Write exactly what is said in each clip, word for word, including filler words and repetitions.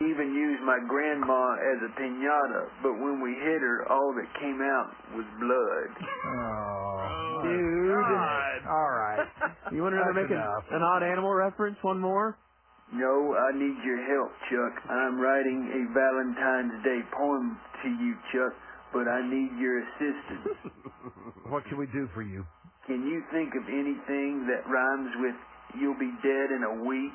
even used my grandma as a piñata, but when we hit her, all that came out was blood. Oh, dude. God. All right. You want to make an, an odd animal reference? One more? No, I need your help, Chuck. I'm writing a Valentine's Day poem to you, Chuck, but I need your assistance. What can we do for you? Can you think of anything that rhymes with "you'll be dead in a week"?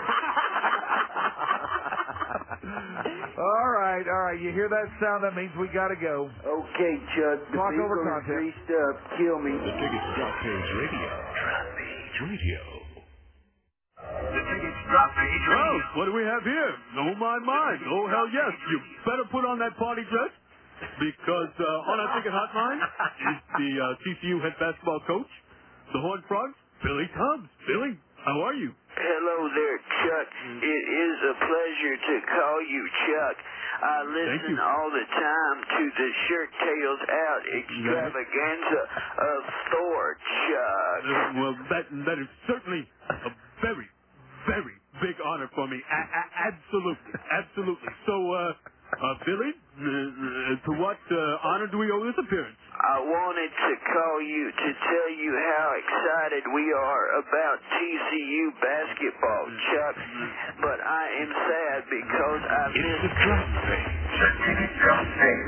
all right, all right. You hear that sound? That means we got to go. Okay, Chuck. The Talk over beagle is content. greased up. Kill me. The Ticket's Drop Page Radio. Drop Page Radio. The Ticket's Drop Page Radio. Well, what do we have here? Oh, my, my. Oh, hell yes. You better put on that party dress, because uh, on our ticket hotline is the uh, T C U head basketball coach, the Horned Frogs, Billy Tubbs. Billy, how are you? Hello there, Chuck. It is a pleasure to call you Chuck. I listen all the time to the Shirt Tails Out extravaganza of Thor, Chuck. Uh, well, that, that is certainly a very, very big honor for me. A- a- absolutely, absolutely. So, uh, uh, Billy, uh, uh, to what uh, honor do we owe this appearance? I wanted to call you to tell you how excited we are about T C U basketball, Chuck, but I am sad because I It's missed... the Drop Page. The Ticket's Drop Page.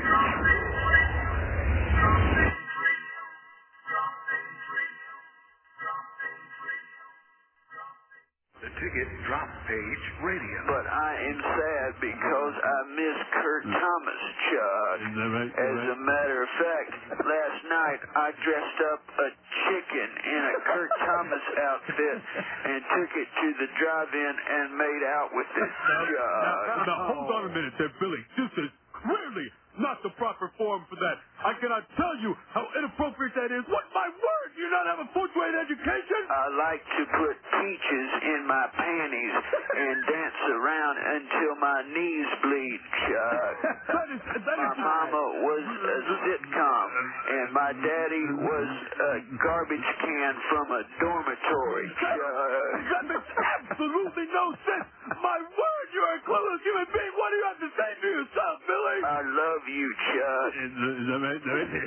The Ticket Drop Page Radio. But I am sad because I miss Kurt Thomas, Chuck. Is that right? As a matter of fact, last night I dressed up a chicken in a Kurt Thomas outfit and took it to the drive-in and made out with it, Chuck. Now, now, hold on a minute there, Billy. This is clearly not the proper form for that. I cannot tell you how inappropriate that is. What, my word, you not have a fourth-grade education? I like to put peaches in my panties and dance around until my knees bleed, Chuck. that is, that My is mama was a sitcom, and my daddy was a garbage can from a dormitory, Chuck. That makes absolutely no sense. My word, you're a clueless human being. What do you have to say for yourself, Billy? I love you, Chuck. Is, is that right?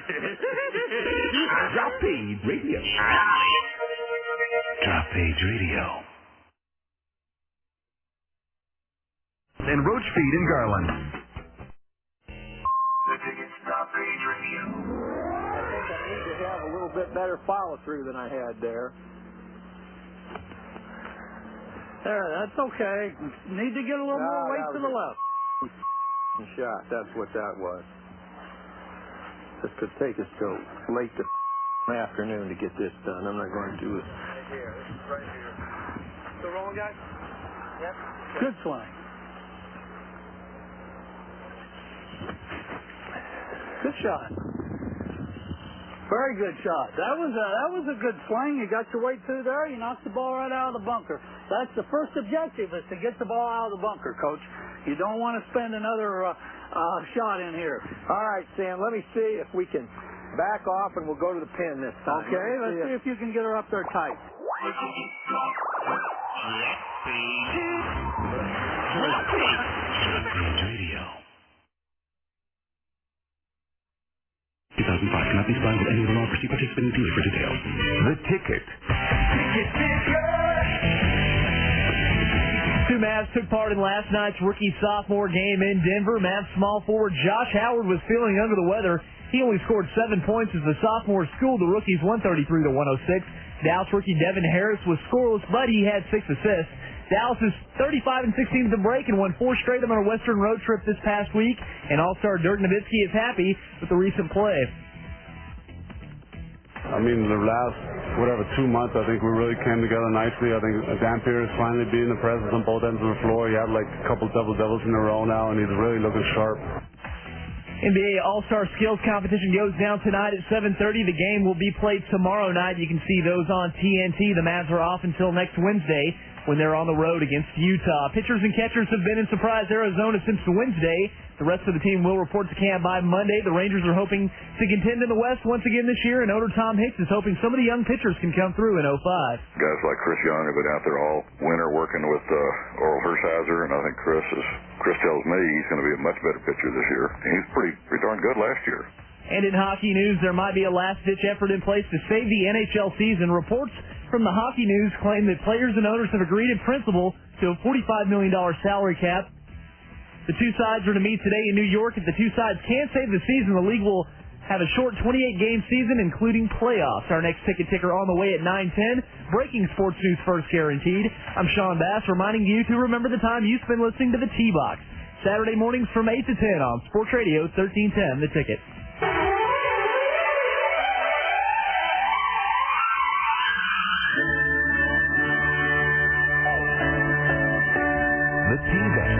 Drop Page Radio. Drop Page Radio. And Roach Feed in Garland. The Ticket's Drop Page Radio. I think I need to have a little bit better follow-through than I had there. There, that's okay. Need to get a little No, more weight that to was the a- left. Shot. That's what that was. This could take us till late the afternoon to get this done. I'm not going to do it. Right here. This is right here. Still rolling, guys? Yep. Good swing. Good shot. Very good shot. That was a that was a good swing. You got your weight through there. You knocked the ball right out of the bunker. That's the first objective, is to get the ball out of the bunker, Coach. You don't want to spend another uh, uh, shot in here. All right, Sam, let me see if we can back off, and we'll go to the pin this time. Okay, let's see if you can get her up there tight. Radio. two thousand five cannot be combined with any other law. Proceed participating dealer for details. The Ticket. Two Mavs took part in last night's rookie-sophomore game in Denver. Mavs small forward Josh Howard was feeling under the weather. He only scored seven points as the sophomore schooled the rookies one thirty-three to one oh six. Dallas rookie Devin Harris was scoreless, but he had six assists. Dallas is thirty-five and sixteen at the break and won four straight on a Western road trip this past week. And All-Star Dirk Nowitzki is happy with the recent play. I mean, the last, whatever, two months, I think we really came together nicely. I think Dampier is finally being the presence on both ends of the floor. He had like a couple double-doubles in a row now, and he's really looking sharp. N B A All-Star Skills Competition goes down tonight at seven thirty. The game will be played tomorrow night. You can see those on T N T. The Mavs are off until next Wednesday when they're on the road against Utah. Pitchers and catchers have been in surprise Arizona since Wednesday. The rest of the team will report to camp by Monday. The Rangers are hoping to contend in the West once again this year, and owner Tom Hicks is hoping some of the young pitchers can come through in oh five. Guys like Chris Young have been out there all winter working with uh, Oral Hershiser, and I think Chris is Chris tells me he's going to be a much better pitcher this year. He was pretty, pretty darn good last year. And in hockey news, there might be a last-ditch effort in place to save the N H L season. Reports from the Hockey News claim that players and owners have agreed in principle to a forty-five million dollars salary cap. The two sides are to meet today in New York. If the two sides can save the season, the league will have a short twenty-eight game season, including playoffs. Our next ticket ticker on the way at nine ten. Breaking sports news first guaranteed. I'm Sean Bass, reminding you to remember the time you spend listening to the T-Box. Saturday mornings from eight to ten on Sports Radio thirteen ten, The Ticket. The T-Box.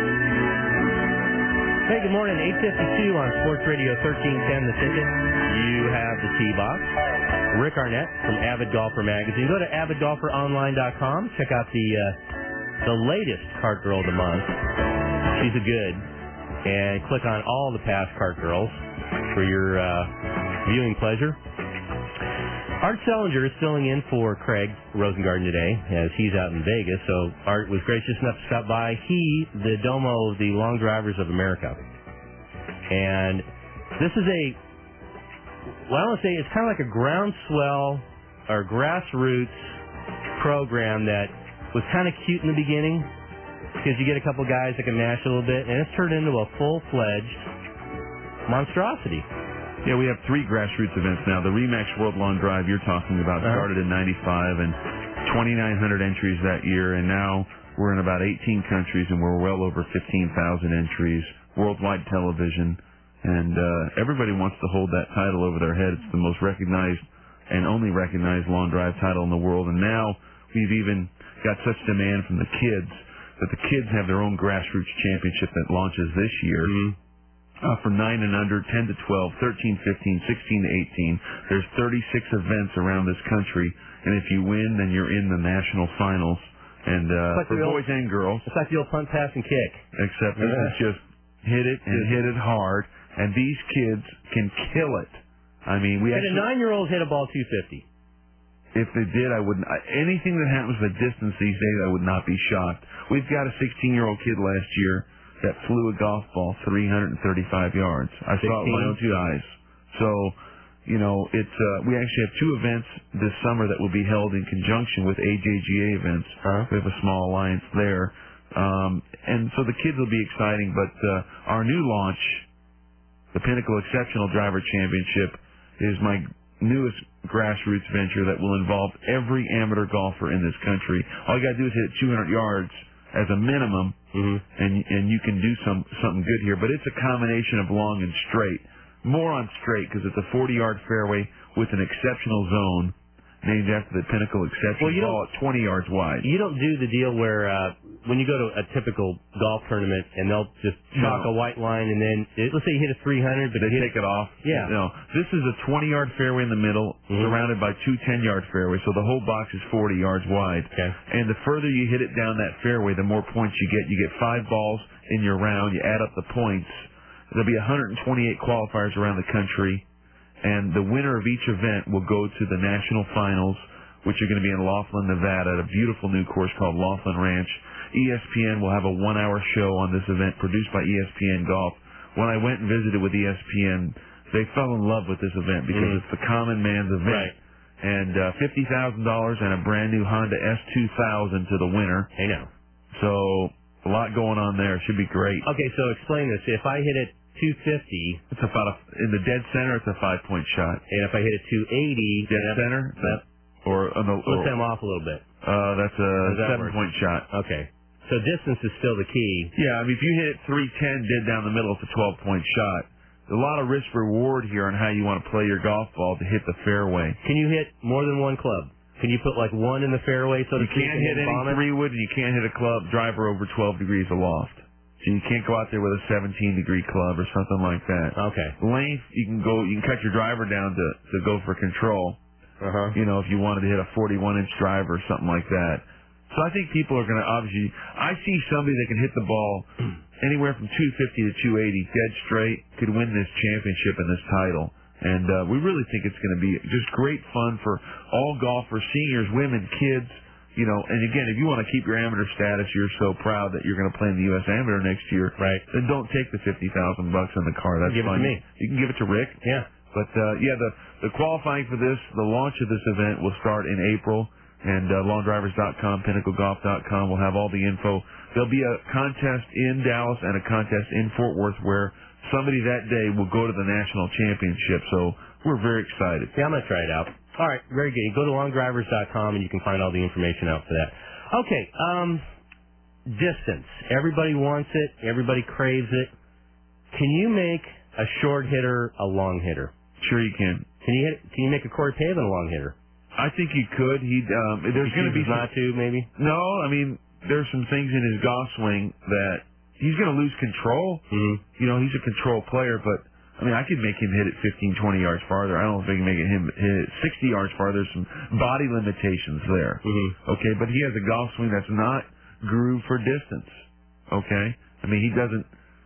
Hey, good morning. eight fifty-two on Sports Radio thirteen ten, The Ticket. You have the T-Box. Rick Arnett from Avid Golfer Magazine. Go to avid golfer online dot com. Check out the uh, the latest Cart Girl of the Month. She's a good. And click on all the past Cart Girls for your uh, viewing pleasure. Art Sellinger is filling in for Craig Rosengarten today as he's out in Vegas. So Art was gracious enough to stop by. He, the Domo of the Long Drivers of America. And this is a, well, I want to say it's kind of like a groundswell or grassroots program that was kind of cute in the beginning because you get a couple guys that can mash a little bit, and it's turned into a full-fledged monstrosity. Yeah, we have three grassroots events now. The Remax World Long Drive you're talking about started in ninety-five, and twenty-nine hundred entries that year, and now we're in about eighteen countries, and we're well over fifteen thousand entries, worldwide television, and uh, everybody wants to hold that title over their head. It's the most recognized and only recognized long drive title in the world, and now we've even got such demand from the kids that the kids have their own grassroots championship that launches this year. Mm-hmm. Uh, for nine and under, ten to twelve, thirteen, fifteen, sixteen to eighteen. There's thirty-six events around this country, and if you win, then you're in the national finals. And uh, like for old, boys and girls. It's like the old punt, pass, and kick. Except this yeah. is just hit it and hit it hard, and these kids can kill it. I mean, we Can actually... a nine-year-old hit a ball two fifty? If they did, I wouldn't. I, anything that happens with distance these days, I would not be shocked. We've got a sixteen-year-old kid last year that flew a golf ball three hundred thirty-five yards. I saw it with my own two eyes. So, you know, it's uh, we actually have two events this summer that will be held in conjunction with A J G A events. Uh-huh. We have a small alliance there. Um, and so the kids will be exciting, but uh, our new launch, the Pinnacle Exceptional Driver Championship, is my newest grassroots venture that will involve every amateur golfer in this country. All you got to do is hit two hundred yards as a minimum, mm-hmm. and and you can do some something good here. But it's a combination of long and straight. More on straight because it's a forty-yard fairway with an exceptional zone named after the Pinnacle Exceptional well, you ball at twenty yards wide. You don't do the deal where uh, when you go to a typical golf tournament and they'll just chalk No. a white line and then, it, let's say you hit a three hundred, but they hit take it off. Yeah. No, this is a twenty-yard fairway in the middle, mm-hmm. surrounded by two ten-yard fairways, so the whole box is forty yards wide. Okay. And the further you hit it down that fairway, the more points you get. You get five balls in your round. You add up the points. There'll be one hundred twenty-eight qualifiers around the country, and the winner of each event will go to the national finals, which are going to be in Laughlin, Nevada, at a beautiful new course called Laughlin Ranch. E S P N will have a one-hour show on this event produced by E S P N Golf. When I went and visited with E S P N, they fell in love with this event because mm. it's the common man's event. Right. And uh, fifty thousand dollars and a brand-new Honda S two thousand to the winner. I know. So a lot going on there. Should be great. Okay, so explain this. If I hit it two fifty... It's about a, in the dead center, it's a five-point shot. And if I hit it two eighty... Dead center? That, or, uh, no, let's or, them off a little bit. Uh, that's a seven-point shot. Okay. So distance is still the key. Yeah, I mean, if you hit it three ten dead down the middle, it's a twelve-point shot. A lot of risk-reward here on how you want to play your golf ball to hit the fairway. Can you hit more than one club? Can you put like one in the fairway so to You can't hit any three-wood, and you can't hit a club driver over twelve degrees aloft. So you can't go out there with a seventeen-degree club or something like that. Okay. Length, you can go, you can cut your driver down to, to go for control. Uh-huh. You know, if you wanted to hit a forty-one inch driver or something like that. So I think people are going to obviously, I see somebody that can hit the ball anywhere from two fifty to two eighty dead straight, could win this championship and this title. And uh, we really think it's going to be just great fun for all golfers, seniors, women, kids. You know, and again, if you want to keep your amateur status, you're so proud that you're going to play in the U S Amateur next year. Right. Then don't take the fifty thousand bucks in the car. That's give fine. it to me. You can give it to Rick. Yeah. But uh, yeah, the the qualifying for this, the launch of this event will start in April, and uh, lawn drivers dot com, pinnacle golf dot com will have all the info. There'll be a contest in Dallas and a contest in Fort Worth where somebody that day will go to the national championship. So we're very excited. Yeah, I'm gonna try it out. All right, very good. You go to lawn drivers dot com and you can find all the information out for that. Okay, um, distance. Everybody wants it. Everybody craves it. Can you make a short hitter a long hitter? Sure you can. Can you hit, can you make a Corey Pavin a long hitter? I think you could. He um, there's going to be not to maybe. No, I mean there's some things in his golf swing that he's going to lose control. Mm-hmm. You know, he's a control player, but I mean, I could make him hit it fifteen, twenty yards farther. I don't think I can make him hit it sixty yards farther. There's some body limitations there. Mm-hmm. Okay, but he has a golf swing that's not grooved for distance. Okay, I mean he doesn't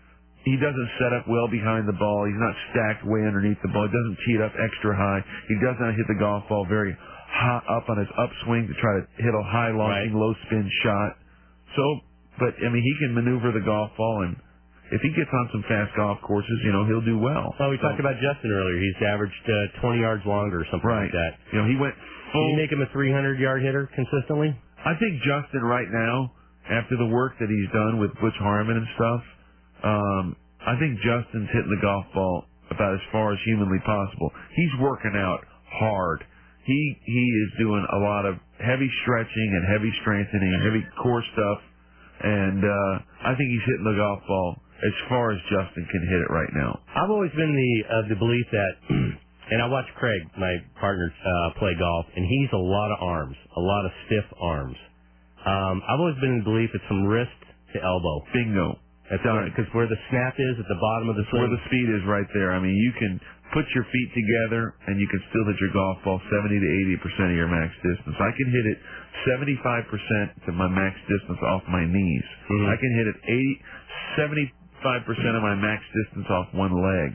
he doesn't set up well behind the ball. He's not stacked way underneath the ball. He doesn't tee it up extra high. He does not hit the golf ball very high up on his upswing to try to hit a high launching, right. low spin shot. So, but I mean he can maneuver the golf ball, and if he gets on some fast golf courses, you know, he'll do well. Well, we so, talked about Justin earlier. He's averaged uh, twenty yards longer or something right. like that. You know, he went full. Can you make him a three hundred yard hitter consistently? I think Justin right now, after the work that he's done with Butch Harmon and stuff, um, I think Justin's hitting the golf ball about as far as humanly possible. He's working out hard. He he is doing a lot of heavy stretching and heavy strengthening and heavy core stuff, and uh, I think he's hitting the golf ball as far as Justin can hit it right now. I've always been the of the belief that, and I watch Craig, my partner, uh, play golf, and he's a lot of arms, a lot of stiff arms. Um, I've always been in the belief it's from wrist to elbow. Bingo. That's right. Because where the snap is at the bottom of the swing. Where the speed is right there. I mean, you can put your feet together, and you can still hit your golf ball seventy to eighty percent of your max distance. I can hit it seventy-five percent to my max distance off my knees. Mm-hmm. I can hit it eighty, seventy-five percent of my max distance off one leg.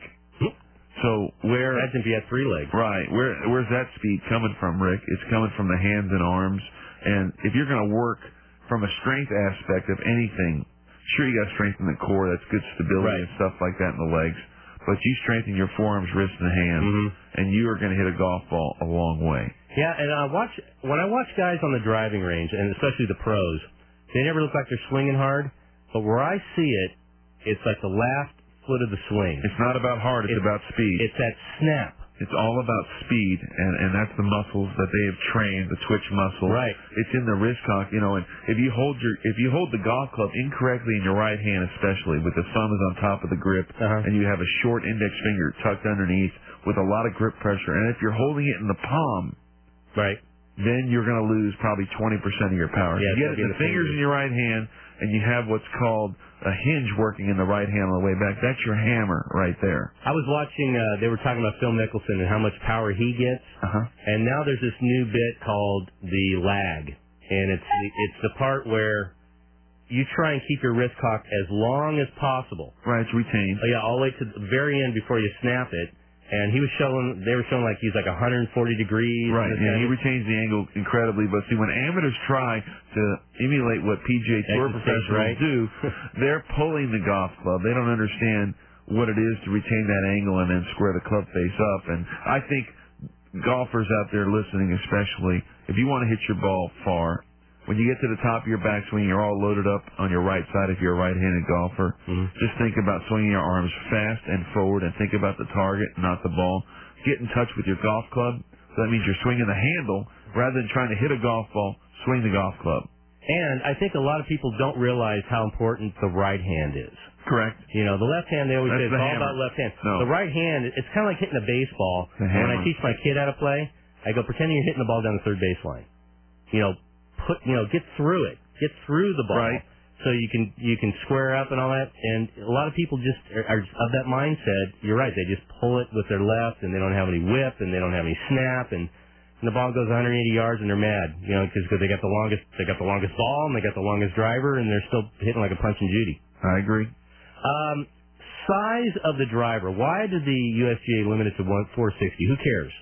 So where... Imagine if you had three legs. Right. Where Where's that speed coming from, Rick? It's coming from the hands and arms. And if you're going to work from a strength aspect of anything, sure, you got to strengthen the core. That's good stability right. and stuff like that in the legs. But you strengthen your forearms, wrists, and hands, mm-hmm. and you are going to hit a golf ball a long way. Yeah, and I watch when I watch guys on the driving range, and especially the pros, they never look like they're swinging hard. But where I see it, it's like the last foot of the swing. It's not about hard. It's, it's about speed. It's that snap. It's all about speed, and, and that's the muscles that they have trained, the twitch muscle. Right. It's in the wrist cock, you know, and if you hold your if you hold the golf club incorrectly in your right hand, especially with the thumb is on top of the grip, uh-huh. and you have a short index finger tucked underneath with a lot of grip pressure, and if you're holding it in the palm, right, then you're going to lose probably twenty percent of your power. Yeah, you get it in the fingers in your right hand, and you have what's called a hinge working in the right hand on the way back. That's your hammer right there. I was watching, uh, they were talking about Phil Mickelson and how much power he gets. Uh-huh. And now there's this new bit called the lag. And it's the, it's the part where you try and keep your wrist cocked as long as possible. Right, it's retained. Oh, yeah, all the way to the very end before you snap it. And he was showing, they were showing like he's like one hundred forty degrees. Right, yeah, he retains the angle incredibly. But see, when amateurs try to emulate what P G A Tour professionals right. do, they're pulling the golf club. They don't understand what it is to retain that angle and then square the club face up. And I think golfers out there listening especially, if you want to hit your ball far, when you get to the top of your backswing, you're all loaded up on your right side if you're a right-handed golfer. Mm-hmm. Just think about swinging your arms fast and forward and think about the target, not the ball. Get in touch with your golf club. So that means you're swinging the handle rather than trying to hit a golf ball, swing the golf club. And I think a lot of people don't realize how important the right hand is. Correct. You know, the left hand, they always That's say it's all hammer. about left hand. No. The right hand, it's kind of like hitting a baseball. The When I hammer. teach my kid how to play, I go, pretend you're hitting the ball down the third baseline. You know, put, you know, get through it. Get through the ball. Right. So you can you can square up and all that. And a lot of people just are, are of that mindset. You're right. They just pull it with their left, and they don't have any whip, and they don't have any snap, and, and the ball goes one hundred eighty yards, and they're mad. You know, because they got the longest they got the longest ball, and they got the longest driver, and they're still hitting like a Punch and Judy. I agree. Um, size of the driver. Why did the U S G A limit it to one four sixty? Who cares?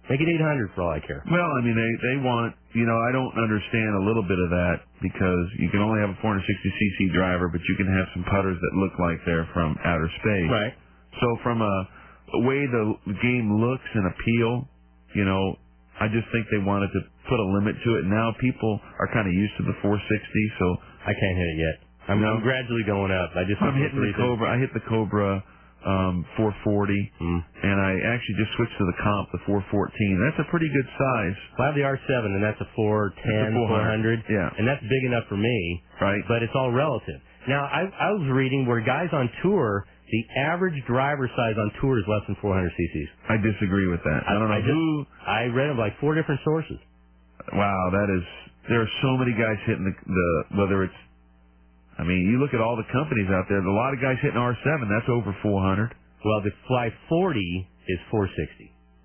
Make it eight hundred for all I care. Well, I mean, they they want, you know, I don't understand a little bit of that because you can only have a four sixty c c driver, but you can have some putters that look like they're from outer space. Right. So from a, a way the game looks and appeal, you know, I just think they wanted to put a limit to it. Now people are kind of used to the four sixty, so I can't hit it yet. I'm, no. I'm gradually going up. I just I'm hitting the Cobra. I hit the Cobra um, four forty, mm. and I actually just switched to the Comp, the four fourteen. That's a pretty good size. Well, I have the R seven, and that's a four ten, four hundred, yeah, and that's big enough for me. Right. But it's all relative. Now, I, I was reading where guys on tour, the average driver size on tour is less than four hundred c c's. I disagree with that. I, I don't know I just, who. I read of like four different sources. Wow, that is. There are so many guys hitting the, the whether it's. I mean, you look at all the companies out there. A lot of guys hitting R seven. That's over four hundred. Well, the Fly forty is four sixty.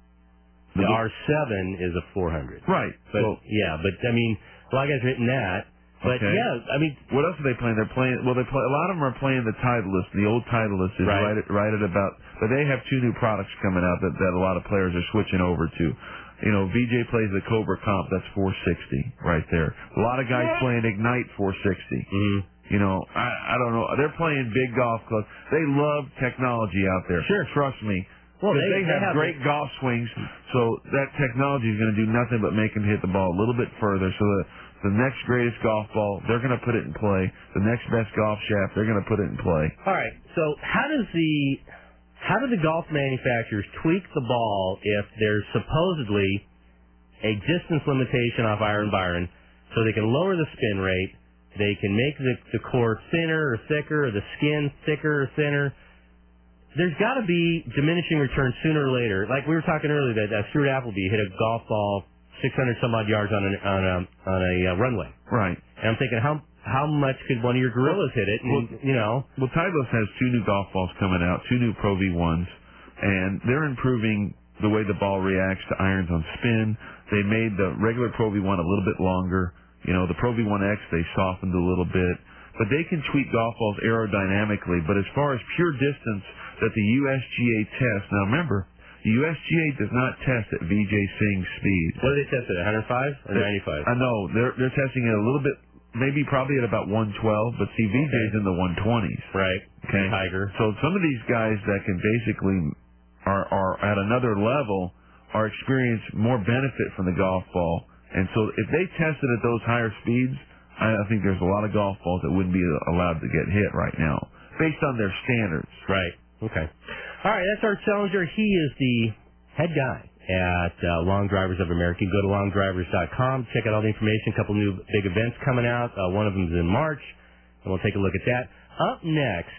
The The- R seven is a four hundred. Right. But Well- yeah, but I mean, a lot of guys are hitting that. But Okay. yeah, I mean, What else are they playing? They're playing. Well, they play. A lot of them are playing the Titleist. The old Titleist is Right. right at, right at about. But they have two new products coming out that that a lot of players are switching over to. You know, V J plays the Cobra Comp. That's four sixty right there. A lot of guys playing Ignite four sixty. Mm-hmm. You know, I I don't know. They're playing big golf clubs. They love technology out there. Sure. Trust me. Well, 'Cause they- they, they have, have great the- golf swings, so that technology is going to do nothing but make them hit the ball a little bit further. So the the next greatest golf ball, they're going to put it in play. The next best golf shaft, they're going to put it in play. all right. So how does the how do the golf manufacturers tweak the ball if there's supposedly a distance limitation off Iron Byron, so they can lower the spin rate, they can make the, the core thinner or thicker, or the skin thicker or thinner? There's got to be diminishing returns sooner or later. Like we were talking earlier, that uh, Stuart Appleby hit a golf ball six hundred some odd yards on, an, on a on a uh, runway. Right. And I'm thinking, how how much could one of your gorillas hit it? And, Well, you know, Well, Titleist has two new golf balls coming out, two new Pro V ones, and they're improving the way the ball reacts to irons on spin. They made the regular Pro V one a little bit longer. You know, the Pro V one X, they softened a little bit. But they can tweak golf balls aerodynamically. But as far as pure distance that the U S G A tests, now remember, the U S G A does not test at V J Singh's speed. what do they test it at, one oh five or ninety-five? I know. They're, they're testing it a little bit, maybe probably at about one twelve, but see, V J's in the one twenties. Right. Okay. Tiger. So some of these guys that can basically are, are at another level are experience more benefit from the golf ball. And so if they tested at those higher speeds, I, I think there's a lot of golf balls that wouldn't be allowed to get hit right now, based on their standards. Right. Okay. All right, that's Art Sellinger. He is the head guy at uh, Long Drivers of America. You can go to long drivers dot com, check out all the information, a couple new big events coming out. Uh, one of them is in March, and we'll take a look at that. Up next,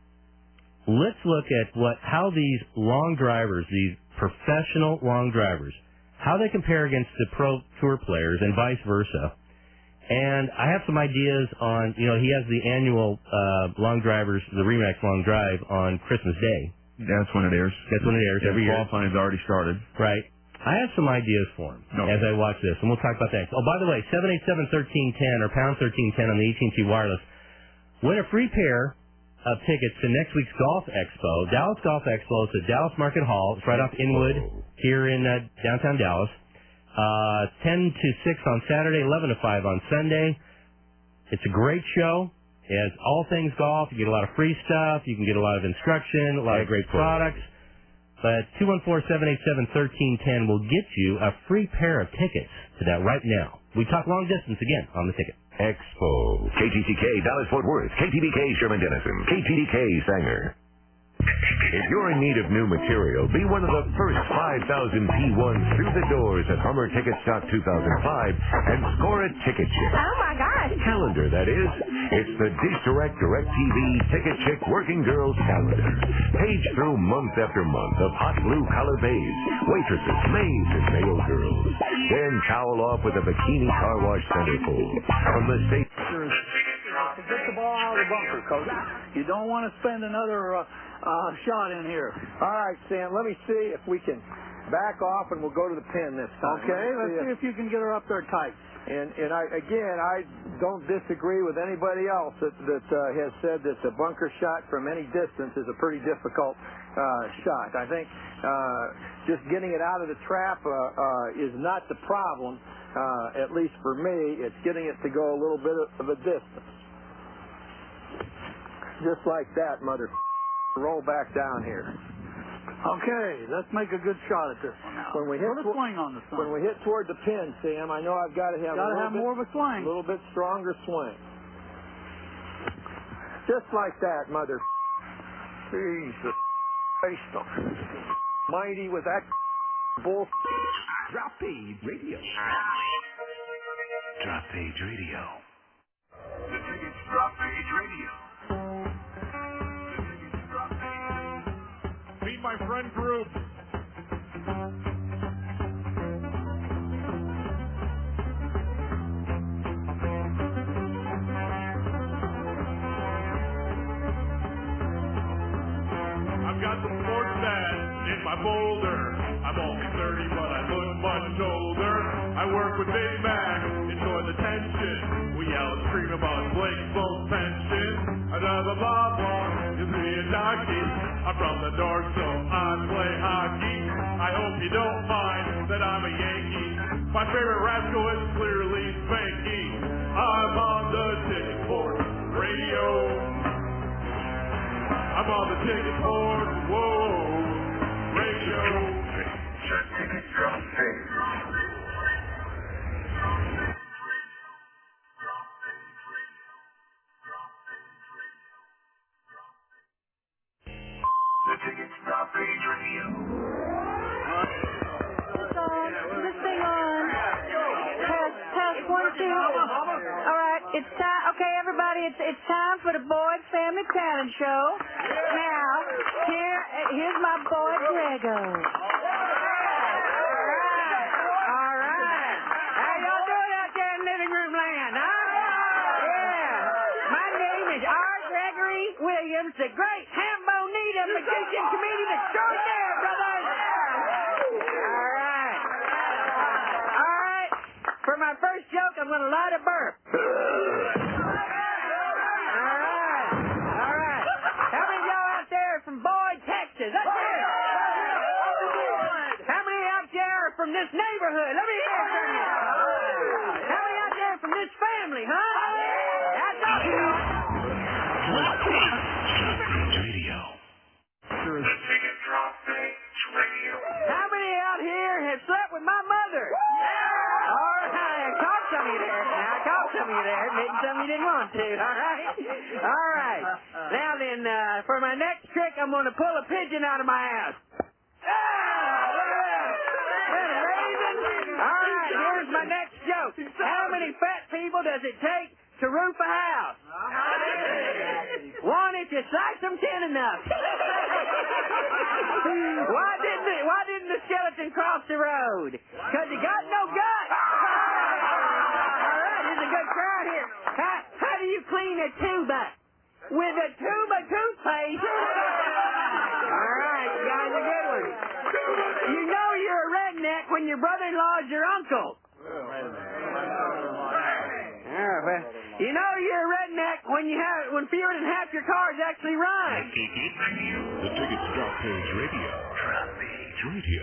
let's look at what how these long drivers, these professional long drivers, how they compare against the pro tour players and vice versa. And I have some ideas on, you know, he has the annual uh, Long Drivers, the Remax Long Drive on Christmas Day. That's when it airs. That's when it airs every year. Qualifying's already started. Right. I have some ideas for him Okay. as I watch this, and we'll talk about that. Oh, by the way, seven eight seven, one three one zero or pound thirteen ten on the A T and T Wireless. Win a free pair of tickets to next week's Golf Expo. Dallas Golf Expo. It's at Dallas Market Hall. It's right off Inwood here in uh, downtown Dallas. Uh, ten to six on Saturday, eleven to five on Sunday. It's a great show. It has all things golf. You get a lot of free stuff. You can get a lot of instruction, a lot of great products. But two one four, seven eight seven, one three one zero will get you a free pair of tickets to that right now. We talk long distance again on the ticket. Expo. K T T K Dallas Fort Worth. K T B K Sherman Denison. K T D K Sanger. If you're in need of new material, be one of the first five thousand P ones through the doors at Hummer Ticket Stock two thousand five and score a ticket chick. Oh, my gosh. Calendar, that is. It's the Dish Direct Direct T V Ticket Chick Working Girls Calendar. Page through month after month of hot blue collar bays, waitresses, maids, and male girls. Then towel off with a bikini car wash centerfold. From the state... To get the ball out of the bunker, Coach. You don't want to spend another uh, uh, shot in here. All right, Sam, let me see if we can back off, and we'll go to the pin this time. Okay, let's see if you can get her up there tight. And, and I, again, I don't disagree with anybody else that, that uh, has said that the bunker shot from any distance is a pretty difficult uh, shot. I think uh, just getting it out of the trap uh, uh, is not the problem, uh, at least for me. It's getting it to go a little bit of a distance. Just like that, mother. Roll back down here. Okay, let's make a good shot at this one now. When we hit Put a swing on the sun. When we hit toward the pin, Sam, I know I've got to have, Gotta a, little have bit, more of a swing. a little bit stronger swing. Just like that, mother. Jesus Christ. Mighty with that bull. Drop Page Radio. Drop Page Radio. The ticket's Drop Page Radio. Meet my friend group. I've got some sports stats in my folder. I'm only thirty, but I look much older. I work with Big Mac, enjoy the tension. We yell and scream about Blake's boat pension. Another blah blah is me and Docky. I'm from the north, so I play hockey. I hope you don't mind that I'm a Yankee. My favorite rascal is clearly Spanky. I'm on the ticket board radio. I'm on the ticket board, whoa, radio. Check ticket drop page. The ticket's Drop Page Radio. This on, this thing on. Test, test, one, two. All right, it's time. Okay, everybody, it's it's time for the Boyd Family Talent Show. Now, here, here's my boy Grego. All right, all right. How y'all doing out there in living room land, huh? Yeah. My name is R. Gregory Williams, the great Hambo Needham magician comedian extraordinaire, brothers. All right. All right. For my first joke, I'm going to light a burp. All right. All right. How many of y'all out there are from Boyd, Texas? Let's hear it. How many out there are from this neighborhood? Let me hear it from you. How many out there are from this family, huh? That's all you know. Drop Page Radio. How many out here have slept with my mother? All right, I caught some of you there. Now, I caught some of you there, maybe some of you didn't want to, all right? All right. Now then, uh, for my next trick, I'm going to pull a pigeon out of my ass. Ah, look at that. Isn't that amazing? All right, here's my next joke. How many fat people does it take to roof a house? One if you slice them thin enough. Why didn't the, why didn't the skeleton cross the road? Because he got no guts. All right, here's a good crowd here. How, how do you clean a tube up? With a tube of toothpaste. All right, you guys are good ones. You know you're a redneck when your brother-in-law is your uncle. Yeah, well, you know you're a redneck when you have when fewer than half your cars actually run. The ticket's Drop Page Radio. Drop Page Radio.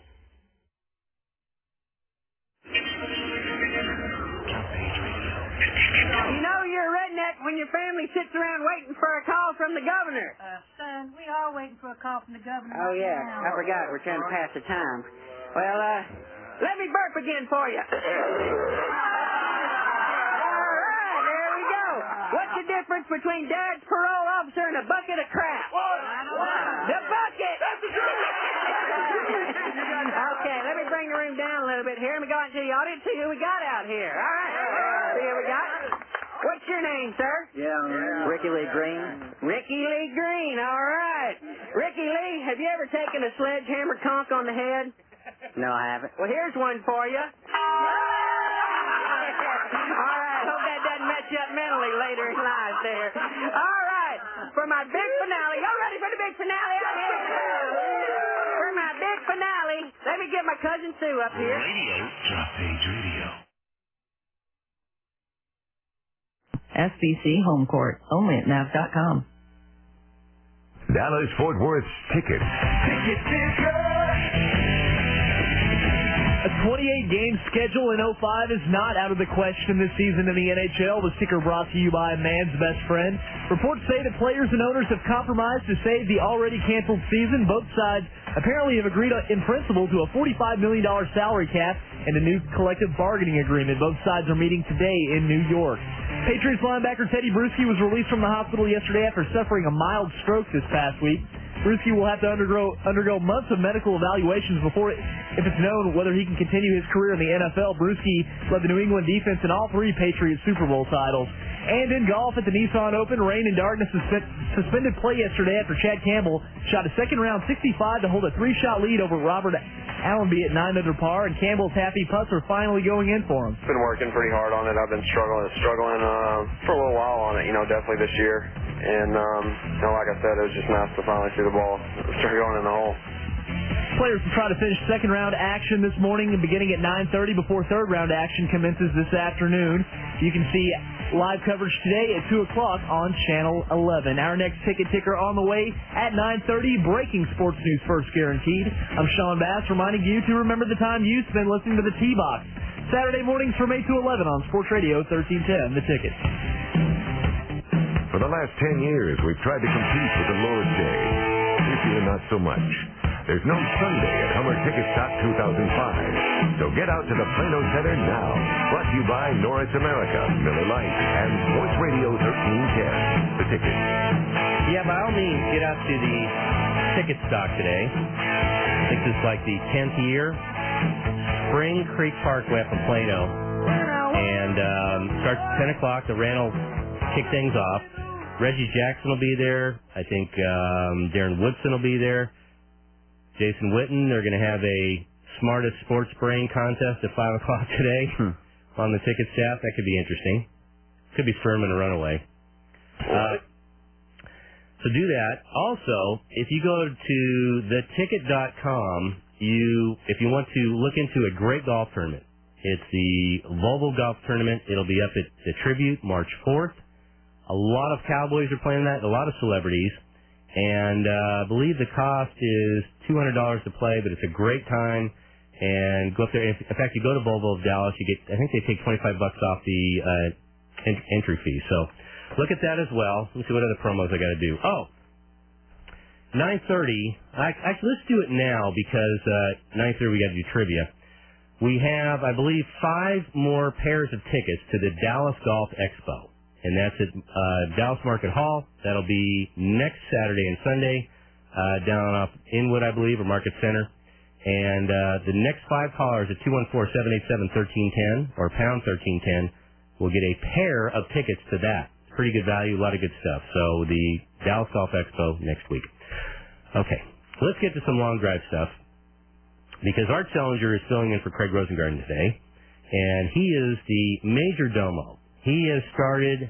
Drop Page Radio. You know you're a redneck when your family sits around waiting for a call from the governor. Uh, son, we are waiting for a call from the governor. Oh, yeah, I forgot. We're trying to pass the time. Well, uh, let me burp again for you. What's the difference between Dad's parole officer and a bucket of crap? The bucket! Okay, let me bring the room down a little bit here. Let me go out into the audience, see who we got out here. All right. See who we got. What's your name, sir? Yeah, Ricky Lee Green. Ricky Lee Green, all right. Ricky Lee, have you ever taken a sledgehammer conk on the head? No, I haven't. Well, here's one for you. All right, hope that doesn't mess you up mentally later in life there. All right, for my big finale. Y'all ready for the big finale out here? For my big finale, let me get my cousin Sue up here. Radio. Drop Page Radio. S B C Home Court, only at nav dot com. Dallas Fort Worth's Ticket. Ticket Ticker. A twenty-eight game schedule in oh five is not out of the question this season in the N H L. The ticker brought to you by Man's Best Friend. Reports say that players and owners have compromised to save the already canceled season. Both sides apparently have agreed in principle to a forty-five million dollars salary cap and a new collective bargaining agreement. Both sides are meeting today in New York. Patriots linebacker Teddy Bruschi was released from the hospital yesterday after suffering a mild stroke this past week. Bruschi will have to undergo undergo months of medical evaluations before, it, if it's known whether he can continue his career in the N F L. Bruschi led the New England defense in all three Patriots Super Bowl titles. And in golf at the Nissan Open, rain and darkness suspend, suspended play yesterday after Chad Campbell shot a second round sixty-five to hold a three-shot lead over Robert Allenby at nine under par, and Campbell's happy putts are finally going in for him. Been working pretty hard on it. I've been struggling, struggling uh, for a little while on it, you know, definitely this year. And, um, you know, like I said, it was just nice to finally see the ball start going in the hole. Players will try to finish second round action this morning and beginning at nine thirty before third round action commences this afternoon. You can see live coverage today at two o'clock on Channel eleven. Our next ticket ticker on the way at nine thirty. Breaking sports news first guaranteed. I'm Sean Bass reminding you to remember the time you spend listening to the T-Box. Saturday mornings from eight to eleven on Sports Radio thirteen ten. The Ticket. For the last ten years, we've tried to compete with the Lord's Day. This year, not so much. There's no Sunday at Hummer Ticket Stock two thousand five. So get out to the Plano Center now. Brought to you by Norris America, Miller Lite, and Sports Radio thirteen ten. The Ticket. Yeah, by all means, get out to the ticket stock today. I think this is like the tenth year. Spring Creek Parkway up in Plano. And um, starts at ten o'clock. The Randall kick things off. Reggie Jackson will be there. I think um, Darren Woodson will be there. Jason Witten. They're going to have a Smartest Sports Brain contest at five o'clock today hmm. on the ticket staff. That could be interesting. Could be Furman a runaway. Uh, so do that. Also, if you go to the ticket dot com, you if you want to look into a great golf tournament, it's the Volvo Golf Tournament. It'll be up at the Tribute March fourth. A lot of Cowboys are playing that, a lot of celebrities. And uh, I believe the cost is two hundred dollars to play, but it's a great time. And go up there. In fact, you go to Volvo of Dallas, you get, I think they take twenty-five bucks off the uh, ent- entry fee. So look at that as well. Let me see what other promos I got to do. Oh, nine thirty. I, actually, let's do it now because uh, nine thirty we got to do trivia. We have, I believe, five more pairs of tickets to the Dallas Golf Expo. And that's at uh, Dallas Market Hall. That'll be next Saturday and Sunday uh, down off Inwood, I believe, or Market Center. And uh, the next five callers at two one four, seven eight seven, one three one zero or pound thirteen ten will get a pair of tickets to that. Pretty good value, a lot of good stuff. So the Dallas Golf Expo next week. Okay, let's get to some long drive stuff because Art Sellinger is filling in for Craig Rosengarten today, and he is the major domo. He has started,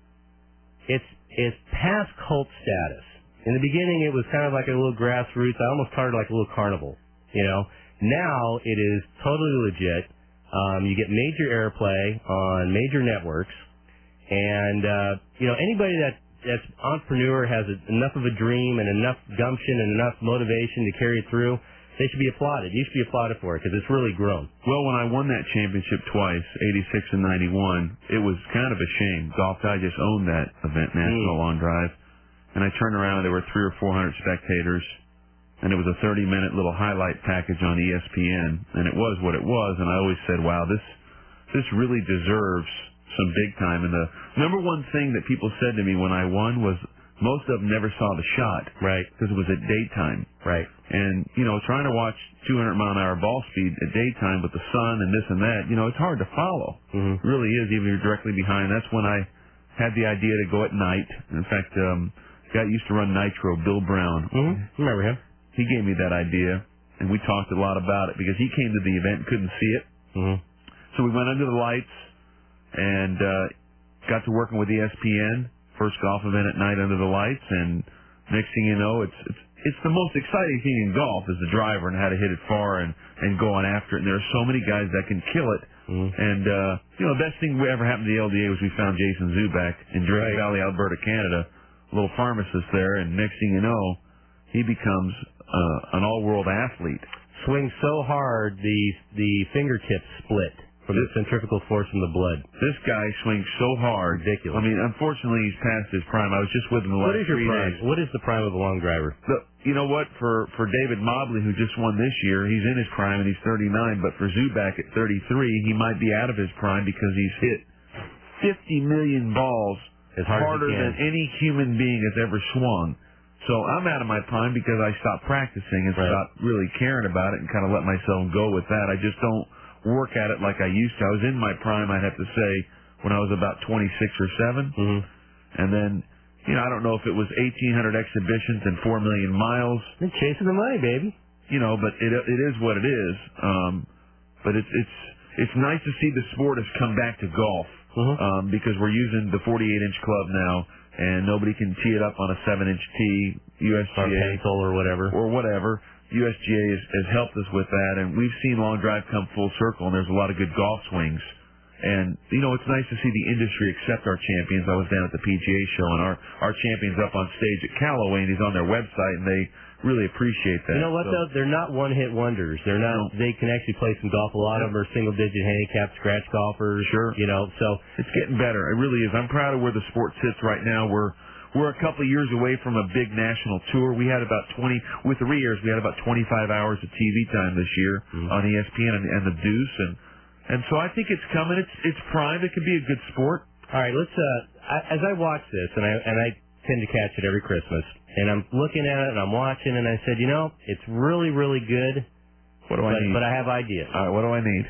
it's, it's past cult status. In the beginning, it was kind of like a little grassroots. I almost called it like a little carnival, you know. Now it is totally legit. Um, you get major airplay on major networks. And, uh, you know, anybody that, that's entrepreneur has a, enough of a dream and enough gumption and enough motivation to carry it through, they should be applauded. You should be applauded for it because it's really grown. Well, when I won that championship twice, eighty-six and ninety-one, it was kind of a shame. Golf Digest owned that event, National mm. Long Drive. And I turned around and there were three or four hundred spectators. And it was a thirty-minute little highlight package on E S P N. And it was what it was. And I always said, wow, this this really deserves some big time. And the number one thing that people said to me when I won was most of them never saw the shot. Right. Because it was at daytime. Right. And, you know, trying to watch two hundred mile an hour ball speed at daytime with the sun and this and that, you know, it's hard to follow. Mm-hmm. It really is, even if you're directly behind. That's when I had the idea to go at night. In fact, um, a guy used to run Nitro, Bill Brown. Mm-hmm. Remember him? He gave me that idea, and we talked a lot about it because he came to the event and couldn't see it. Mm-hmm. So we went under the lights and uh, got to working with E S P N, first golf event at night under the lights, and next thing you know, it's it's it's the most exciting thing in golf is the driver and how to hit it far and, and go on after it. And there are so many guys that can kill it Mm. And, uh, you know, the best thing that ever happened to the L D A was we found Jason Zuback in Drake Valley, Alberta, Canada, a little pharmacist there, and next thing you know, he becomes uh, an all-world athlete. Swings so hard, the the fingertips split from the centrifugal force in the blood. This guy swings so hard. Ridiculous. I mean, unfortunately, he's past his prime. I was just with him the last What is your three prime? days. What is the prime of a long driver? The, you know what? For for David Mobley, who just won this year, he's in his prime and he's thirty-nine. But for Zuback at thirty-three, he might be out of his prime because he's hit fifty million balls as hard harder as he can. than any human being has ever swung. So I'm out of my prime because I stopped practicing and Right. stopped really caring about it and kind of let myself go with that. I just don't work at it like I used to. I was in my prime, I'd have to say, when I was about twenty-six or seven. Mm-hmm. And then, you know, I don't know if it was eighteen hundred exhibitions and four million miles. They're chasing the money, baby. You know, but it it is what it is. Um, but it's it's it's nice to see the sport has come back to golf Mm-hmm. um, because we're using the forty-eight inch club now, and nobody can tee it up on a seven inch tee. U S G A Or pencil or whatever. or whatever. U S G A has, has helped us with that, and we've seen long drive come full circle, and there's a lot of good golf swings. And, you know, it's nice to see the industry accept our champions. I was down at the P G A show, and our, our champion's up on stage at Callaway, and he's on their website, and they really appreciate that. You know what, So- though? They're not one-hit wonders. They're not. They can actually play some golf. A lot of them are single-digit handicap scratch golfers. Sure. You know, so It's getting better. It really is. I'm proud of where the sport sits right now. We're we're a couple of years away from a big national tour. We had about twenty with the Rears. We had about twenty-five hours of T V time this year Mm-hmm. on E S P N and, and the Deuce, and and so I think it's coming. It's it's primed. It can be a good sport. All right, let's. Uh, I, as I watch this, and I and I tend to catch it every Christmas, and I'm looking at it and I'm watching, and I said, you know, it's really, really good. What do I but, need? But I have ideas. All right, what do I need?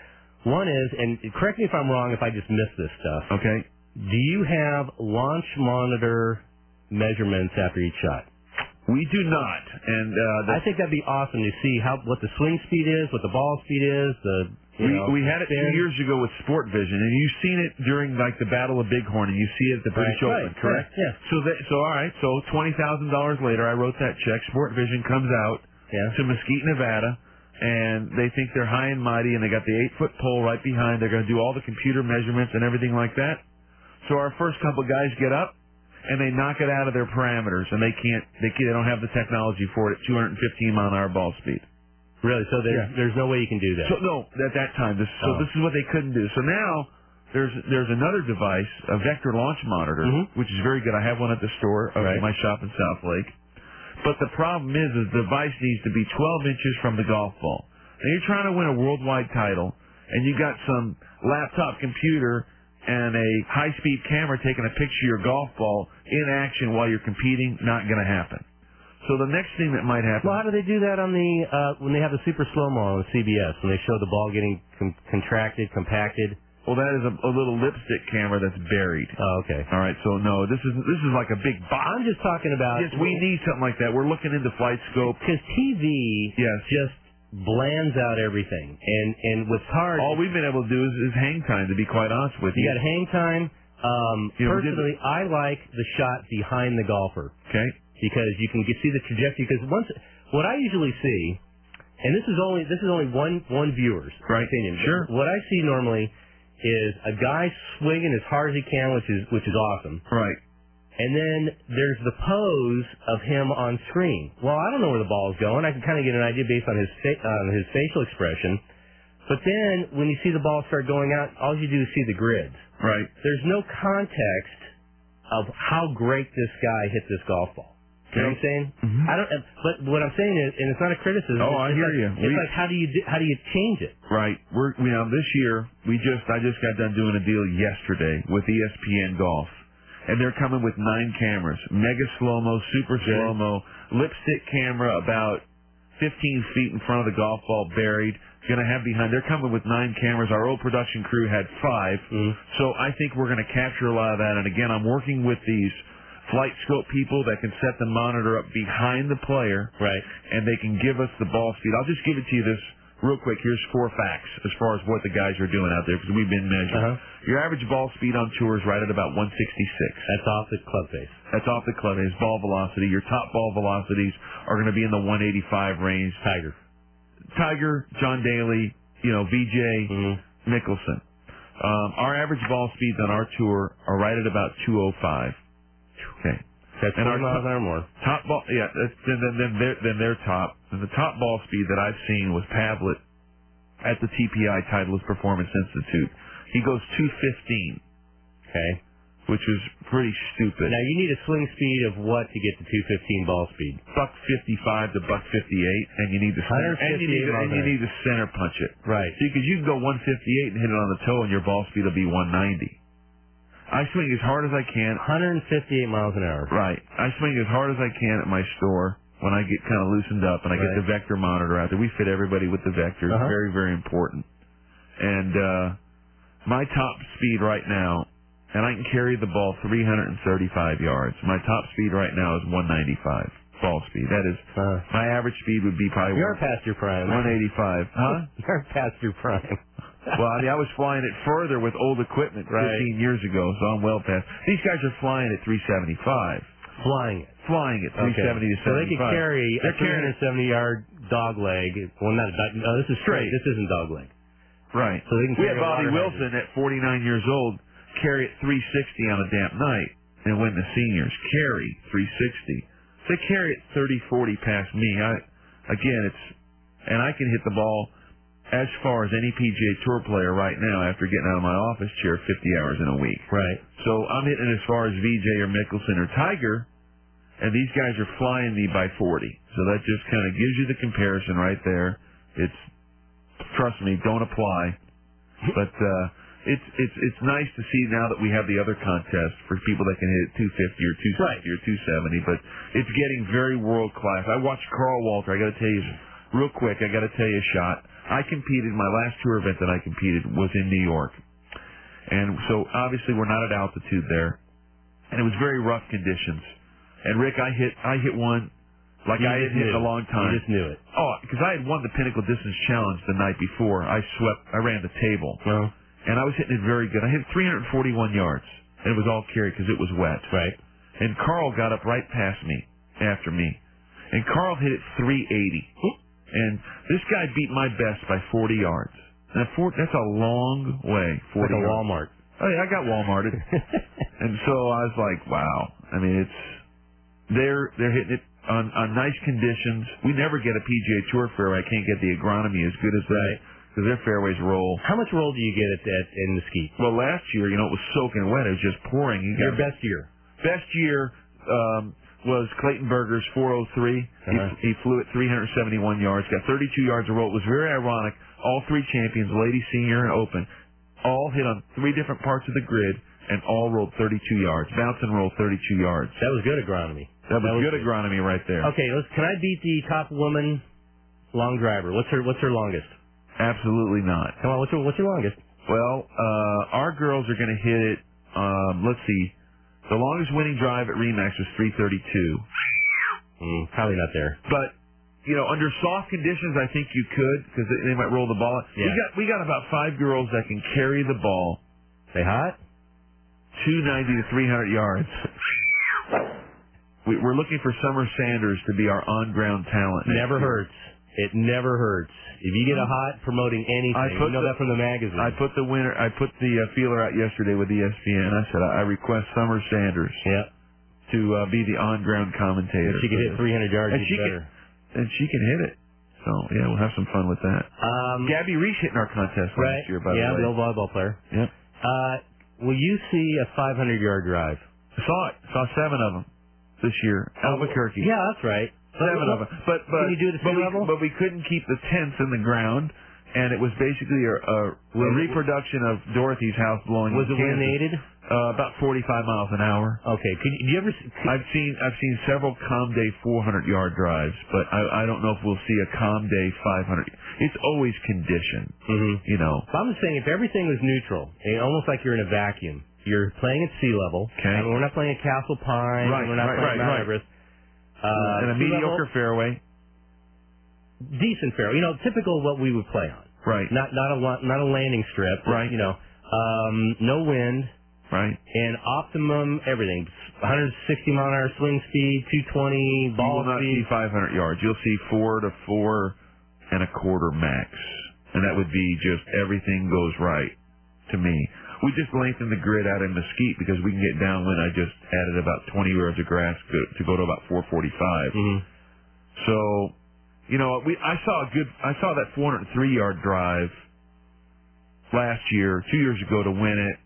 One is, and correct me if I'm wrong if I just missed this stuff. Okay. Do you have launch monitor measurements after each shot? We do not, and uh, I think that'd be awesome to see how what the swing speed is, what the ball speed is. The you we know, we had it two spin. years ago with Sport Vision, and you've seen it during like the Battle of Bighorn, and you see it at the British Right, Open, right, correct? yeah, yeah. So that so all right, so twenty thousand dollars later, I wrote that check. Sport Vision comes out Yeah. to Mesquite, Nevada, and they think they're high and mighty, and they got the eight foot pole right behind. They're going to do all the computer measurements and everything like that. So our first couple guys get up, and they knock it out of their parameters, and they can't they can't, they don't have the technology for it at two hundred fifteen mile an hour ball speed. Really? So there's Yeah. there's no way you can do that. So no, at that time, this so Oh. this is what they couldn't do. So now there's there's another device, a vector launch monitor, Mhm. which is very good. I have one at the store of Right. my shop in South Lake. But the problem is, is the device needs to be twelve inches from the golf ball. Now you're trying to win a worldwide title, and you got some laptop computer and a high-speed camera taking a picture of your golf ball in action while you're competing. Not going to happen. So the next thing that might happen. Well, how do they do that on the uh, when they have the super slow mo on C B S when they show the ball getting com- contracted, compacted? Well, that is a, a little lipstick camera that's buried. Oh, okay. All right, so no, this is this is like a big box. I'm just talking about. Yes, we need something like that. We're looking into Flight Scope. Because T V Yes. just blands out everything, and and what's hard. All we've been able to do is, is hang time. To be quite honest with you, You got hang time. Um, You know, we did- personally, I like the shot behind the golfer. Okay. Because you can get, see the trajectory. Because once, what I usually see, and this is only this is only one one viewer's Right. opinion. but Sure. What I see normally is a guy swinging as hard as he can, which is which is awesome. Right. And then there's the pose of him on screen. Well, I don't know where the ball is going. I can kind of get an idea based on his fa- on his facial expression. But then when you see the ball start going out, all you do is see the grids. Right. There's no context of how great this guy hit this golf ball. You know what I'm saying? Mhm. I don't. But what I'm saying is, and it's not a criticism. Oh, it's, I it's hear like, you. It's We- like how do you do, how do you change it? Right. We're you know this year we just I just got done doing a deal yesterday with E S P N Golf, and they're coming with nine cameras: mega slow mo, super slow mo, lipstick camera about fifteen feet in front of the golf ball buried. Going to have behind. They're coming with nine cameras. Our old production crew had five. Mm. So I think we're going to capture a lot of that. And again, I'm working with these Flight Scope people that can set the monitor up behind the player. Right. And they can give us the ball speed. I'll just give it to you this real quick. Here's four facts as far as what the guys are doing out there because we've been measuring. Uh-huh. Your average ball speed on tour is right at about one sixty-six. That's off the club face. That's off the club face. Ball velocity. Your top ball velocities are going to be in the one eighty-five range. Tiger. Tiger, John Daly, you know, V J, Mm-hmm. Mickelson. Um, our average ball speeds on our tour are right at about two oh five. Okay. That's and twenty our miles top, an hour more. Top ball, yeah. That's, then, then, then, their, then their top. And the top ball speed that I've seen was Pavlet at the T P I Titleist Performance Institute. He goes two fifteen. Okay. Which is pretty stupid. Now you need a swing speed of what to get to two fifteen ball speed? Buck fifty-five to buck fifty-eight, and you need to center, and you need to, and you need to center punch it. Right. See, because you can go one fifty-eight and hit it on the toe, and your ball speed will be one ninety. I swing as hard as I can. one fifty-eight miles an hour. Right. I swing as hard as I can at my store when I get kind of loosened up, and I right. get the vector monitor out there. We fit everybody with the vector. Uh-huh. Very, very important. And uh, my top speed right now, and I can carry the ball three thirty-five yards. My top speed right now is one ninety-five ball speed. That is, uh, my average speed would be probably You're past your prime. one eighty-five. Huh? You're past your prime. Well, I mean, I was flying it further with old equipment right. fifteen years ago, so I'm well past. These guys are flying at three seventy-five. Flying it. Flying at three seventy okay. to seventy-five. So they could carry They're a three seventy-yard dog leg. Well, not a dog. No, this is straight. This isn't dog leg. Right. So they can we carry had Bobby Wilson hydrogen. at forty-nine years old carry at three sixty on a damp night and win the seniors. Carry three sixty. They carry at thirty forty past me. I, again, it's, and I can hit the ball as far as any P G A Tour player right now after getting out of my office chair fifty hours in a week. Right. So I'm hitting it as far as V J or Mickelson or Tiger, and these guys are flying me by forty. So that just kind of gives you the comparison right there. It's, trust me, don't apply. But uh, it's it's it's nice to see now that we have the other contest for people that can hit two fifty or two sixty right. or two seventy. But it's getting very world class. I watched Carl Walter. I got to tell you, real quick, I got to tell you a shot. I competed. My last tour event that I competed was in New York, and so obviously we're not at altitude there, and it was very rough conditions. And Rick, I hit I hit one like you I hadn't hit in a long time. You just knew it. Oh, because I had won the Pinnacle Distance Challenge the night before. I swept. I ran the table. Well. And I was hitting it very good. I hit three forty-one yards, and it was all carry because it was wet. Right. And Carl got up right past me, after me, and Carl hit it three eighty. And this guy beat my best by forty yards. And that's a long way. forty like a yards. Walmart. Oh yeah, I got Walmarted. And so I was like, wow. I mean, it's they're they're hitting it on on nice conditions. We never get a P G A Tour fairway. I can't get the agronomy as good as that. Right. Because their fairways roll. How much roll do you get at that in the skeet? Well, last year, you know, it was soaking wet. It was just pouring. You Your got, best year? Best year um, was Clayton Berger's four oh three. Uh-huh. He, he flew at three seventy-one yards, got thirty-two yards of roll. It was very ironic. All three champions, ladies, senior, and open, all hit on three different parts of the grid and all rolled thirty-two yards. Bounce and roll thirty-two yards. That was good agronomy. That was, that was good, good agronomy right there. Okay, let's, can I beat the top woman long driver? What's her What's her longest? Absolutely not. Come on, what's your, what's your longest? Well, uh, our girls are going to hit it, um, let's see, the longest winning drive at Remax was three thirty-two. Mm, probably not there. But, you know, under soft conditions, I think you could, because they, they might roll the ball. Yeah. We got we got about five girls that can carry the ball. They hot? two ninety to three hundred yards. we, we're looking for Summer Sanders to be our on-ground talent. Never year. hurts. It never hurts. If you get a hot promoting anything, I put you know the, that from the magazine. I put the winner. I put the uh, feeler out yesterday with E S P N. I said I request Summer Sanders yeah. to uh, be the on-ground commentator. If she can hit three hundred yards, and she's she better. Can, and she can hit it. So yeah, we'll have some fun with that. Um, Gabby Reese hitting our contest right. last year, by yeah, the way. the old volleyball player. Yep. Uh, will you see a five hundred yard drive? I saw it. Saw seven of them this year. Albuquerque. Yeah, that's right. Seven of them. But but can you do the but sea we, level? but we couldn't keep the tents in the ground, and it was basically a, a, a reproduction of Dorothy's house blowing. Was it Kansas. wind aided? Uh, about forty-five miles an hour. Okay. Could you, do you ever? Could, I've seen I've seen several calm day four hundred yard drives, but I, I don't know if we'll see a calm day five hundred. It's always condition, mm-hmm. you know. But I'm just saying, if everything was neutral, eh, almost like you're in a vacuum, you're playing at sea level. Okay. I mean, we're not playing at Castle Pine. Right. We're not right, playing right, Mount right. Everest. Uh, and a mediocre level, fairway. Decent fairway. You know, typical of what we would play on. Right. Not not a not a landing strip. Right. You know, um, no wind. Right. And optimum everything. one sixty mile an hour swing speed, two twenty ball speed. You will not speed. see five hundred yards. You'll see four to four and a quarter max. and that would be just everything goes right to me. We just lengthened the grid out in Mesquite because we can get downwind. I just added about twenty yards of grass to, to go to about four forty-five. Mm-hmm. So, you know, we I saw a good I saw that four hundred three yard drive last year, two years ago, to win it.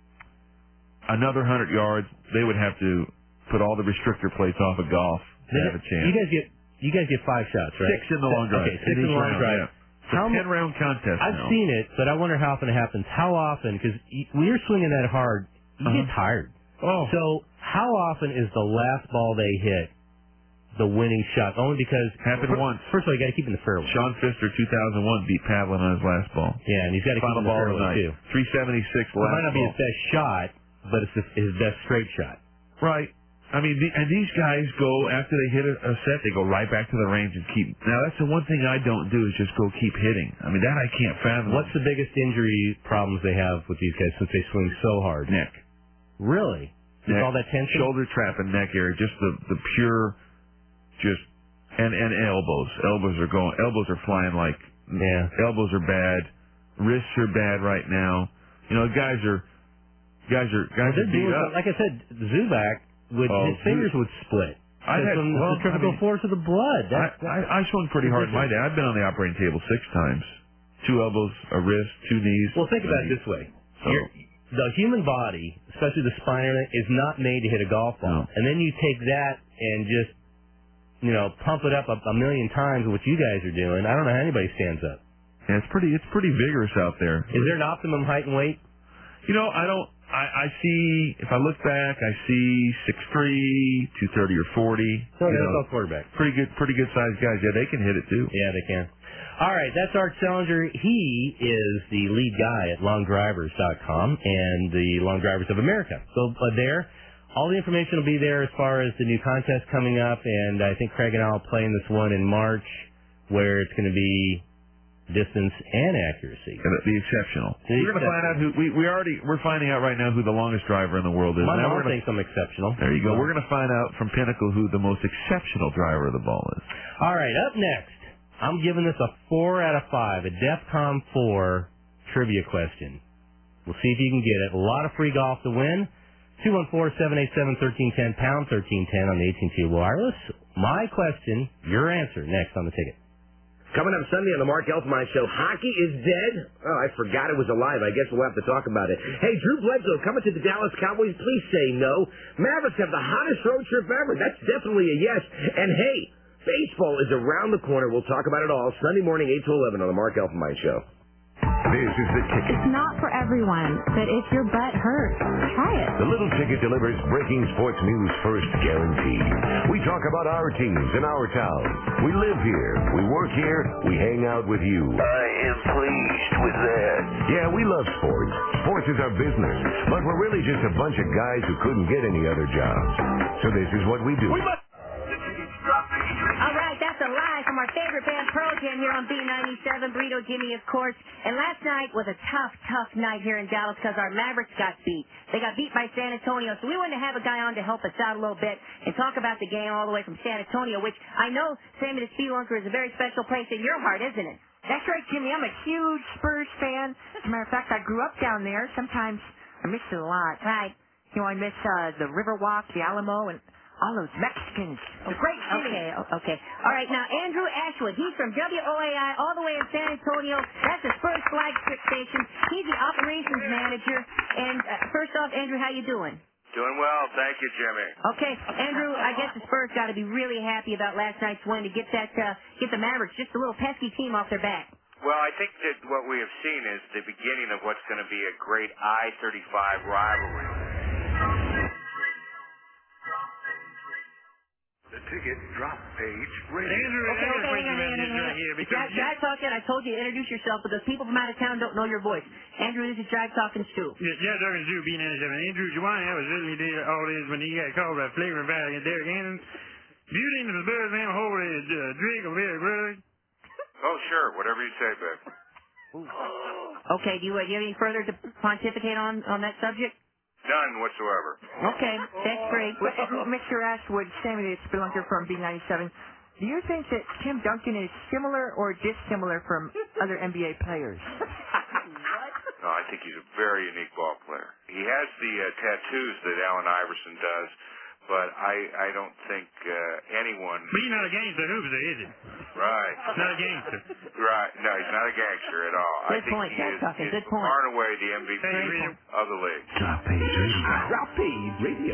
Another one hundred yards, they would have to put all the restrictor plates off of golf to have a chance. You guys get you guys get five shots, right? Six in the long drive. Okay, six in the long round, drive. Yeah. It's a ten round contest. I've now. seen it, but I wonder how often it happens. How often? Because when you're swinging that hard, you Uh-huh. get tired. Oh. So how often is the last ball they hit the winning shot? Only because happened fir- once. First of all, you got to keep in the fairway. Sean Pfister, two thousand one, beat Pavlin on his last ball. Yeah, and he's got to keep Final in the ball of fairway the night. too. three seventy-six It last might not be ball. his best shot, but it's his- his best straight shot. Right. I mean, the, and these guys go, after they hit a, a set, they go right back to the range and keep. Now, that's the one thing I don't do is just go keep hitting. I mean, that I can't fathom. What's the biggest injury problems they have with these guys since they swing so hard? Neck. Really? With Neck, all that tension? shoulder trap and neck area, just the, the pure, just, and, and elbows. Elbows are going, elbows are flying like, yeah. elbows are bad. Wrists are bad right now. You know, guys are, guys are, guys They're are beat doing up. some- like I said, Zubak, would, Oh, his fingers would split. I had, from well, the centrifugal I mean, force of the blood. That, I, I, I swung pretty hard in my day. I've been on the operating table six times. Two elbows, a wrist, two knees. Well, think about it knee. this way. So, You're, the human body, especially the spine, is not made to hit a golf ball. No. And then you take that and just, you know, pump it up a, a million times, what you guys are doing. I don't know how anybody stands up. yeah, it's pretty, it's pretty vigorous out there. Is there an optimum height and weight? You know, I don't. I, I see. If I look back, I see six three, two thirty or forty. So you that's know, all quarterback. Pretty good, pretty good sized guys. Yeah, they can hit it too. Yeah, they can. All right, that's Art Sellinger. He is the lead guy at long drivers dot com and the Long Drivers of America. So uh, there, all the information will be there as far as the new contest coming up, and I think Craig and I will play in this one in March, where it's going to be distance and accuracy. And the exceptional. The we're going to find out who we we already we're finding out right now who the longest driver in the world is. My now mom we're gonna, thinks I'm exceptional. There you go. We're going to find out from Pinnacle who the most exceptional driver of the ball is. All right, up next, I'm giving this a four out of five, a DEFCON four trivia question. We'll see if you can get it. A lot of free golf to win. two one four, seven eight seven, one three one zero, pound thirteen ten on the A T and T Wireless. My question, your answer, next on the ticket. Coming up Sunday on the Mark Elfmeyer Show, hockey is dead. Oh, I forgot it was alive. I guess we'll have to talk about it. Hey, Drew Bledsoe coming to the Dallas Cowboys. Please say no. Mavericks have the hottest road trip ever. That's definitely a yes. And hey, baseball is around the corner. We'll talk about it all Sunday morning, eight to eleven on the Mark Elfmeyer Show. This is the ticket. It's not for everyone, but if your butt hurts, try it. The Little Ticket delivers breaking sports news first guaranteed. We talk about our teams in our town. We live here. We work here. We hang out with you. I am pleased with that. Yeah, we love sports. Sports is our business. But we're really just a bunch of guys who couldn't get any other jobs. So this is what we do. All right, that's a lie from our favorite band, Pearl Jam, here on B ninety-seven. Burrito Jimmy, of course. And last night was a tough, tough night here in Dallas because our Mavericks got beat. They got beat by San Antonio, so we wanted to have a guy on to help us out a little bit and talk about the game all the way from San Antonio, which I know, Sammy the Speedwalker, is a very special place in your heart, isn't it? That's right, Jimmy. I'm a huge Spurs fan. As a matter of fact, I grew up down there. Sometimes I miss it a lot. Right. You know, I miss uh, the Riverwalk, the Alamo, and all those Mexicans. The great city. Okay, okay. All right, now, Andrew Ashwood, he's from W O A I all the way in San Antonio. That's his first flagship station. He's the operations manager. And uh, first off, Andrew, how you doing? Doing well, thank you, Jimmy. Okay, Andrew, I guess the Spurs got to be really happy about last night's win to get that, uh, get the Mavericks, just a little pesky team off their back. Well, I think that what we have seen is the beginning of what's going to be a great I thirty-five rivalry. The ticket drop page radio. Andrew, okay, okay, hang on, hang on, hang on. It's Drive, Drive Talking, I told you to introduce yourself because people from out of town don't know your voice. Andrew, this is Drive Talking Stu. Yeah, Drive Talking Stu, B ninety-seven. Andrew Giovanni, I was really did all this when he got called by Flagrant Valley and Derek Hannon. Beauty in the birds and holy uh, drink of very brother. Oh, sure, whatever you say, babe. Okay, do you, uh, do you have any further to pontificate on, on that subject? None whatsoever. Okay, that's great. Well, Mister Ashwood, Sammy the Spelunker from B ninety-seven. do you think that Tim Duncan is similar or dissimilar from other N B A players? No, I think he's a very unique ball player. He has the uh, tattoos that Allen Iverson does, but I I don't think uh, anyone... But he's not a gangster hooper, is he? Right. Not a gangster. Right. No, he's not a gangster at all. Good I think point, he Jack is, Duffin, is good point. far and away the M V P Hey, of the league. Drop Page Radio. Drop Page Radio.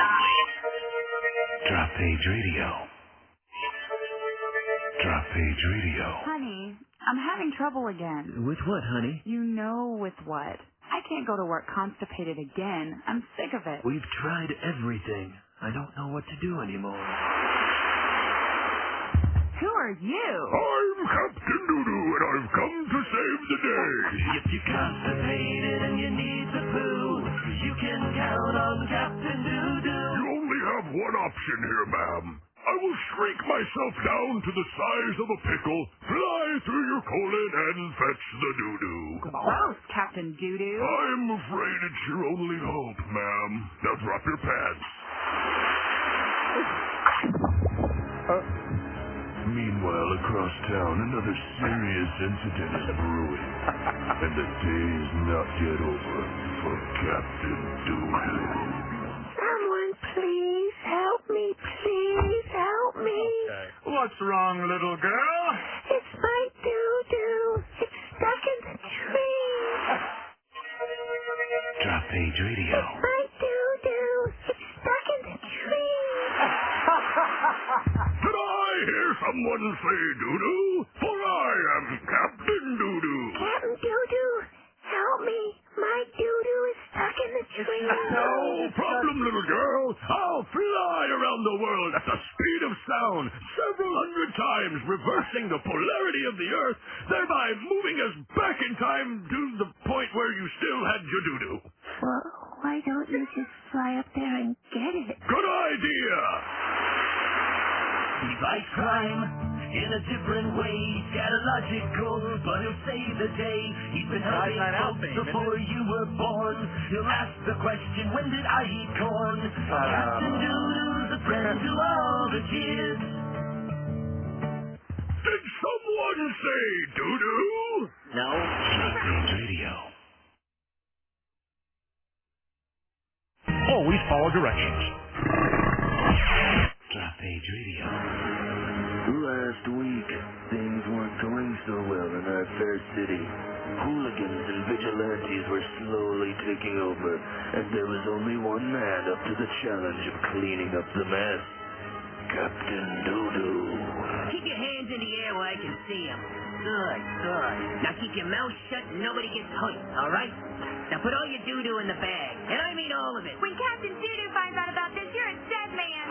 Drop Page Radio. Drop Page Radio. Honey, I'm having trouble again. With what, honey? You know with what. I can't go to work constipated again. I'm sick of it. We've tried everything. I don't know what to do anymore. Who are you? I'm Captain Doodoo, and I've come to save the day. If you're constipated and you need to poo, you can count on Captain Doodoo. You only have one option here, ma'am. I will shrink myself down to the size of a pickle, fly through your colon, and fetch the doo-doo. Gross, Captain Doodoo. I'm afraid it's your only hope, ma'am. Now drop your pants. Uh, Meanwhile, across town, another serious incident is brewing. And the day is not yet over for Captain Doodoo. Someone please help me, please help me. What's wrong, little girl? It's my doo-doo. It's stuck in the tree. Drop Page Radio. It's my doo-doo. It's stuck in the tree. Did I hear someone say doo-doo? For I am Captain Doodoo. Captain Doodoo, help me. My doo-doo is stuck in the tree. No problem, little girl. I'll fly around the world at the speed of sound, several hundred times, reversing the polarity of the Earth, thereby moving us back in time to the point where you still had your doo-doo. Well, why don't you just fly up there and get it? Good idea. He fights crime in a different way. Scatological, but he'll save the day. He's been helping folks before you were born. He'll ask the question, when did I eat corn? Uh, Captain Doodoo's a friend to all the kids. Did someone say doo-doo? No. Drop Page Radio. Always follow directions. Drop Page Radio. Last week, things weren't going so well in our fair city. Hooligans and vigilantes were slowly taking over, and there was only one man up to the challenge of cleaning up the mess. Captain Doodoo. Keep your hands in the air where I can see them. Good, good. Now keep your mouth shut and nobody gets hurt, all right? Now put all your doo-doo in the bag, and I mean all of it. When Captain Doodoo finds out about this, you're a dead man.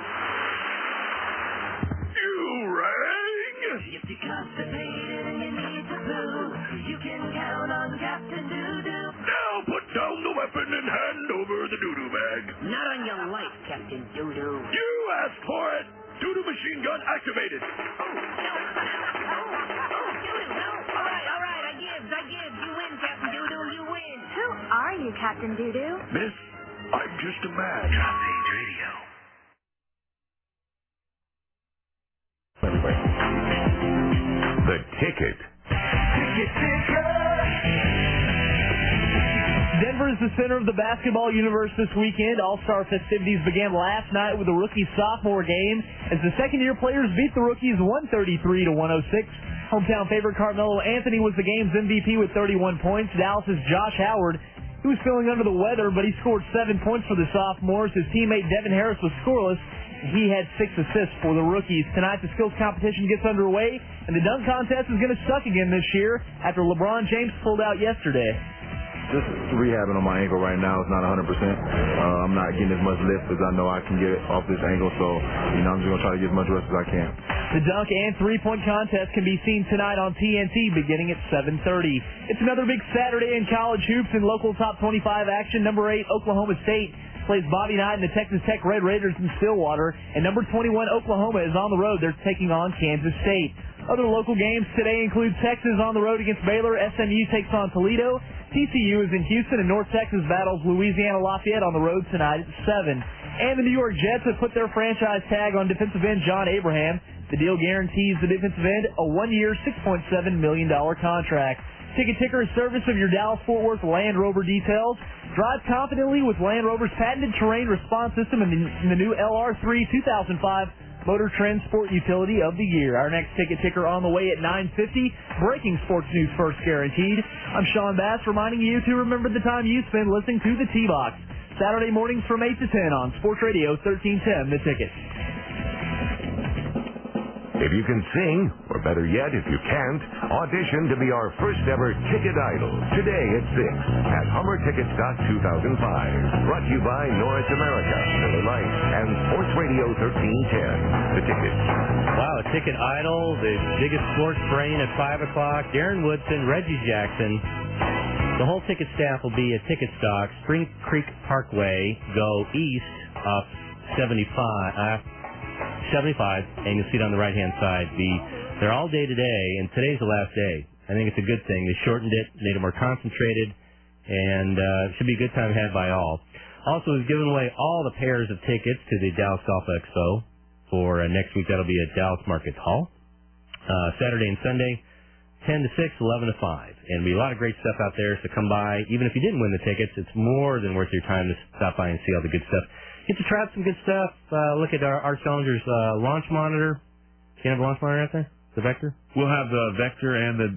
You rang? If you're constipated and you need to poo, you can count on Captain Doodoo. Now put down the weapon and hand over the doo-doo bag. Not on your life, Captain Doodoo. You asked for it. Doo-doo machine gun activated. Oh, Doodoo, no. All right, all right, I give, I give. You win, Captain Doodoo, you win. Who are you, Captain Doodoo? Miss, I'm just a man. Drop Page Radio. The Ticket. Ticket, ticket. Denver is the center of the basketball universe this weekend. All-Star festivities began last night with a rookie-sophomore game as the second-year players beat the rookies one thirty-three to one oh six. Hometown favorite Carmelo Anthony was the game's M V P with thirty-one points. Dallas's Josh Howard, he was feeling under the weather, but he scored seven points for the sophomores. His teammate Devin Harris was scoreless. He had six assists for the rookies. Tonight, the skills competition gets underway, and the dunk contest is going to suck again this year after LeBron James pulled out yesterday. Just rehabbing on my ankle right now. It's not one hundred percent. Uh, I'm not getting as much lift as I know I can get off this ankle, so you know I'm just going to try to get as much rest as I can. The dunk and three-point contest can be seen tonight on T N T beginning at seven thirty. It's another big Saturday in college hoops and local top twenty-five action. Number eight, Oklahoma State plays Bobby Knight and the Texas Tech Red Raiders in Stillwater, and number twenty-one, Oklahoma, is on the road. They're taking on Kansas State. Other local games today include Texas on the road against Baylor, S M U takes on Toledo, T C U is in Houston, and North Texas battles Louisiana Lafayette on the road tonight at seven. And the New York Jets have put their franchise tag on defensive end John Abraham. The deal guarantees the defensive end a one-year, six point seven million dollars contract. Ticket Ticker is service of your Dallas-Fort Worth Land Rover details. Drive confidently with Land Rover's patented terrain response system and the new L R three two thousand five Motor Trend Sport Utility of the Year. Our next Ticket Ticker on the way at nine fifty. Breaking sports news first guaranteed. I'm Sean Bass reminding you to remember the time you spend listening to the T-Box. Saturday mornings from eight to ten on Sports Radio thirteen ten, The Ticket. If you can sing, or better yet, if you can't, audition to be our first ever Ticket Idol. Today at six at Hummer Ticket Stock two thousand five. Brought to you by Norris America, Miller Lite, and Sports Radio thirteen ten. The Ticket. Wow, a Ticket Idol, the biggest sports brain at five o'clock. Darren Woodson, Reggie Jackson. The whole Ticket staff will be at Ticket Stock, Spring Creek Parkway. Go east off seventy-five. Uh, seventy-five, and you'll see it on the right-hand side. The, they're all day today, and today's the last day. I think it's a good thing. They shortened it, made it more concentrated, and uh, it should be a good time had by all. Also, we've given away all the pairs of tickets to the Dallas Golf Expo for uh, next week. That'll be at Dallas Market Hall. Uh, Saturday and Sunday, ten to six, eleven to five. And there'll be a lot of great stuff out there, so come by. Even if you didn't win the tickets, it's more than worth your time to stop by and see all the good stuff. Get to try out some good stuff. Uh, look at our, our Challenger's uh, launch monitor. Can you have a launch monitor out there? The Vector? We'll have the Vector and the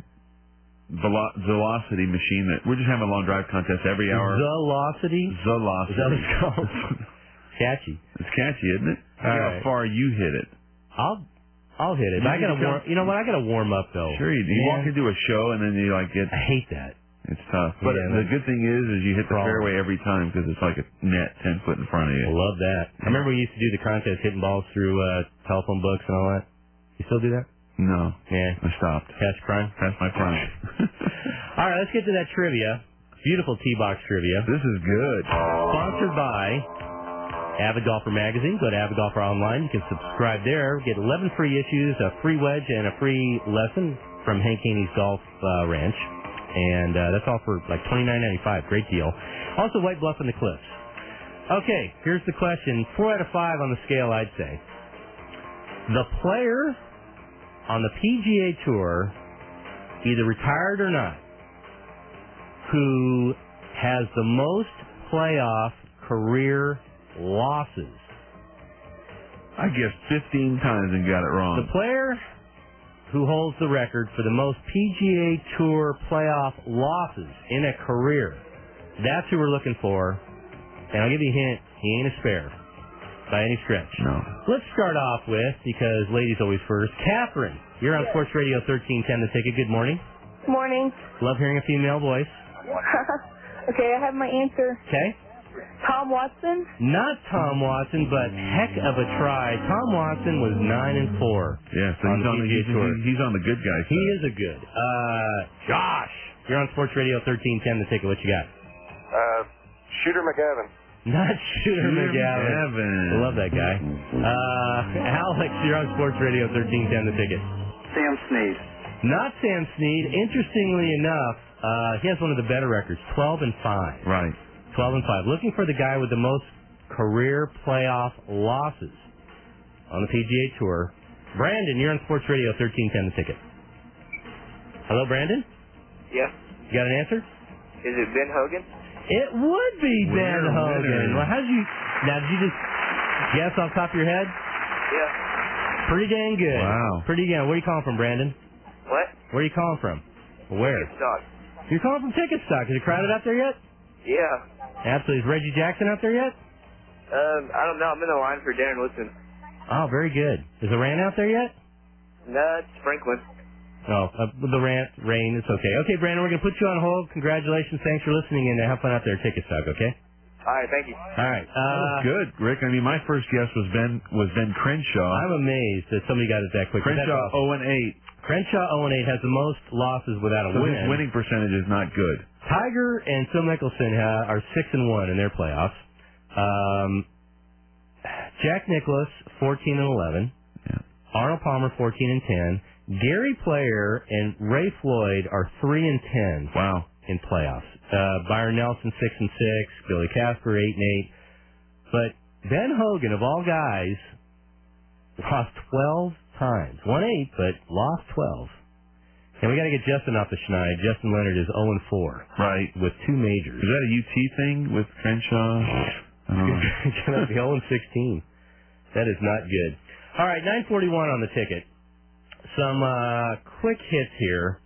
velo- Velocity machine. That we're just having a long drive contest every hour. Velocity? Velocity. Is that what it's called? Catchy. It's catchy, isn't it? All See right. how far you hit it. I'll I'll hit it. You But I gotta become- warm. You know what? I gotta warm up though. Sure, you do. You walk into a show and then you like get. I hate that. It's tough. But Yeah, the good thing is, is you hit the Problem. fairway every time because it's like a net ten foot in front of you. I love that. I remember we used to do the contest hitting balls through uh, telephone books and all that. You still do that? No. Yeah. I stopped. Past crime? That's my crime. All right, let's get to that trivia. Beautiful T-Box trivia. This is good. Sponsored by Avid Golfer Magazine. Go to Avid Golfer Online. You can subscribe there. Get eleven free issues, a free wedge, and a free lesson from Hank Haney's Golf uh, Ranch. And uh, that's all for like twenty-nine ninety-five. Great deal. Also, White Bluff and the Cliffs. Okay, here's the question. Four out of five on the scale, I'd say. The player on the P G A Tour, either retired or not, who has the most playoff career losses. I guessed fifteen times and got it wrong. The player who holds the record for the most P G A Tour playoff losses in a career. That's who we're looking for. And I'll give you a hint, he ain't a spare by any stretch. No. Let's start off with, because ladies always first, Catherine. You're on Sports Radio thirteen ten, The Ticket. Good morning. Morning. Love hearing a female voice. Okay, I have my answer. Okay. Tom Watson? Not Tom Watson, but heck of a try. Tom Watson was nine and four. Yeah, so on he's the on the, P G A he's, Tour. he's on the good guys. He is a good. Uh, Josh, you're on Sports Radio thirteen ten, The Ticket. What you got? Uh, Shooter McGavin. Not Shooter, Shooter McGavin. McGavin. I love that guy. Uh, Alex, you're on Sports Radio thirteen ten, The Ticket. Sam Snead. Not Sam Snead. Interestingly enough, uh, he has one of the better records, twelve and five. Right. twelve and five. Looking for the guy with the most career playoff losses on the P G A Tour. Brandon, you're on Sports Radio thirteen ten, The Ticket. Hello, Brandon? Yeah. You got an answer? Is it Ben Hogan? It would be Ben Winner, Hogan. winner. Well, how did you... Now, did you just guess off the top of your head? Yeah. Pretty dang good. Wow. Pretty dang. Where are you calling from, Brandon? What? Where are you calling from? Where? Stock. You're calling from Ticket Stock. Is it crowded out there yet? Yeah. Absolutely. Is Reggie Jackson out there yet? Um, I don't know. I'm in the line for Darren Woodson. Oh, very good. Is the rain out there yet? No, it's sprinkling. Oh, uh, the rant, rain, it's okay. Okay, Brandon, we're going to put you on hold. Congratulations. Thanks for listening, and have fun out there at Ticket Stock, okay? All right, thank you. All right. That Uh, was good, Rick. I mean, my first guess was Ben was Ben Crenshaw. I'm amazed that somebody got it that quick. Crenshaw That's awesome. oh and eight. Crenshaw oh and eight has the most losses without a So win. his winning percentage is not good. Tiger and Phil Mickelson ha- are six and one in their playoffs. Um, Jack Nicklaus fourteen and eleven. Yeah. Arnold Palmer fourteen and ten. Gary Player and Ray Floyd are three and ten. Wow. In playoffs. Uh, Byron Nelson six and six. Billy Casper eight and eight. But Ben Hogan, of all guys, lost twelve times. Won eight, but lost twelve. And we got to get Justin off the schneid. Justin Leonard is oh and four. Right. With two majors. Is that a U T thing with Crenshaw? I don't know. It's going to be oh and sixteen. That is not good. All right, nine forty-one on the ticket. Some uh, quick hits here.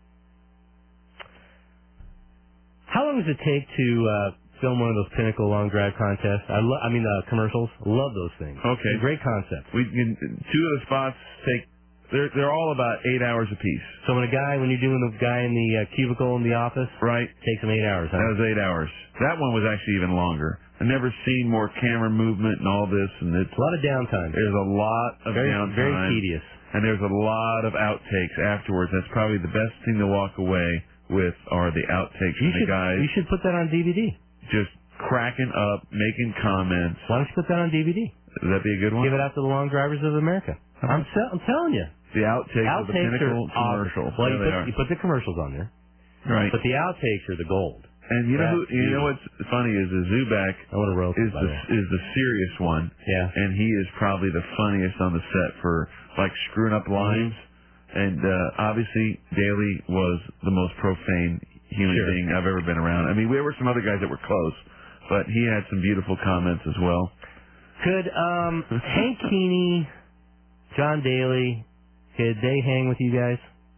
How long does it take to uh, film one of those Pinnacle long drive contests? I, lo- I mean, uh, commercials. Love those things. Okay. Great concept. We can, two of the spots take. They're they're all about eight hours apiece. So when a guy, when you're doing the guy in the uh, cubicle in the office, right, takes him eight hours. Huh? That was eight hours. That one was actually even longer. I've never seen more camera movement and all this, and it's a lot of downtime. There's a lot of very, downtime. Very tedious. And there's a lot of outtakes afterwards. That's probably the best thing to walk away with are the outtakes You from should, the guys. You should put that on D V D. Just cracking up, making comments. Why don't you put that on D V D? Would that be a good one? Give it out to the long drivers of America. I'm, se- I'm telling you. The outtakes, outtakes of the Pinnacle are commercial. Awesome. Well, you there put, you put the commercials on there. Right. But the outtakes are the gold. And you know That's who, you know what's funny is that Zubak is the is the serious one. Yeah. And he is probably the funniest on the set for like screwing up lines. Mm-hmm. And uh, obviously Daly was the most profane human sure. being I've ever been around. I mean, there were some other guys that were close, but he had some beautiful comments as well. Could um, Hank Keeney, John Daly, could they hang with you guys?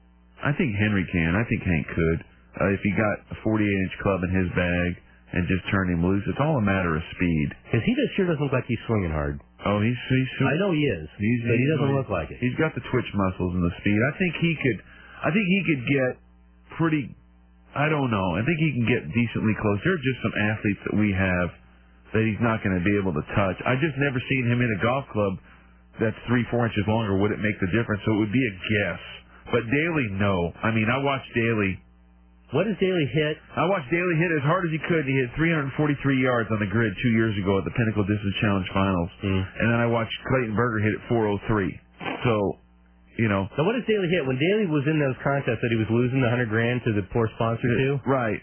I think Henry can. I think Hank could. Uh, if he got a forty-eight inch club in his bag and just turned him loose, it's all a matter of speed. Because he just sure doesn't look like he's swinging hard. Oh, he's... he's I know he is, he's, but he he's, doesn't he's, look like it. He's got the twitch muscles and the speed. I think he could... I think he could get pretty... I don't know. I think he can get decently close. There are just some athletes that we have that he's not going to be able to touch. I just never seen him in a golf club that's three, four inches longer. Would it make the difference? So it would be a guess. But Daly, no. I mean, I watched Daly. What does Daly hit? I watched Daly hit as hard as he could. He hit three hundred forty-three yards on the grid two years ago at the Pinnacle Distance Challenge Finals. Mm. And then I watched Clayton Berger hit at four oh three. So, you know. Now, what does Daly hit? When Daly was in those contests that he was losing the hundred grand to the poor sponsor to? Right.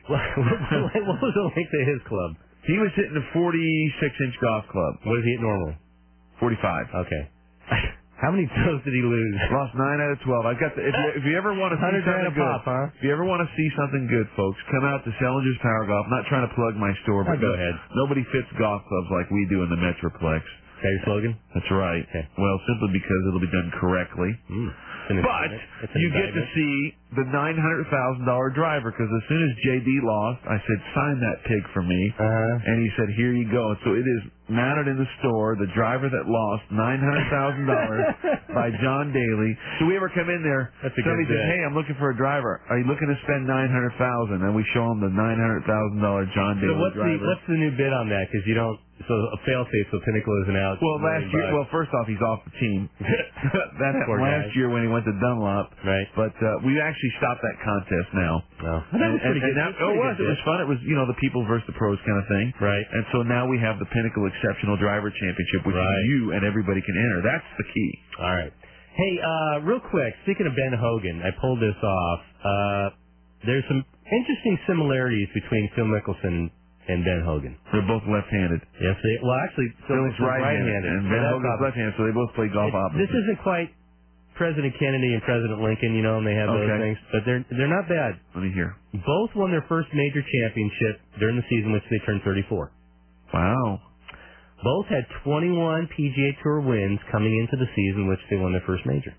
What was the length of his club? He was hitting a forty-six inch golf club. What did he hit normally? forty-five. Okay. How many throws did he lose? Lost nine out of twelve. I got the. If you, if you ever want to see something good, pop, huh? if you ever want to see something good, folks, come out to Sellinger's Power Golf. I'm not trying to plug my store, but oh, go ahead. Nobody fits golf clubs like we do in the Metroplex. Is that your slogan? That's right. Okay. Well, simply because it'll be done correctly. Mm. But you get to see the nine hundred thousand dollar driver, because as soon as J D lost, I said, sign that pig for me. Uh-huh. And he said, here you go. So it is mounted in the store, the driver that lost nine hundred thousand dollars by John Daly. So we ever come in there, That's a somebody good says, day. hey, I'm looking for a driver. Are you looking to spend nine hundred thousand dollars? And we show him the nine hundred thousand dollar John Daly so what's driver. The, what's the new bid on that? Because you don't, so a fail-safe, so Pinnacle isn't out. Well, last year, well, first off, he's off the team. That happened last year when he went to Dunlop. Right. But uh, we actually stopped that contest now. No. And, That was pretty and, good. and that, That's pretty oh, it was. good It was fun. It was, you know, the people versus the pros kind of thing. Right. And so now we have the Pinnacle Exceptional Driver Championship, which Right. is you and everybody can enter. That's the key. All right. Hey, uh, real quick, speaking of Ben Hogan, I pulled this off. Uh, there's some interesting similarities between Phil Mickelson and Ben Hogan. They're both left-handed. Yes, they, well, actually, Phil Phil's Mickelson's right-handed, right-handed. and Ben So that's Hogan's obvious. left-handed, so they both play golf It- opposite. This isn't quite President Kennedy and President Lincoln, you know, and they have those Okay. things, but they're they're not bad. Let me hear. Both won their first major championship during the season which they turned thirty-four. Wow. Both had twenty-one P G A Tour wins coming into the season which they won their first major.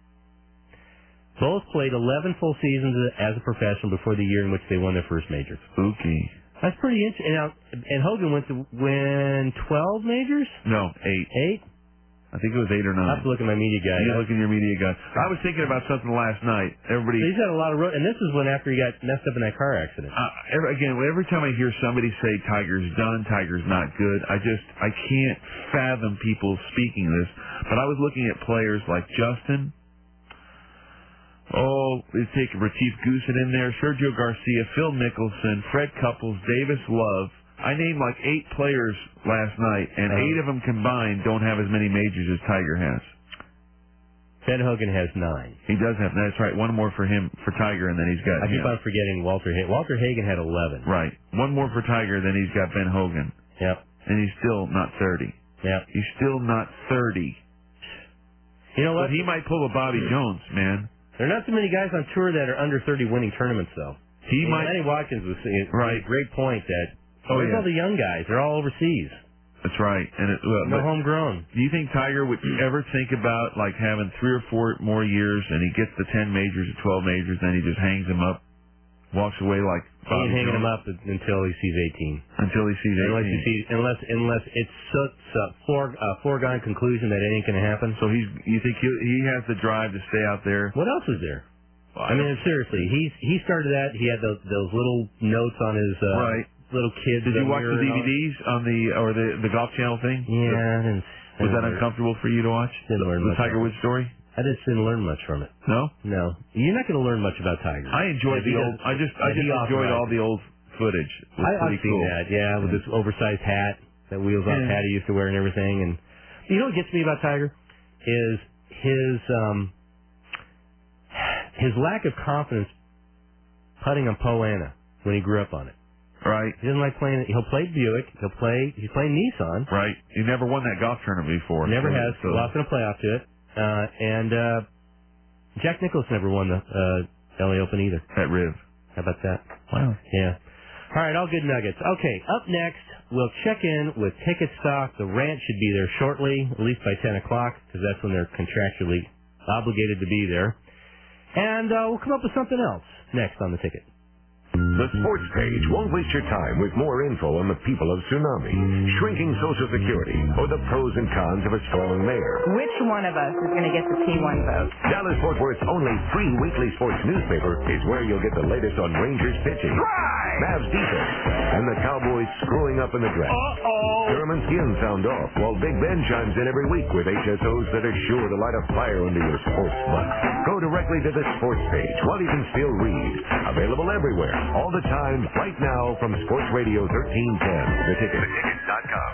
Both played eleven full seasons as a professional before the year in which they won their first major. Spooky. That's pretty interesting. And, now- and Hogan went to win twelve majors? No, eight. Eight? I think it was eight or nine. I have to look at my media guide. You look at your media guide. I was thinking about something last night. Everybody. So he's had a lot of road, and this is when after he got messed up in that car accident. Uh, every, again, every time I hear somebody say Tiger's done, Tiger's not good, I just I can't fathom people speaking this. But I was looking at players like Justin. Oh, they take Retief Goosen in there, Sergio Garcia, Phil Mickelson, Fred Couples, Davis Love. I named like eight players last night, and Uh-huh. eight of them combined don't have as many majors as Tiger has. Ben Hogan has nine. He does have. That's right. One more for him, for Tiger, and then he's got I keep him. on forgetting Walter Hagen. Walter Hagen had eleven. Right. One more for Tiger, then he's got Ben Hogan. Yep. And he's still not thirty. Yep. He's still not thirty. You know what? But he might pull a Bobby Jones, man. There are not too many guys on tour that are under thirty winning tournaments, though. He I mean, might. Lenny Watkins was saying Right. a great point that Oh, where's yeah. all the young guys? They're all overseas. That's right. And it, well, No but homegrown. do you think Tiger would ever think about like having three or four more years, and he gets the ten majors or twelve majors, then he just hangs them up, walks away like He Bobby ain't hanging Jones? him up until he sees eighteen. Until he sees Unless eighteen. you see, unless unless it's such a fore, uh, foregone conclusion that it ain't going to happen. So he's you think he he has the drive to stay out there? What else is there? Well, I mean, seriously, he he started that. He had those those little notes on his uh, Right. little kids. Did you watch the D V D Ds on the or the the Golf Channel thing? Yeah. I didn't, Was that didn't uncomfortable for you to watch? Didn't learn the much Tiger from Woods story? I just didn't learn much from it. No. No, you're not going to learn much about Tiger. I enjoyed Yeah, the because- old. I just I yeah, just he enjoyed authorized all the old footage. It was I, I've pretty seen cool. that, yeah, with this oversized hat, that wheels off Yeah. hat he used to wear and everything. And you know what gets me about Tiger is his um his lack of confidence putting on Poa annua when he grew up on it. Right. He doesn't like playing it. He'll play Buick. He'll play. He's playing Nissan. Right. He never won that golf tournament before. Never so, has. So. Lost in a playoff to it. Uh, and uh, Jack Nicklaus never won the uh, L A Open either. At Riv. How about that? Wow. Yeah. All right, all good nuggets. Okay, up next, we'll check in with Ticket Stock. The rant should be there shortly, at least by ten o'clock, because that's when they're contractually obligated to be there. And uh, we'll come up with something else next on the ticket. The sports page won't waste your time with more info on the people of Tsunami, shrinking Social Security, or the pros and cons of a stalling mayor. Which one of us is going to get the T one vote? Dallas-Fort Worth's only free weekly sports newspaper is where you'll get the latest on Rangers pitching, Mavs defense, and the Cowboys screwing up in the draft. Uh-oh. German skins sound off, while Big Ben chimes in every week with H S Os that are sure to light a fire under your sports butt. Go directly to the sports page while you can still read. Available everywhere, all the time, right now from Sports Radio thirteen ten. The Ticket. The Ticket dot com.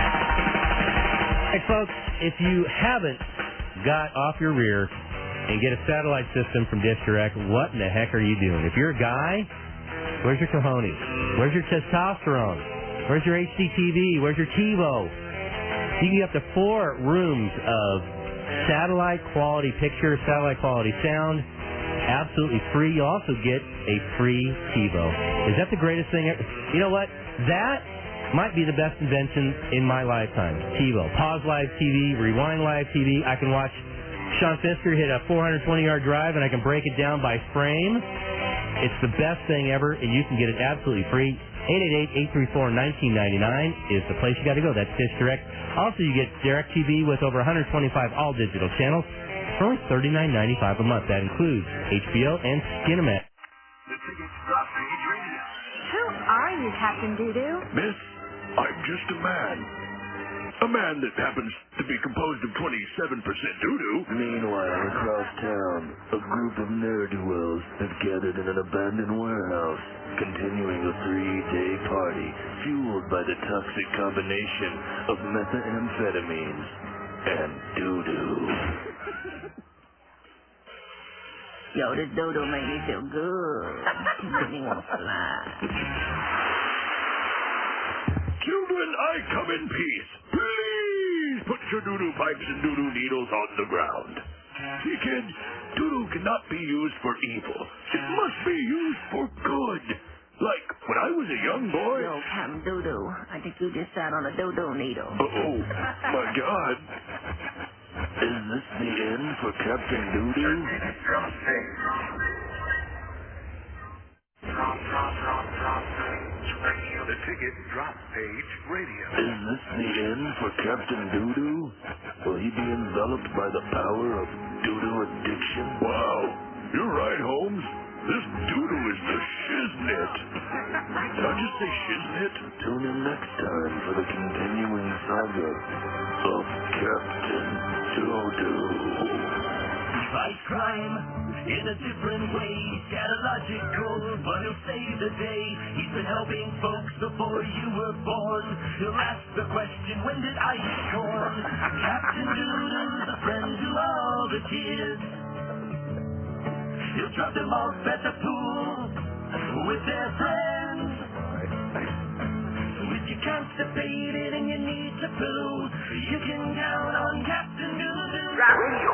Hey, folks, if you haven't got off your rear and get a satellite system from Dish Direct, what in the heck are you doing? If you're a guy, where's your cojones? Where's your testosterone? Where's your H D T V? Where's your TiVo? You can get up to four rooms of satellite quality picture, satellite quality sound, absolutely free. You'll also get a free TiVo. Is that the greatest thing ever? You know what? That might be the best invention in my lifetime. TiVo. Pause live T V, rewind live T V. I can watch Sean Fisker hit a four hundred twenty yard drive, and I can break it down by frame. It's the best thing ever, and you can get it absolutely free. eight eight eight, eight three four, one nine nine nine is the place you got to go. That's Dish Direct. Also, you get Direct T V with over one hundred twenty-five all-digital channels for only thirty-nine ninety-five a month. That includes H B O and Skinemax. Who are you, Captain Doodoo? Miss, I'm just a man. A man that happens to be composed of twenty-seven percent doo-doo. Meanwhile, across town, a group of ne'er-do-wells have gathered in an abandoned warehouse, continuing a three-day party fueled by the toxic combination of methamphetamines and doo-doo. Yo, this dodo make me feel good. Make me want to fly. Children, I come in peace. Please put your doo-doo pipes and doo-doo needles on the ground. See, kids, doo-doo cannot be used for evil. It must be used for good. Like when I was a young boy. Yo, Captain Doodoo, I think you just sat on a dodo needle. Oh, my God. Is this the end for Captain Doodoo? The Ticket Drop Page Radio. Is this the end for Captain Doodoo? Will he be enveloped by the power of doodoo addiction? Wow, you're right, Holmes. This doodoo is the shiznit. Did I just say shiznit? Tune in next time for the continuing saga of Captain Doodoo. Fight crime in a different way. Scatological, but he'll save the day. He's been helping folks before you were born. He'll ask the question, when did ice corn? Captain Doodoo's a friend to all the kids. He'll drop them off at the pool with their friends. So if you're constipated and you need to poo, you can count on Captain Doodoo. Radio.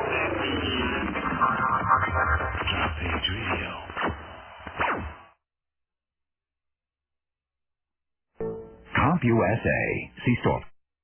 Drop Page Radio. CompUSA. C-Store.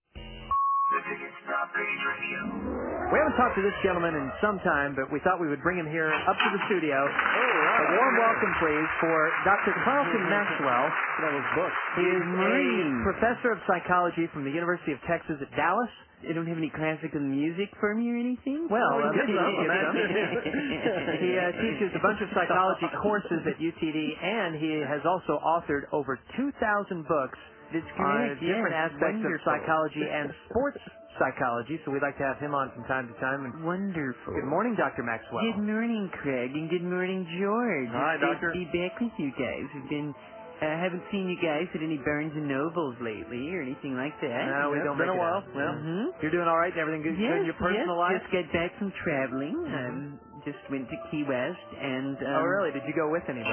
We haven't talked to this gentleman in some time, but we thought we would bring him here up to the studio. A warm welcome, please, for Doctor Carlton Maxwell. He is a professor of psychology from the University of Texas at Dallas. You don't have any classical music for me or anything? Well, uh, Good he, luck. he uh, teaches a bunch of psychology courses at U T D, and he has also authored over two thousand books That's on correct, different yes. aspects Wonderful. of psychology and sports psychology, so we'd like to have him on from time to time. And Wonderful. Good morning, Doctor Maxwell. Good morning, Craig, and good morning, George. Hi, It's great Doctor. to be back with you guys. We've been, I uh, haven't seen you guys at any Barnes and Nobles lately or anything like that. No, we Yep. don't Been make a it while. out. Well, Mhm. You're doing all right? Everything good, yes, good in your personal yes, life? just got back from traveling. Um, just went to Key West, and um, Oh, really? Did you go with anybody?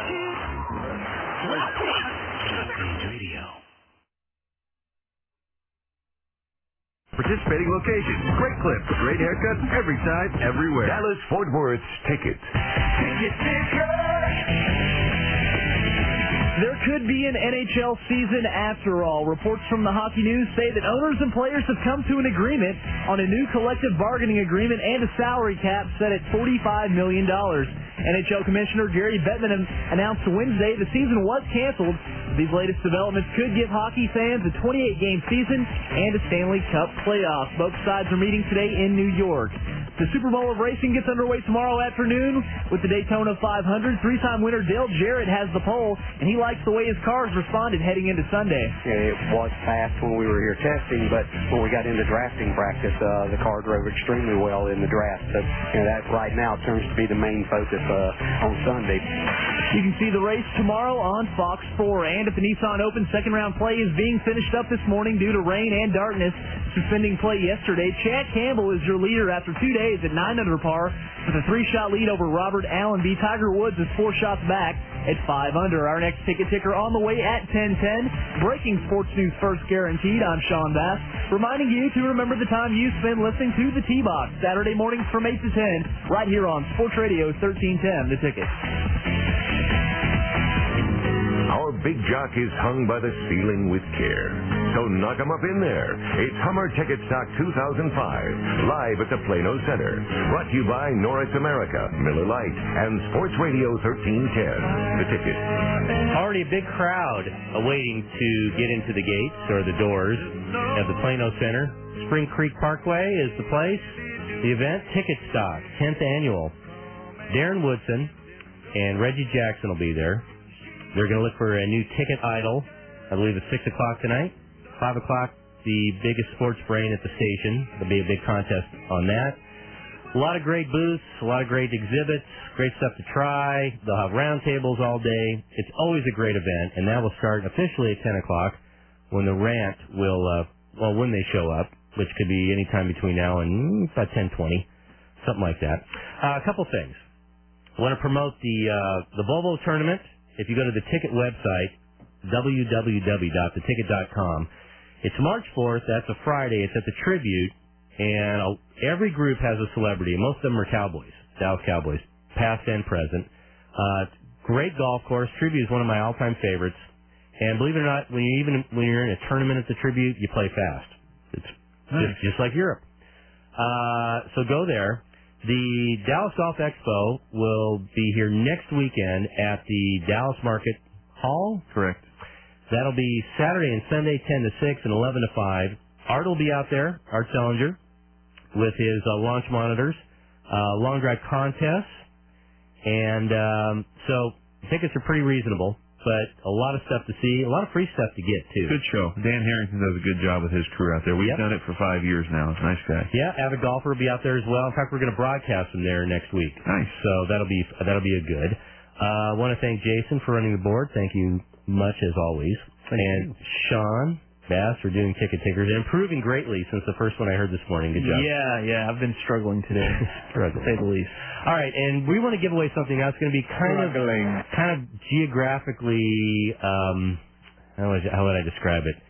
Drop Page Radio. Participating locations, great clips, great haircuts, every time, everywhere. Dallas Fort Worth's Tickets. Ticket There could be an N H L season after all. Reports from the Hockey News say that owners and players have come to an agreement on a new collective bargaining agreement and a salary cap set at forty-five million dollars. N H L Commissioner Gary Bettman announced Wednesday the season was canceled. These latest developments could give hockey fans a twenty-eight game season and a Stanley Cup playoff. Both sides are meeting today in New York. The Super Bowl of racing gets underway tomorrow afternoon with the Daytona five hundred. Three-time winner Dale Jarrett has the pole, and he likes the way his cars responded heading into Sunday. It was fast when we were here testing, but when we got into drafting practice, uh, the car drove extremely well in the draft. So you know, that right now turns to be the main focus uh, on Sunday. You can see the race tomorrow on Fox four. And at the Nissan Open, second-round play is being finished up this morning due to rain and darkness, suspending play yesterday. Chad Campbell is your leader after two days at nine under par with a three-shot lead over Robert Allenby. Tiger Woods is four shots back at five under. Our next ticket ticker on the way at ten ten. Breaking sports news first guaranteed. I'm Sean Bass, reminding you to remember the time you spend listening to the T-Box Saturday mornings from eight to ten right here on Sports Radio thirteen ten. The Ticket. Our big jock is hung by the ceiling with care. So knock 'em up in there. It's Hummer Ticket Stock two thousand five, live at the Plano Center. Brought to you by Norris America, Miller Lite, and Sports Radio thirteen ten. The Ticket. Already a big crowd awaiting to get into the gates or the doors of the Plano Center. Spring Creek Parkway is the place. The event, Ticket Stock, tenth annual. Darren Woodson and Reggie Jackson will be there. They're going to look for a new ticket idol. I believe it's six o'clock tonight. five o'clock, the biggest sports brain at the station. There'll be a big contest on that. A lot of great booths, a lot of great exhibits, great stuff to try. They'll have roundtables all day. It's always a great event, and that will start officially at ten o'clock when the rant will, uh, well, when they show up, which could be any time between now and mm, about ten twenty, something like that. Uh, a couple things. I want to promote the uh, the Volvo tournament. If you go to the ticket website, w w w dot the ticket dot com, it's March fourth. That's a Friday. It's at the Tribute, and every group has a celebrity. Most of them are Cowboys, Dallas Cowboys, past and present. Uh, great golf course. Tribute is one of my all-time favorites. And believe it or not, when you even when you're in a tournament at the Tribute, you play fast. It's just, just like Europe. Uh, so go there. The Dallas Golf Expo will be here next weekend at the Dallas Market Hall. Correct. That'll be Saturday and Sunday, ten to six and eleven to five. Art will be out there, Art Sellinger, with his uh, launch monitors, uh, long drive contests. And um, so tickets are pretty reasonable, but a lot of stuff to see, a lot of free stuff to get, too. Good show. Dan Harrington does a good job with his crew out there. We've Yep. done it for five years now. It's a nice guy. Yeah, Avid Golfer will be out there as well. In fact, we're going to broadcast from there next week. Nice. So that'll be that'll be a good. I uh, want to thank Jason for running the board. Thank you much, as always. Thank and you. Sean Bass for doing ticket tickers and improving greatly since the first one I heard this morning. Good job. Yeah, yeah, I've been struggling today, Struggling. to say the least. All right, and we want to give away something else. It's going to be kind of kind of geographically, um, how would, how would I describe it?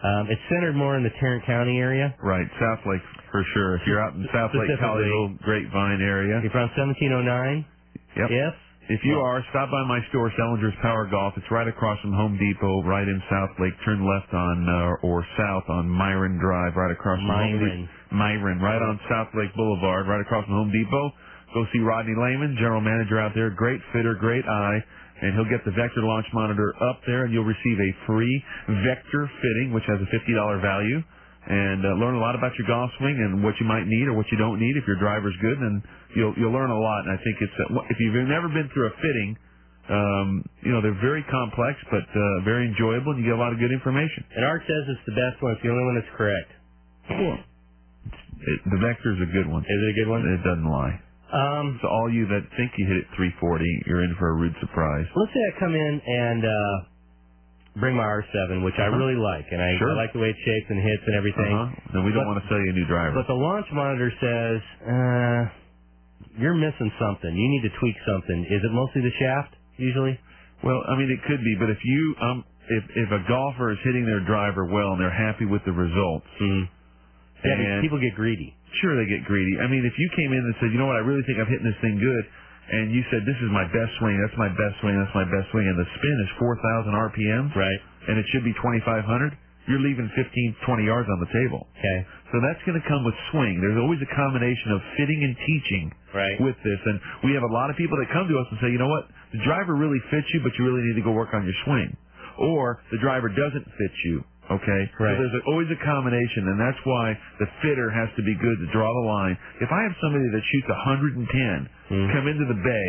Um, it's centered more in the Tarrant County area. Right, South Lake for sure. If you're out in South Lake, Specifically. Colleyville, Grapevine area. You're from seventeen oh nine? Yep. Yes? If you are, stop by my store, Sellinger's Power Golf. It's right across from Home Depot, right in South Lake. Turn left on, uh, or south on Myron Drive, right across from Home Myron. Depot. Myron, right on South Lake Boulevard, right across from Home Depot. Go see Rodney Lehman, general manager out there. Great fitter, great eye. And he'll get the Vector launch monitor up there, and you'll receive a free Vector fitting, which has a fifty dollars value. And uh, learn a lot about your golf swing and what you might need or what you don't need if your driver's good. And you'll you'll learn a lot. And I think it's uh, if you've never been through a fitting, um, you know they're very complex but uh, very enjoyable, and you get a lot of good information. And Art says it's the best one. It's the only one that's correct. Cool. It, the Vector's a good one. Is it a good one? It doesn't lie. Um, so all you that think you hit it three forty, you're in for a rude surprise. Let's say I come in and uh, bring my R seven, which Uh-huh. I really like, and I, Sure. I like the way it shapes and hits and everything. Uh-huh. And we don't But- want to sell you a new driver. But the launch monitor says, uh, you're missing something. You need to tweak something. Is it mostly the shaft, usually? Well, I mean, it could be, but if you, um, if if a golfer is hitting their driver well and they're happy with the results, mm. yeah, and people get greedy. Sure, they get greedy. I mean, if you came in and said, you know what, I really think I'm hitting this thing good, and you said, this is my best swing, that's my best swing, that's my best swing, and the spin is four thousand R P Ms, right? And it should be twenty-five hundred, you're leaving fifteen, twenty yards on the table. Okay. So that's going to come with swing. There's always a combination of fitting and teaching right. with this. And we have a lot of people that come to us and say, you know what, the driver really fits you, but you really need to go work on your swing. Or the driver doesn't fit you, okay? Right. So there's a, always a combination, and that's why the fitter has to be good to draw the line. If I have somebody that shoots one hundred ten mm. come into the bay,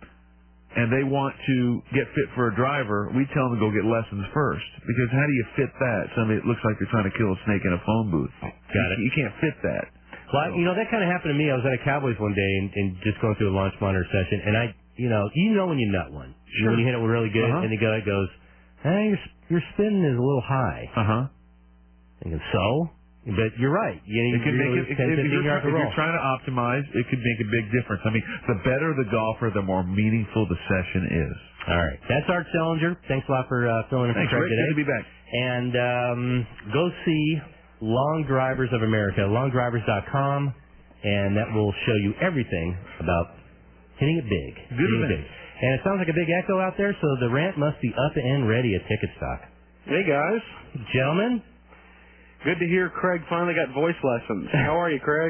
and they want to get fit for a driver, we tell them to go get lessons first. Because how do you fit that? Somebody that looks like they're trying to kill a snake in a phone booth. Got you, it. You can't fit that. Well, you know, that kind of happened to me. I was at a Cowboys one day and, and just going through a launch monitor session, and I, you know, you know when you nut one. Sure. When you hit it really good, Uh-huh. and the guy goes, hey, your, your spin is a little high. Uh-huh. Thinking, so? But you're right. You, It could you make lose it, if, ten, if, fifteen you're, yards try- to if roll. you're trying to optimize, it could make a big difference. I mean, the better the golfer, the more meaningful the session is. All right. That's Art Sellinger. Thanks a lot for uh, filling in Thanks, for Craig Rick. today. Good to be back. And um, go see Long Drivers of America, long drivers dot com, and that will show you everything about hitting it big. Good hitting it event. big. And it sounds like a big echo out there, so the rant must be up and ready at Ticket Stock. Hey, guys. Gentlemen. Good to hear Craig finally got voice lessons. How are you, Craig?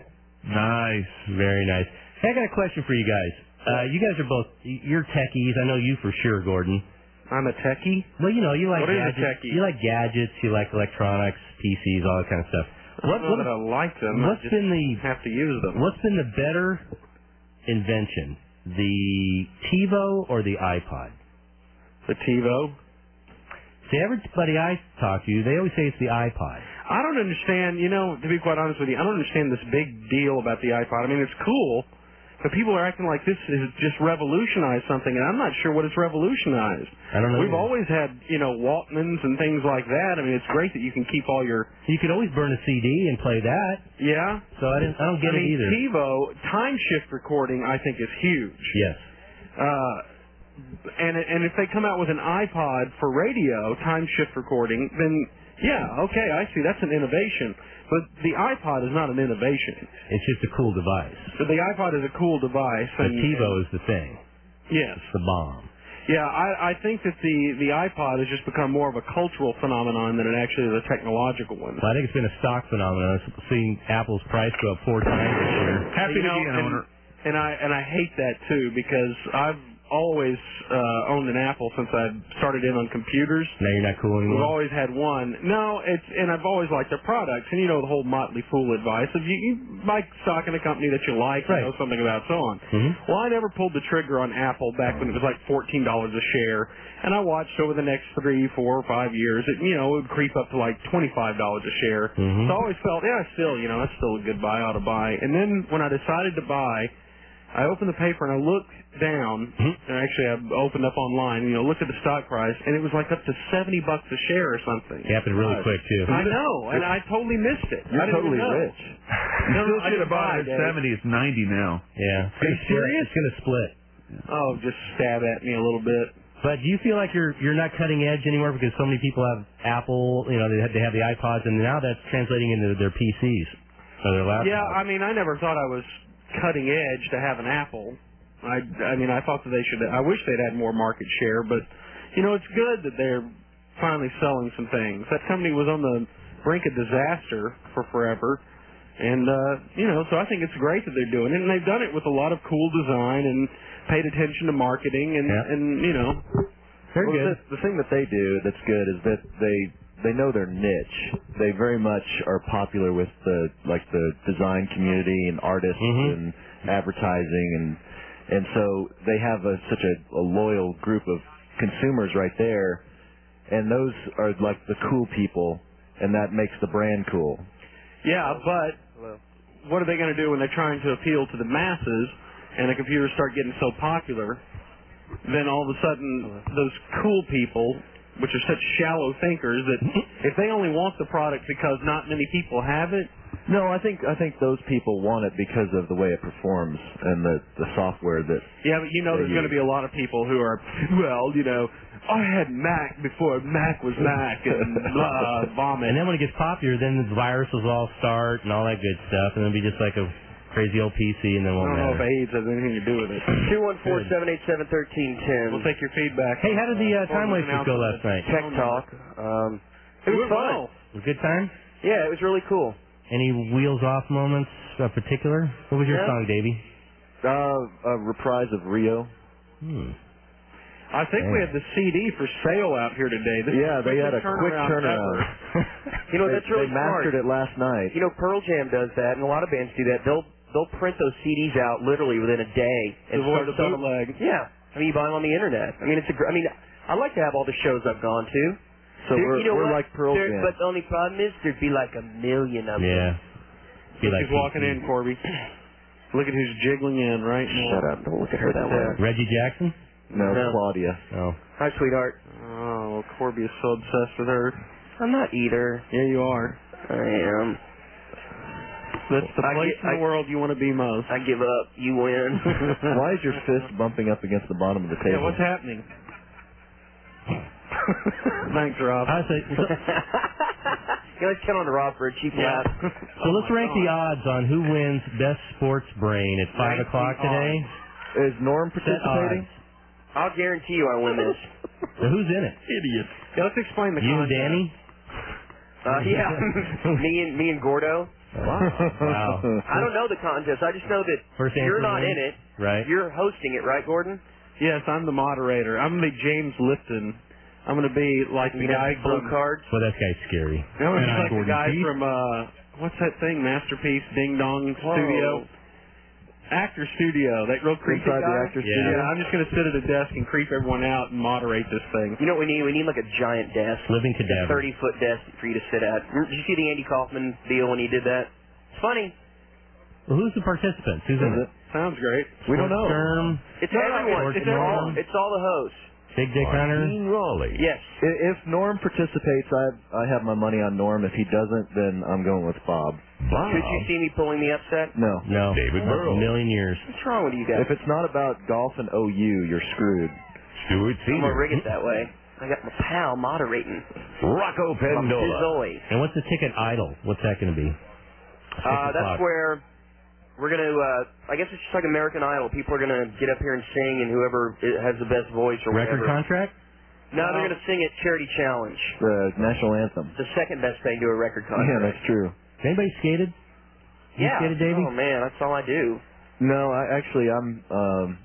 Nice. Very nice. Hey, I got a question for you guys. Uh, you guys are both, you're techies. I know you for sure, Gordon. I'm a techie? Well, you know, you like What is a gadgets. techie? You like gadgets. You like electronics, P Cs, all that kind of stuff. I don't know that I like them. I What's just been the have to use them. What's been the better invention, the TiVo or the iPod? The TiVo. See, everybody I talk to, they always say it's the iPod. I don't understand, you know, to be quite honest with you, I don't understand this big deal about the iPod. I mean, it's cool, but people are acting like this has just revolutionized something, and I'm not sure what it's revolutionized. I don't know. We've either. always had, you know, Walkmans and things like that. I mean, it's great that you can keep all your... You could always burn a C D and play that. Yeah. So I didn't. I don't get I it mean, either. TiVo, time shift recording, I think, is huge. Yes. Uh, and and if they come out with an iPod for radio, time shift recording, then yeah, okay, I see. That's an innovation. But the iPod is not an innovation. It's just a cool device. So the iPod is a cool device. The And, TiVo is the thing. Yes. It's the bomb. Yeah, I, I think that the, the iPod has just become more of a cultural phenomenon than it actually is a technological one. Well, I think it's been a stock phenomenon. I've seen Apple's price go up four times this year. Happy You to know, be an and, owner. And I and I hate that too because I've always uh, owned an Apple since I started in on computers. Now you're not cool We've anymore? always had one. No, it's and I've always liked their products. And you know the whole Motley Fool advice of you, you buy stock in a company that you like, Right. you know something about, so on. Mhm. Well, I never pulled the trigger on Apple back when it was like fourteen dollars a share. And I watched over the next three, four, or five years, it, you know, it would creep up to like twenty-five dollars a share. Mhm. So I always felt, yeah, still, you know, that's still a good buy, I ought to buy. And then when I decided to buy, I opened the paper and I looked down, Mm-hmm. and actually I opened up online, you know, looked at the stock price, and it was like up to seventy bucks a share or something. It happened really quick, too. I know, and I totally missed it. You're I didn't totally even know. rich. You No, still I should have didn't bought buy it it, at seventy. It's ninety now. Yeah. Are you serious? It's going to split. Oh, just stab at me a little bit. But do you feel like you're you're not cutting edge anymore because so many people have Apple, you know, they have, they have the iPods, and now that's translating into their P Cs or their laptops? Yeah, I mean, I never thought I was cutting edge to have an Apple. I, I mean, I thought that they should. I wish they'd had more market share, but you know, it's good that they're finally selling some things. That company was on the brink of disaster for forever, and uh, you know, so I think it's great that they're doing it, and they've done it with a lot of cool design and paid attention to marketing, and Yeah. and you know, well, the, the thing that they do that's good is that they they know their niche. They very much are popular with the like the design community and artists and advertising, and and so they have a, such a, a loyal group of consumers right there, and those are like the cool people, and that makes the brand cool. yeah, but what are they going to do when they're trying to appeal to the masses, and the computers start getting so popular? Then all of a sudden, those cool people, which are such shallow thinkers, that if they only want the product because not many people have it. No, I think I think those people want it because of the way it performs and the the software that. Yeah, but you know they there's going to use. be a lot of people who are, well, you know, I had Mac before Mac was Mac, and blah, vomit. And then when it gets popular, then the viruses all start and all that good stuff, and it'll be just like a crazy old P C, and then I won't don't know matter. if AIDS has anything to do with it. two one four, seven eight seven, one three one zero. We'll take your feedback. Hey, how did the uh, time wasters go last night? Tech Talk. Um, it was fun. It was a good time? Yeah, it was really cool. Any wheels off moments uh, particular? What was your Yeah. song, Davey? Uh, a reprise of Rio. Hmm. I think we had the C D for sale out here today. This Yeah, is they the had a quickest quick turnaround turnaround. You know, They- that's really they mastered smart. it last night. You know, Pearl Jam does that, and a lot of bands do that. They'll they'll print those C Ds out literally within a day and Avoid start the selling. bootleg. Yeah, I mean, you buy them on the internet. I mean, it's a. gr- I mean, I like to have all the shows I've gone to. So There- we're you know we're what? like Pearl There- Jam. But the only problem is there'd be like a million of them. Yeah. Be like She's walking in, Corby. Look at who's jiggling in right now. Shut up! Don't look at her that way. Reggie Jackson? no, No. Claudia. Oh. Hi, sweetheart. Oh, Corby is so obsessed with her. I'm not either. Yeah, you are. I am. That's the I place get- in the I- world you want to be most. I give up. You win. Why is your fist bumping up against the bottom of the Yeah, table? what's happening? Thanks, Rob. I say, so, You always count on Rob for a cheap Yeah. laugh. so let's rank the odds on who wins Best Sports Brain at five Rank o'clock the today. Is Norm Set participating? odds. I'll guarantee you I win this. So who's in it? Idiot. Yeah, let's explain the You and concept. Danny? Uh, yeah, me and me and Gordo. Wow. Wow. I don't know the contest. I just know that First you're answer not wins. in it. Right. You're hosting it, right, Gordon? Yes, I'm the moderator. I'm going to be James Lifton. I'm going to be like the You got guy blue from... cards. Well, that guy's scary. I'm going to And be I'm like the Gordon guy Keith. from, uh, what's that thing, Masterpiece Ding Dong Whoa. Studio? Actor Studio, that real creepy Inside guy. the Actor Yeah. Studio? Yeah, I'm just going to sit at a desk and creep everyone out and moderate this thing. You know what we need? We need like a giant desk. Living A cadaver. thirty-foot desk for you to sit at. Did you see the Andy Kaufman deal when he did that? It's funny. Well, who's the participants? Who's in it? Sounds great. We don't know. Term, It's No, no, everyone. it's It's, all, everyone. it's all the hosts. Big Dick Hunter? Martine Raleigh. Yes. I- If Norm participates, I I have my money on Norm. If he doesn't, then I'm going with Bob. Bob. Could you see me pulling the upset? No. No. David Not Burrow. A million years. What's wrong with you guys? If it's not about golf and O U, you're screwed. Stuart I'm gonna Cedar. rig it that way. I got my pal moderating. Rocco My Pendola. Pizzoli. And what's the ticket idol? What's that going to be? Uh, that's where we're gonna. Uh, I guess it's just like American Idol. People are gonna get up here and sing, and whoever i- has the best voice or Record whatever. contract? No, they're gonna sing at Charity Challenge. The national anthem. The second best thing to a record Yeah, contract. that's true. Anybody skated? You Yeah. skated, Davey? Oh man, that's all I do. No, I actually I'm um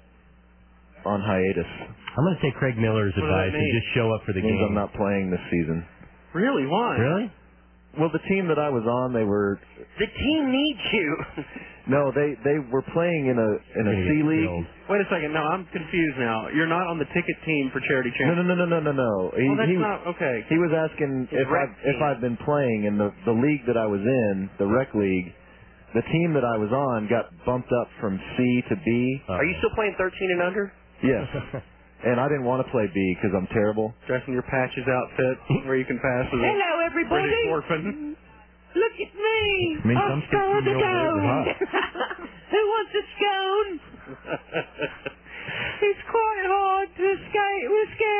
on hiatus. I'm going to take Craig Miller's What does that advice and mean? just show up for the Means game. I'm not playing this season. Really? Why? Really? Well, the team that I was on, they were The team needs you. no, they they were playing in a in a You're C gonna get league. killed. Wait a second. No, I'm confused now. You're not on the ticket team for Charity No, Challenge. no, no, no, no, no, no. He, Well, that's he, not okay. he was asking His if rec I've, if team. I've been playing in the the league that I was in, the rec league. The team that I was on got bumped up from C to B. Are you still playing thirteen and under? Yes. And I didn't want to play B because I'm terrible. Dressing your patches outfit where you can pass as a Hello, everybody. British orphan. Look at me. I mean, I'm some scored kids the know they're dough. Who wants a scone? It's quite hard to skate with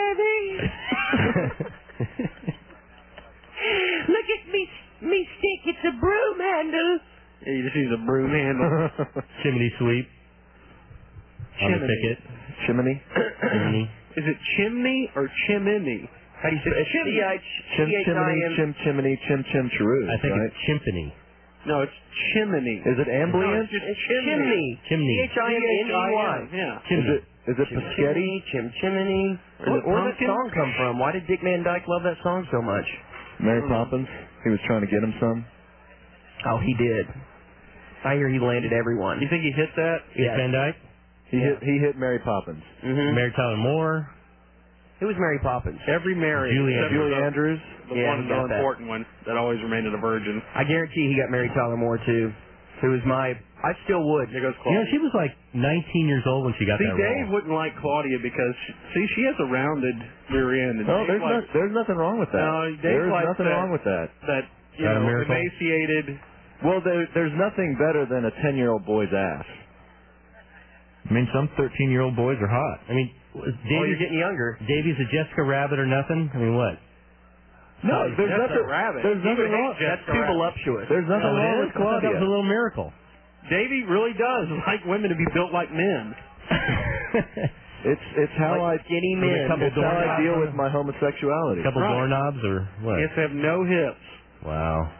chimney sweep on the Chimney. ticket. Chimney? Chimney. Is it chimney or chimney? How do you say it? Chimney. Chim, chimney, chim, chimney, chim, chim, chiroo. I think right? it's chimpany. No, it's chimney. Is it No, ambient? it's just It's chimney. chimney. Chimney. C H I M N E Y. Yeah. Is it, is it Paschetti? Chim chimney. Is Where it where did that pumpkin? song come from? Why did Dick Van Dyke love that song so much? Mary Poppins? He was trying to get him some. Oh, he did. I hear he landed everyone. You think he hit that? Dick Yeah. Van Dyke. He hit he hit Mary Poppins. Mm-hmm. Mary Tyler Moore. It was Mary Poppins. Every Mary. Julie except Julie for the- Andrews. The Yeah, one, he the got that. important one that always remained a virgin. I guarantee he got Mary Tyler Moore too. Who was my? I still would. There goes You Claudia. know, she was like nineteen years old when she got See, that Dave role. wouldn't like Claudia because, see, she has a rounded rear end. And Oh, Dave there's likes, no, there's nothing wrong with that. No, Dave there's likes nothing that. wrong with that. that, you That a know, miracle? emaciated. Well, there, there's nothing better than a ten-year-old boy's ass. I mean, some thirteen-year-old boys are hot. I mean, Oh, Davey's, you're getting younger. Davey's a Jessica Rabbit or nothing? I mean, what? No, there's That's nothing. a rabbit. There's He nothing would hate wrong. Jessica That's too Rabbit. voluptuous. There's nothing Oh, it wrong is? with I thought that was a Claudia. little miracle. Davey really does like women to be built like men. It's it's how Like I skinny With a men. couple it's how I doorknobs deal on with them? my homosexuality. A couple Right. doorknobs or what? He has to have no hips. Wow.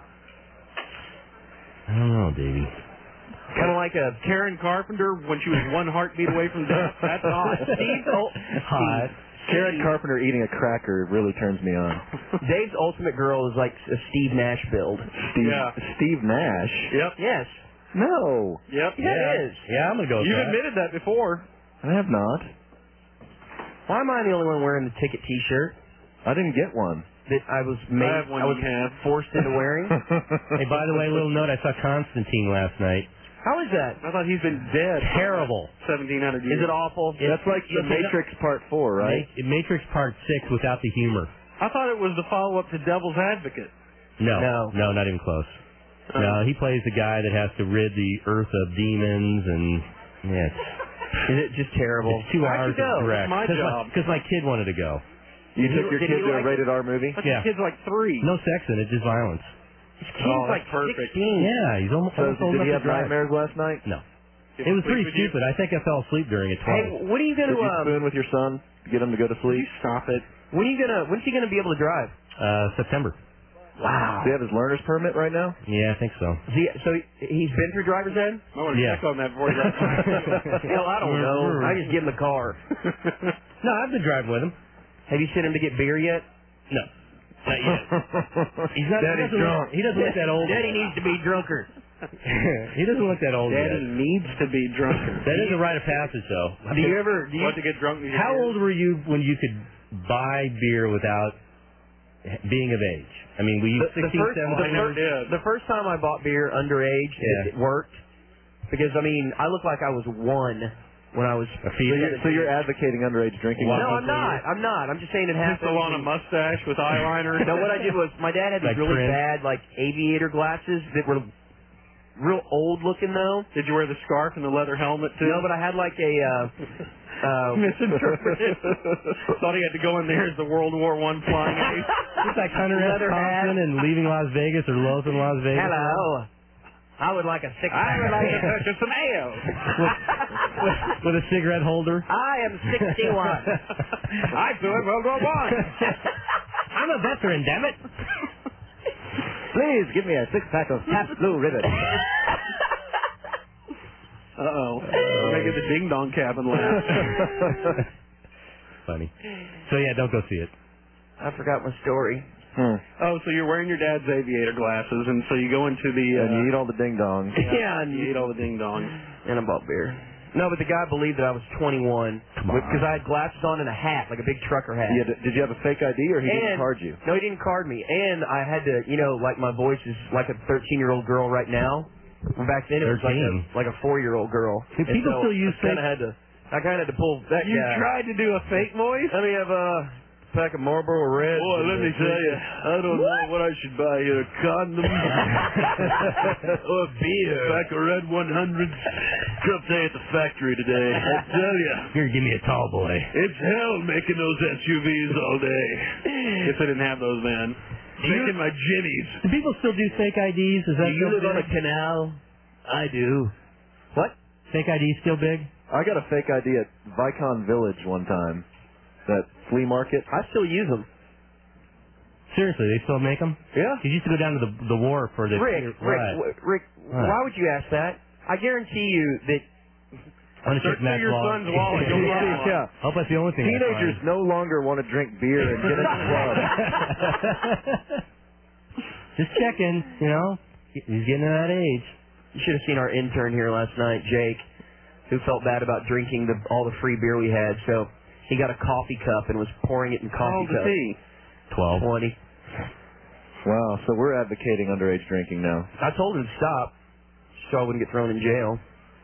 I don't know, Davey. Kind of like a Karen Carpenter when she was one heartbeat away from death. That's hot. Steve. Oh, Hot. Karen Carpenter eating a cracker really turns me on. Dave's ultimate girl is like a Steve Nash build. Steve Yeah. Steve Nash. Yep. Yes. No, Yep. Yeah, it is. Yeah, I'm gonna go with You've that. admitted that before. I have not. Why am I the only one wearing the ticket T-shirt I didn't get one. that I was made? I have one I was you have. forced into wearing. Hey, by the way, little note, I saw Constantine last night. How is that? I thought he's been dead. Terrible. Seventeen hundred years. Is it awful? That's like the Matrix Part Four, right? Ma- Matrix Part Six without the humor. I thought it was the follow-up to Devil's Advocate. No, No. no, not even close. Uh, No, he plays the guy that has to rid the Earth of demons, and yeah, it's, Is it just terrible? it's two Why'd hours you go? of direct. It's my job. Because my, kid wanted to go. You Did took he- your did kid he to like a rated R movie? But Yeah. the kid's like three. No sex in it, just violence. This kid's Oh, like that's perfect. sixteen. Yeah, he's almost, So almost old did he enough have to drive. nightmares last night? No. Did It he was sleep pretty with you? stupid. I think I fell asleep during it Hey, twice. when are you Did gonna? you Um, spoon with your son to get him to go to Will sleep? you stop it? when are you gonna? When's he gonna be able to drive? Uh, September. Wow. Does he have his learner's permit right now? Yeah, I think so. Is he, so he, he's been through driver's ed? I want to Yeah. check on that before he goes. Hell, I don't know. I just give him the car. No, I've been driving with him. Have you sent him to get beer yet? No, not yet. He's not. Daddy's he doesn't drunk. Look, he doesn't look that old. Daddy needs to be drunker. He doesn't look that old Daddy yet. needs to be drunker. That is a rite of passage, though. Do you ever? Do you, Want to get drunk? with your How kids? old were you when you could buy beer without being of age? I mean, were you the, the sixteen, first, seventeen? the, I never first, did. the first time I bought beer underage, Yeah. it, it worked. Because I mean, I looked like I was one when I was. A So fever? you're, so you're advocating underage drinking? No, Walking I'm not. I'm not. I'm just saying it happened. Pistol on a mustache with eyeliner. No, what I did was my dad had these Like really Prince. bad like aviator glasses that were real old looking though. Did you wear the scarf and the leather helmet too? No, but I had like a uh, uh, Misinterpreted. Thought he had to go in there as the World War One flying ace. Just like Hunter S. Leather hat. Thompson and leaving Las Vegas or Lothar, Las Vegas. hello. I would like a six I pack. would like to touch some ale. With a cigarette holder. I am sixty-one. I feel it World War One. I'm a veteran, damn it. Please give me a six pack of Pabst Blue Ribbon. Uh oh. Making the ding dong cabin laugh. Funny. So yeah, don't go see it. I forgot my story. Hmm. Oh, so you're wearing your dad's aviator glasses, and so you go into the. Uh, And you eat all the ding dongs. Yeah, and you eat all the ding dongs. And I bought beer. No, but the guy believed that I was twenty-one Come on. because I had glasses on and a hat, like a big trucker hat. You had- did you have a fake I D or he didn't And- card you? No, he didn't card me. And I had to, you know, like my voice is like a thirteen-year-old girl right now. Back then it was like a thirteen. like a four-year-old girl. Do And people so still use I kind of had to. I kind of had to pull that You guy. tried to do a fake voice? Let me have a pack of Marlboro Reds. Boy, let me tell you, I don't know what I should buy here. A condom or beer. Pack of Red one hundreds. Trump Day at the factory today. I tell you. Here, give me a tall boy. It's hell making those S U Vs all day. Guess I didn't have those, man. Making my jimmies. Do people still do fake I Ds? Is that Do you still live on a big? canal? I do. What? Fake I D still big? I got a fake I D at Vicon Village one time. That flea market. I still use them. Seriously, they still make them? Yeah. You used to go down to the the war for this. Rick, Rick, Right. w- Rick, Right. why would you ask that? I guarantee you that. I'm gonna check Search Matt's through your log. son's wallet. You'll yeah. find one. Yeah. Hope that's the only thing. I Teenagers find. no longer want to drink beer and get in the club. Just checking, you know. He's getting to that age. You should have seen our intern here last night, Jake, who felt bad about drinking the, all the free beer we had, so he got a coffee cup and was pouring it in How coffee old is cups. he? Twelve. Twenty. Wow, so we're advocating underage drinking now. I told him to stop, so I wouldn't get thrown in jail.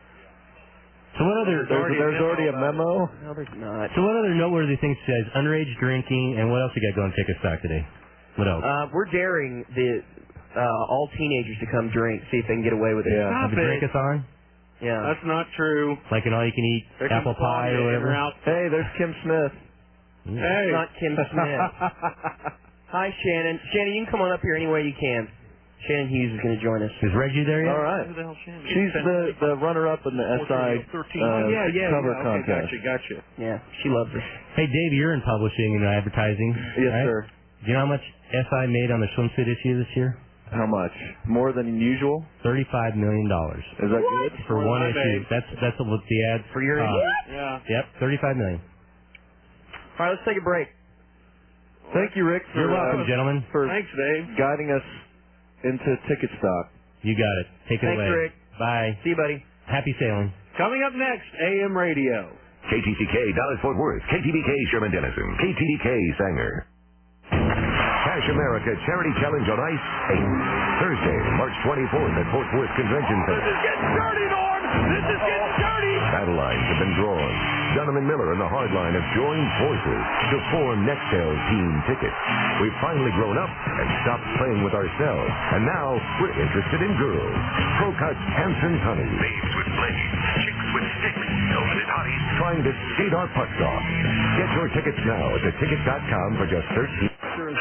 So what other? There's, already, there's already a memo? No, there's not. So what other noteworthy things guys? Underage drinking, and what else you got going? Ticket stock today. What else? Uh, we're daring the uh, all teenagers to come drink, see if they can get away with it. Yeah. Have a drink-a-thon? Yeah. That's not true. Like an all-you-can-eat There apple comes pie Claudia or in whatever? her outfit. Hey, there's Kim Smith. Hey. Not Kim Smith. Hi, Shannon. Shannon, you can come on up here any way you can. Shannon Hughes is going to join us. Is Reggie there yet? All right. Who the hell Shannon? She's the, the runner-up in the S I thirteen. uh, oh, yeah, yeah, cover yeah. contest. Okay, gotcha, gotcha. Yeah, she loves us. Hey, Dave, you're in publishing and advertising. Yes, right? sir. Do you know how much S I made on the swimsuit issue this year? How much? More than usual? Thirty-five million dollars. Is that good? For More one than I issue. made. That's that's what the ad For your uh, issue? Yeah. Yep, thirty-five million. All right, let's take a break. Thank you, Rick, for, You're welcome, uh, gentlemen. for Thanks, Dave. guiding us into ticket stock. You got it. Take it Thanks, away. Rick. Bye. See you, buddy. Happy sailing. Coming up next, A M Radio. K T C K Dallas Fort Worth, K T B K Sherman Denison, K T D K Sanger. Cash America Charity Challenge on Ice, eight. Thursday, March twenty-fourth at Fort Worth Convention Center. This is getting dirty, Norm! This is getting dirty! Battle lines have been drawn. Dunham and Miller and the Hardline have joined forces to form Nextel's Team Ticket. We've finally grown up and stopped playing with ourselves, and now we're interested in girls. Pro-Cuts, Hanson's Honey. Babes with blades, chicks with sticks, velveted hotties trying to skate our putts off. Get your tickets now at the ticket dot com for just thirteen dollars.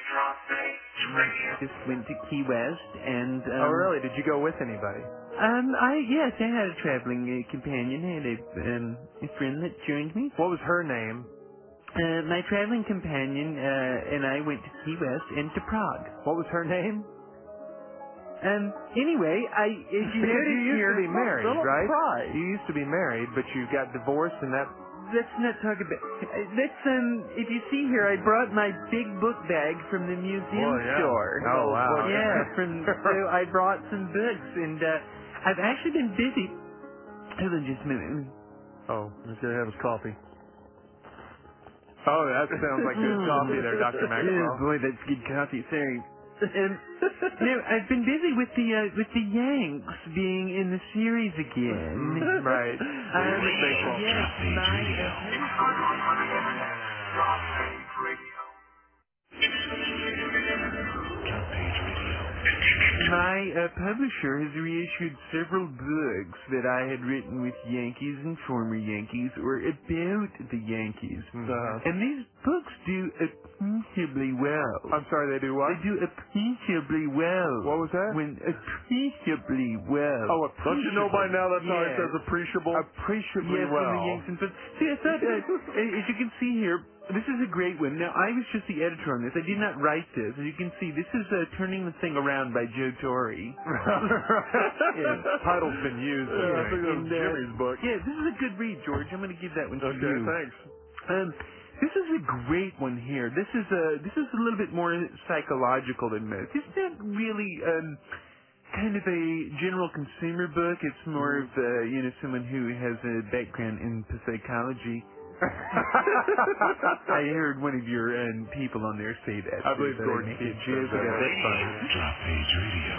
Just went to Key West and. Um, oh, really? Did you go with anybody? Um, I yes, I had a traveling uh, companion. I had a um a friend that joined me. What was her name? Uh, my traveling companion uh, and I went to Key West and to Prague. What was her name? Um. Anyway, I as you Because noticed you used here, to be married, don't right? cry. You used to be married, but you got divorced, and that. Let's not talk about. uh, Let's um. If you see here, I brought my big book bag from the museum Boy, yeah. store. Oh, wow. Yeah, from so I brought some books, and uh, I've actually been busy. Hold on just a minute. Oh, he's gonna have his coffee. Oh, that sounds like good coffee there, Doctor Oh Maxwell. boy, that's good coffee. Sorry. Um, no, I've been busy with the uh, with the Yanks being in the series again. Right. Um, yes, my, My uh, publisher has reissued several books that I had written with Yankees and former Yankees, or about the Yankees. Uh-huh. And these books do appreciably well. I'm sorry, they do what? They do appreciably well. What was that? When appreciably well. Oh, appreciably. Don't you know by now that's how it Yeah. says appreciable? Appreciably Yes, well. from the Yankees. But see, I thought, uh, as you can see here, this is a great one. Now, I was just the editor on this. I did not write this. As you can see, this is uh, Turning the Thing Around by Joe Torre. Yeah. Title's been used. Yeah, I think that was and, uh, Jimmy's book. Yeah, this is a good read, George. I'm going to give that one to Okay, you. thanks. Um, this is a great one here. This is a this is a little bit more psychological than most. It's not really um, kind of a general consumer book. It's more of uh, you know someone who has a background in psychology. I heard one of your um, people on there say that. I believe so Gordon I Keith make says it- that. That's fine. Drop Page Radio.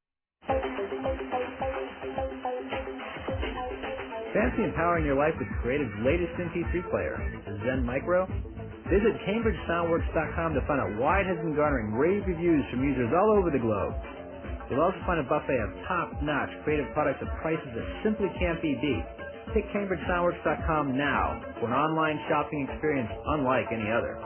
Fancy empowering your life with Creative's latest M P three player, the Zen Micro? Visit Cambridge Soundworks dot com to find out why it has been garnering rave reviews from users all over the globe. You'll also find a buffet of top-notch creative products at prices that simply can't be beat. Hit Cambridge Soundworks dot com now for an online shopping experience unlike any other.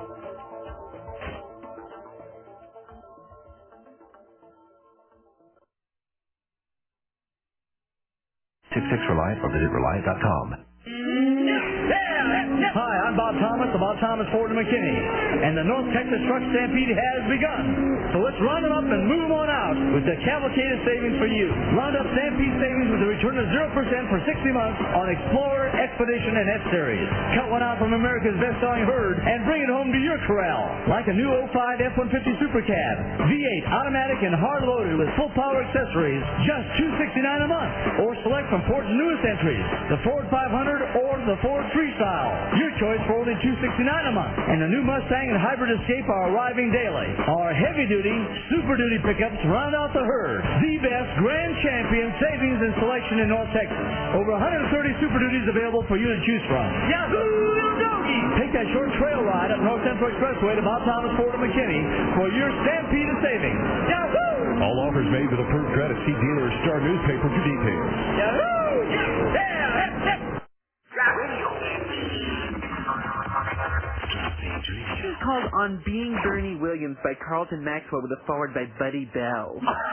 To six six Reliant or visit Reliant dot com. Hi, I'm Bob Thomas of Bob Thomas Ford and McKinney, and the North Texas Truck Stampede has begun. So let's round them up and move them on out with the cavalcade of savings for you. Round up Stampede savings with a return of zero percent for sixty months on Explorer, Expedition, and F-Series. Cut one out from America's best-selling herd and bring it home to your corral. Like a new oh five F one fifty Super Cab, V eight, automatic, and hard-loaded with full power accessories, just two hundred sixty-nine dollars a month. Or select from Ford's newest entries, the Ford five hundred or the Ford Freestyle. Your choice for only two hundred sixty-nine dollars a month. And the new Mustang and Hybrid Escape are arriving daily. Our heavy-duty, Super Duty pickups round out the herd. The best grand champion savings and selection in North Texas. Over one hundred thirty Super Duties available for you to choose from. Yahoo, little doggy! Take that short trail ride up North Central Expressway to Bob Thomas Ford and McKinney for your stampede of savings. Yahoo! All offers made with approved credit. See dealer or Star newspaper for details. Yahoo! Yeah! This is called On Being Bernie Williams by Carlton Maxwell with a forward by Buddy Bell.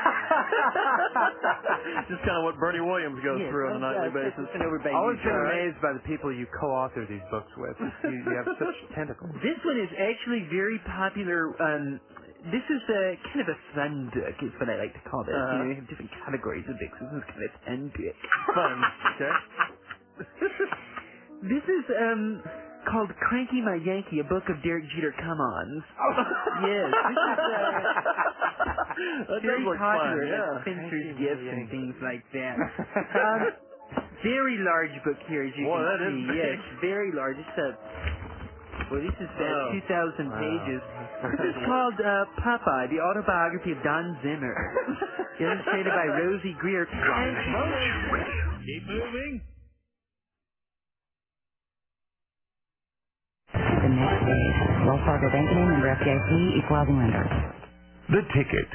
Just kind of what Bernie Williams goes Yes, through on a nightly yeah, basis. it's over by Always you, been Charlie. amazed by the people you co-author these books with. You, you have such tentacles. This one is actually very popular. Um, this is a kind of a fun book, is what I like to call this. Uh-huh. You know, you have different categories of books. This is kind of fun book. Fun, okay. This is um called Cranky My Yankee, a book of Derek Jeter come-ons. Yes, this is uh, That very does look popular fun, at yeah. Spencer's Gifts and things like that. um, very large book here, as you Boy, can that is see. big. Yes, very large. It's a well, this is uh, Oh. two thousand Wow. pages. This is called uh, Popeye, the autobiography of Don Zimmer, illustrated by Rosie Greer. Keep moving. The next day, Wells Fargo Bank name, member F D I C, equal housing lender. The Ticket.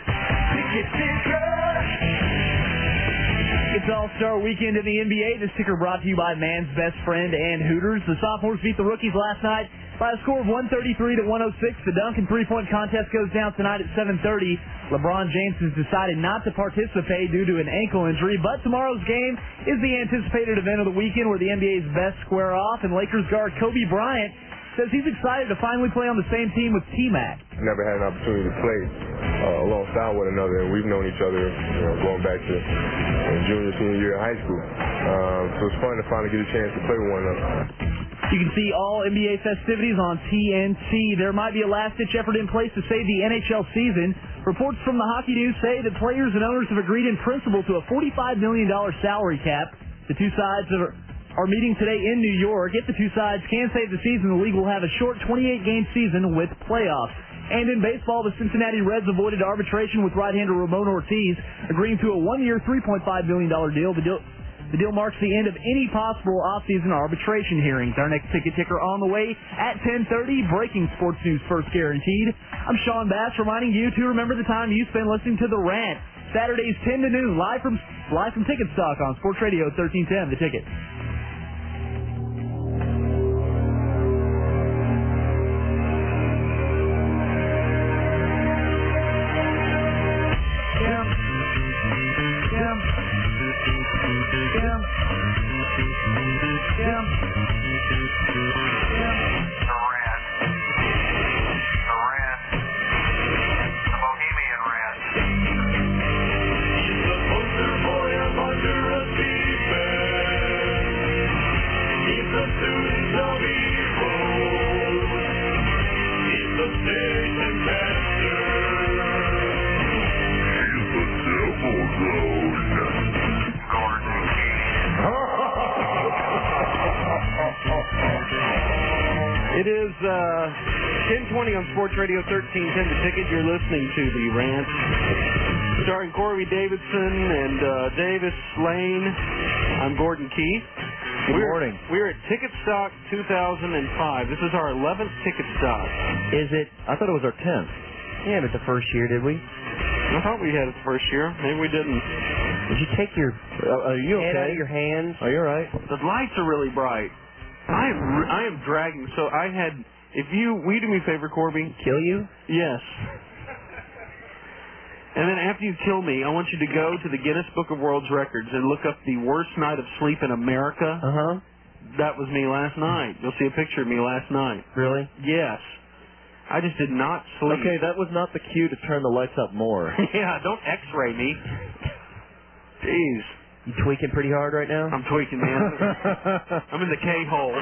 It's All-Star Weekend in the N B A. The ticker brought to you by Man's Best Friend and Hooters. The sophomores beat the rookies last night by a score of one thirty-three to one oh six. The dunk and three-point contest goes down tonight at seven thirty. LeBron James has decided not to participate due to an ankle injury, but tomorrow's game is the anticipated event of the weekend where the N B A's best square off, and Lakers guard Kobe Bryant says he's excited to finally play on the same team with T-Mac. Never had an opportunity to play uh, alongside one another, and we've known each other, you know, going back to uh, junior, senior year in high school. Um, so it's fun to finally get a chance to play with one another. You can see all N B A festivities on T N T. There might be a last-ditch effort in place to save the N H L season. Reports from the Hockey News say that players and owners have agreed in principle to a forty-five million dollars salary cap. The two sides are are meeting today in New York. If the two sides can save the season, the league will have a short twenty-eight game season with playoffs. And in baseball, the Cincinnati Reds avoided arbitration with right-hander Ramon Ortiz, agreeing to a one-year, three point five million dollars deal. The deal the deal marks the end of any possible off-season arbitration hearings. Our next ticket ticker on the way at ten thirty. Breaking sports news first guaranteed. I'm Sean Bass, reminding you to remember the time you spend listening to The Rant. Saturdays ten to noon, live from live from Ticket Stock on Sports Radio thirteen ten. The Ticket. It is uh, ten twenty on Sports Radio thirteen ten. The Ticket. You're listening to The Rant. Starring Corey Davidson and uh, Davis Lane. I'm Gordon Keith. Good we're, morning. We're at Ticket Stock two thousand five. This is our eleventh Ticket Stock. Is it? I thought it was our tenth. Yeah, but the first year, did we? I thought we had it the first year. Maybe we didn't. Did you take your uh, are you head okay? out of your hands? Are you all right? The lights are really bright. I am re- I am dragging. So I had. If you will you do me a favor, Corby? Kill you? Yes. And then after you kill me, I want you to go to the Guinness Book of World Records and look up the worst night of sleep in America. Uh-huh. That was me last night. You'll see a picture of me last night. Really? Yes. I just did not sleep. Okay, that was not the cue to turn the lights up more. Yeah, don't X-ray me. Jeez. You tweaking pretty hard right now? I'm tweaking, man. I'm in the K-hole.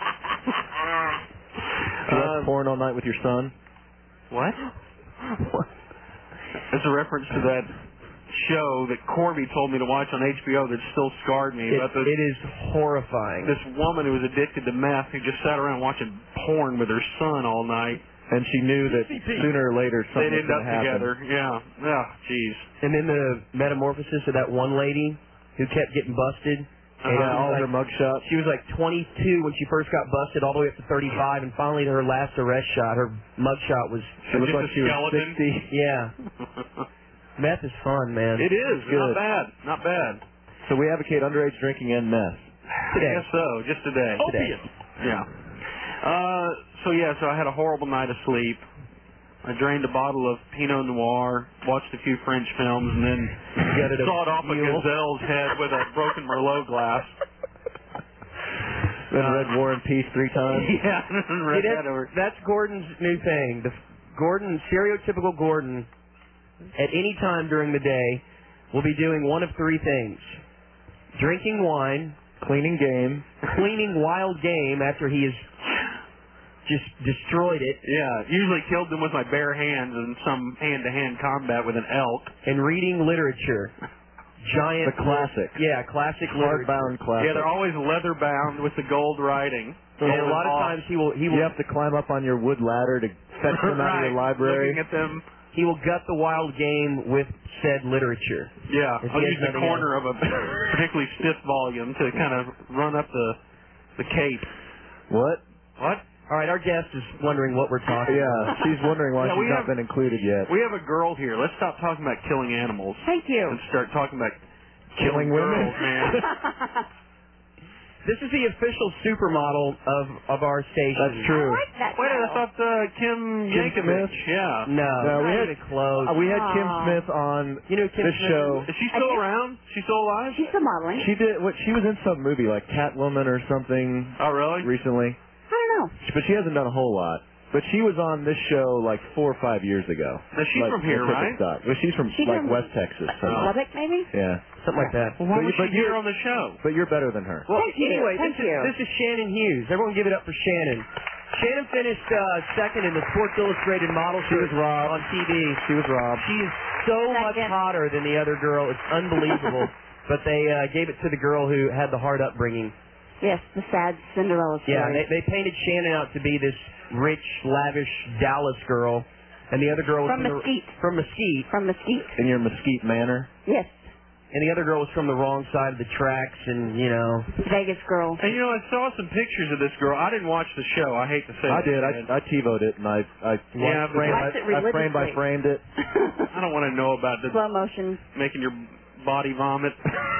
You watch porn all night with your son? What? What? It's a reference to that show that Corby told me to watch on H B O that still scarred me. It, about this, it is horrifying. This woman who was addicted to meth who just sat around watching porn with her son all night. And she knew that sooner or later something They'd was end going up to happen. together. Yeah. Yeah, jeez. And then the metamorphosis of that one lady who kept getting busted. And Yeah, she was all like, her mugshots. She was like twenty-two when she first got busted, all the way up to thirty-five, and finally her last arrest shot, her mugshot was. She looked like Just a she was skeleton? sixty. Yeah. Meth is fun, man. It is. Good. Not bad. Not bad. So we advocate underage drinking and meth. Today. I guess so. Just today. Today. Yeah. Uh, so yeah, so I had a horrible night of sleep. I drained a bottle of Pinot Noir, watched a few French films, and then Gutted a sawed off a mule. gazelle's head with a broken Merlot glass. Then read War and Peace three times. Yeah, read See, that that's, over. that's Gordon's new thing. The Gordon, stereotypical Gordon, at any time during the day, will be doing one of three things: drinking wine, cleaning game, cleaning wild game after he has just destroyed it, Yeah, usually killed them with my bare hands in some hand-to-hand combat with an elk. and reading literature. Giant The classic. Yeah, classic literature. Hardbound classic. Yeah, they're always leather-bound with the gold writing. And a lot of times he will he will You have to climb up on your wood ladder to fetch them out of your Right, library. Looking at them. he will gut the wild game with said literature. Yeah, If he I'll has use the nothing corner of a particularly stiff volume to kind of run up the the cape. What? What? All right, our guest is wondering what we're talking Yeah, about. she's wondering why Yeah, she's we not have- been included yet. We have a girl here. Let's stop talking about killing animals Thank you. and start talking about Killing killing, women? girls, man. This is the official supermodel of of our station. That's true. I like that Wait, I title. thought uh, Kim Kim Yankovic. Smith? Yeah. No, No, we not had- even close. Uh, we had Kim Aw. Smith on You know Kim this Smith show. Is she still around? She's still alive? She's still modeling. She did what? She was in some movie like Catwoman or something Oh, really? recently, I don't know. but she hasn't done a whole lot. But she was on this show like four or five years ago. Now, she's like, from here, Ticket right? Stock. Well, she's from She's like from West Texas. somewhere. Lubbock, maybe? Yeah, something like that. Well, why But was you- but she you're- here on the show? but you're better than her. Well, Thank you. anyway, Thank this, you. Is, this is Shannon Hughes. Everyone give it up for Shannon. Shannon finished uh, second in the Sports Illustrated model She was search robbed. on T V. She was robbed. She is so much Second. hotter than the other girl. It's unbelievable. But they uh, gave it to the girl who had the hard upbringing. Yes, the sad Cinderella story. Yeah, they, they painted Shannon out to be this rich, lavish Dallas girl, and the other girl was From the, Mesquite. from Mesquite, From Mesquite. In your Mesquite Manor. Yes. and the other girl was from the wrong side of the tracks, and you know. Vegas girl. And you know, I saw some pictures of this girl. I didn't watch the show. I hate to say I that, did. man. I I TiVoed it and I I Yeah, but- framed, Watched it I, I framed by religiously. framed it. I don't want to know about the Slow motion. making your body vomit.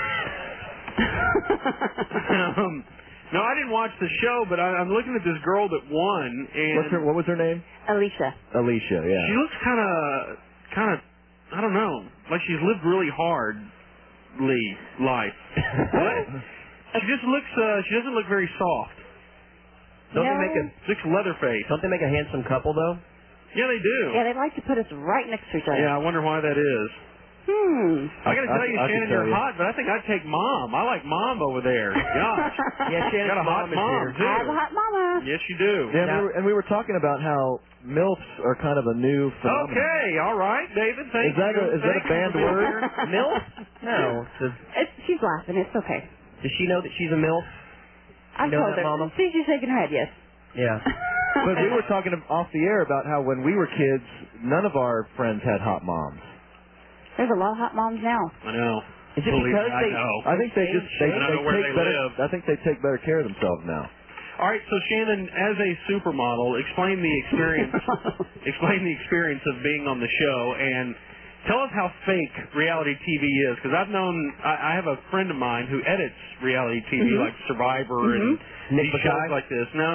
um, no, I didn't watch the show, but I, I'm looking at this girl that won, and What's her, what was her name? Alicia. Alicia. Yeah. she looks kind of, kind of, I don't know, like she's lived really hardly life. What? She just looks. Uh, she doesn't look very soft. Don't No. they make a Looks Leatherface. don't they make a handsome couple though? Yeah, they do. Yeah, they like to put us right next to each other. Yeah, I wonder why that is. Hmm. I gotta I- tell you, I can Shannon, tell you're you. hot, but I think I'd take Mom. I like Mom over there. Gosh. Yeah, Shannon's Got a hot mom is mom, here. too. I have a hot mama. Yes, you do. Yeah, and we, were, and we were talking about how MILFs are kind of a new phenomenon. Okay, all right, David. Thank Is that you. a- is that a Thank you banned for being word? here. MILF? No. It's a- It's, she's laughing. It's okay. does she know that she's a MILF? I You know told that, her. Mama? See, she's shaking her head. Yes. Yeah. But we were talking off the air about how when we were kids, none of our friends had hot moms. There's a lot of hot moms now. I know. Is it Believe because me, I they? know. I think they just they, I don't they know where take they better. live. I think they take better care of themselves now. All right, so Shannon, as a supermodel, explain the experience. explain the experience of being on the show, and tell us how fake reality T V is. Because I've known, I, I have a friend of mine who edits reality T V, Mhm. like Survivor and Nick these shows Mackay? like this. No,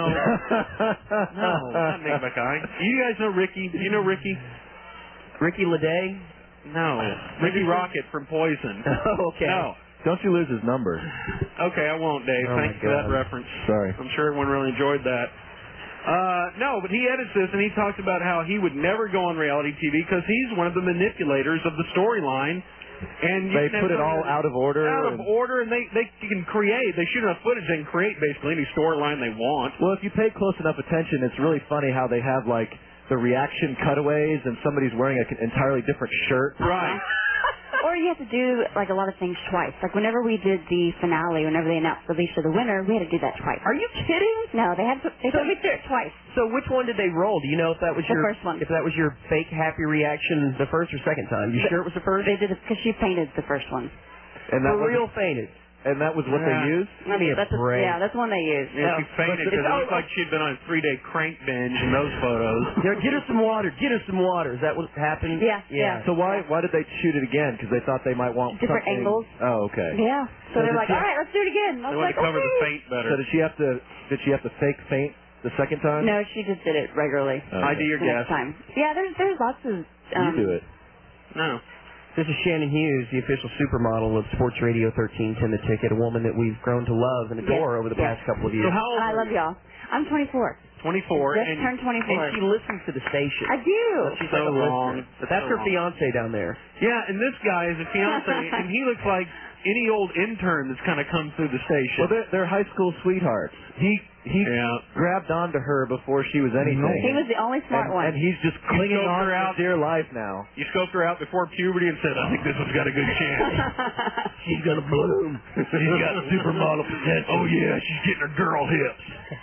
no, not Nick Mackay. You guys know Ricky? Do you know Ricky? Ricky Lede? No. Ricky Rocket from Poison. Okay. No. Don't you lose his number. Okay, I won't, Dave. Oh, Thanks my for that God. reference. Sorry. I'm sure everyone really enjoyed that. Uh, no, but he edits this, and he talks about how he would never go on reality T V because he's one of the manipulators of the storyline. And you They can put have it all somebody- out of order. Out of and- order, and they, they can create. They shoot enough footage, they can create basically any storyline they want. Well, if you pay close enough attention, it's really funny how they have, like, the reaction cutaways and somebody's wearing an entirely different shirt. Right. Or you have to do like a lot of things twice. Like whenever we did the finale, whenever they announced the release of the winner, we had to do that twice. Are you kidding? No, they had to, they So put me you- through it twice. So which one did they roll? Do you know if that was The your first one. If that was your fake happy reaction the first or second time? You The- sure it was the first? They did it because she fainted the first one. And that For was, real fainted. And that was what Yeah. they used? Give me a that's break. yeah, that's the one they used. Yeah, So- she fainted because it Oh, looked like she'd been on a three-day crank binge in those photos. Here, get her some water. Get her some water. Is that what happened? Yeah, yeah. So why why did they shoot it again? Because they thought they might want Different something... angles. Oh, okay. Yeah. So So they're did like, she- all right, let's do it again. I They was wanted like, to cover okay. the faint better. So did she have to did she have to fake faint the second time? No, she just did it regularly. Okay. I do your the guess. next time. Yeah, there's there's lots of. Um, You do it. No. This is Shannon Hughes, the official supermodel of Sports Radio thirteen ten The Ticket, a woman that we've grown to love and adore Yes, over the yes. past couple of years. So how old I love y'all. I'm twenty-four. twenty-four, Just and turned twenty-four. And she listens to the station. I do. She's So like a wrong. listener. But that's So her wrong. fiance down there. yeah, and this guy is a fiance, and he looks like any old intern that's kind of come through the station. Well, they're, they're high school sweethearts. He he Yeah. grabbed onto her before she was anything. He was the only smart and, one. and he's just clinging scoped on her for out. dear life now. You scoped her out before puberty and said, I think this one's got a good chance. She's gonna bloom. She's got supermodel potential. Oh, yeah, she's getting her girl hips.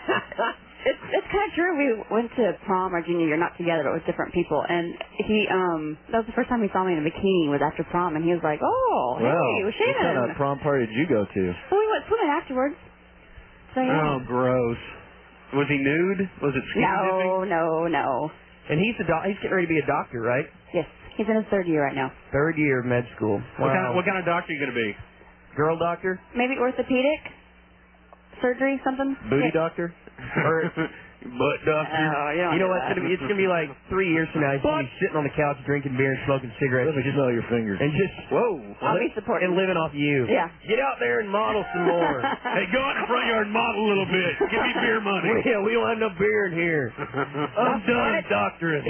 It's it's kind of true. We went to prom our junior year, not together, but with different people. And he, um, that was the first time he saw me in a bikini. Was after prom, and he was like, "Oh, Well, hey, it was what kind Shannon." of prom party did you go to? So we went swimming afterwards. So yeah. Oh, gross. Was he nude? Was it skinny dipping? no, no, no. And he's a doc- he's getting ready to be a doctor, right? Yes, he's in his third year right now. Third year of med school. What, kind of, Wow. what kind of doctor are you going to be? Girl doctor? Maybe orthopedic surgery, something. Booty Yeah. doctor? Or Butt doctor? Oh, you don't you know do what? It's that. gonna be it's gonna be like three years from now. He's gonna be sitting on the couch drinking beer and smoking cigarettes. Let me and just smell your fingers. and just Whoa. I'll be supporting. and living off you. Yeah. Get out there and model some more. Hey, go out in the front yard and model a little bit. Give me beer money. Yeah, we don't have no beer in here. I'm done doctoring.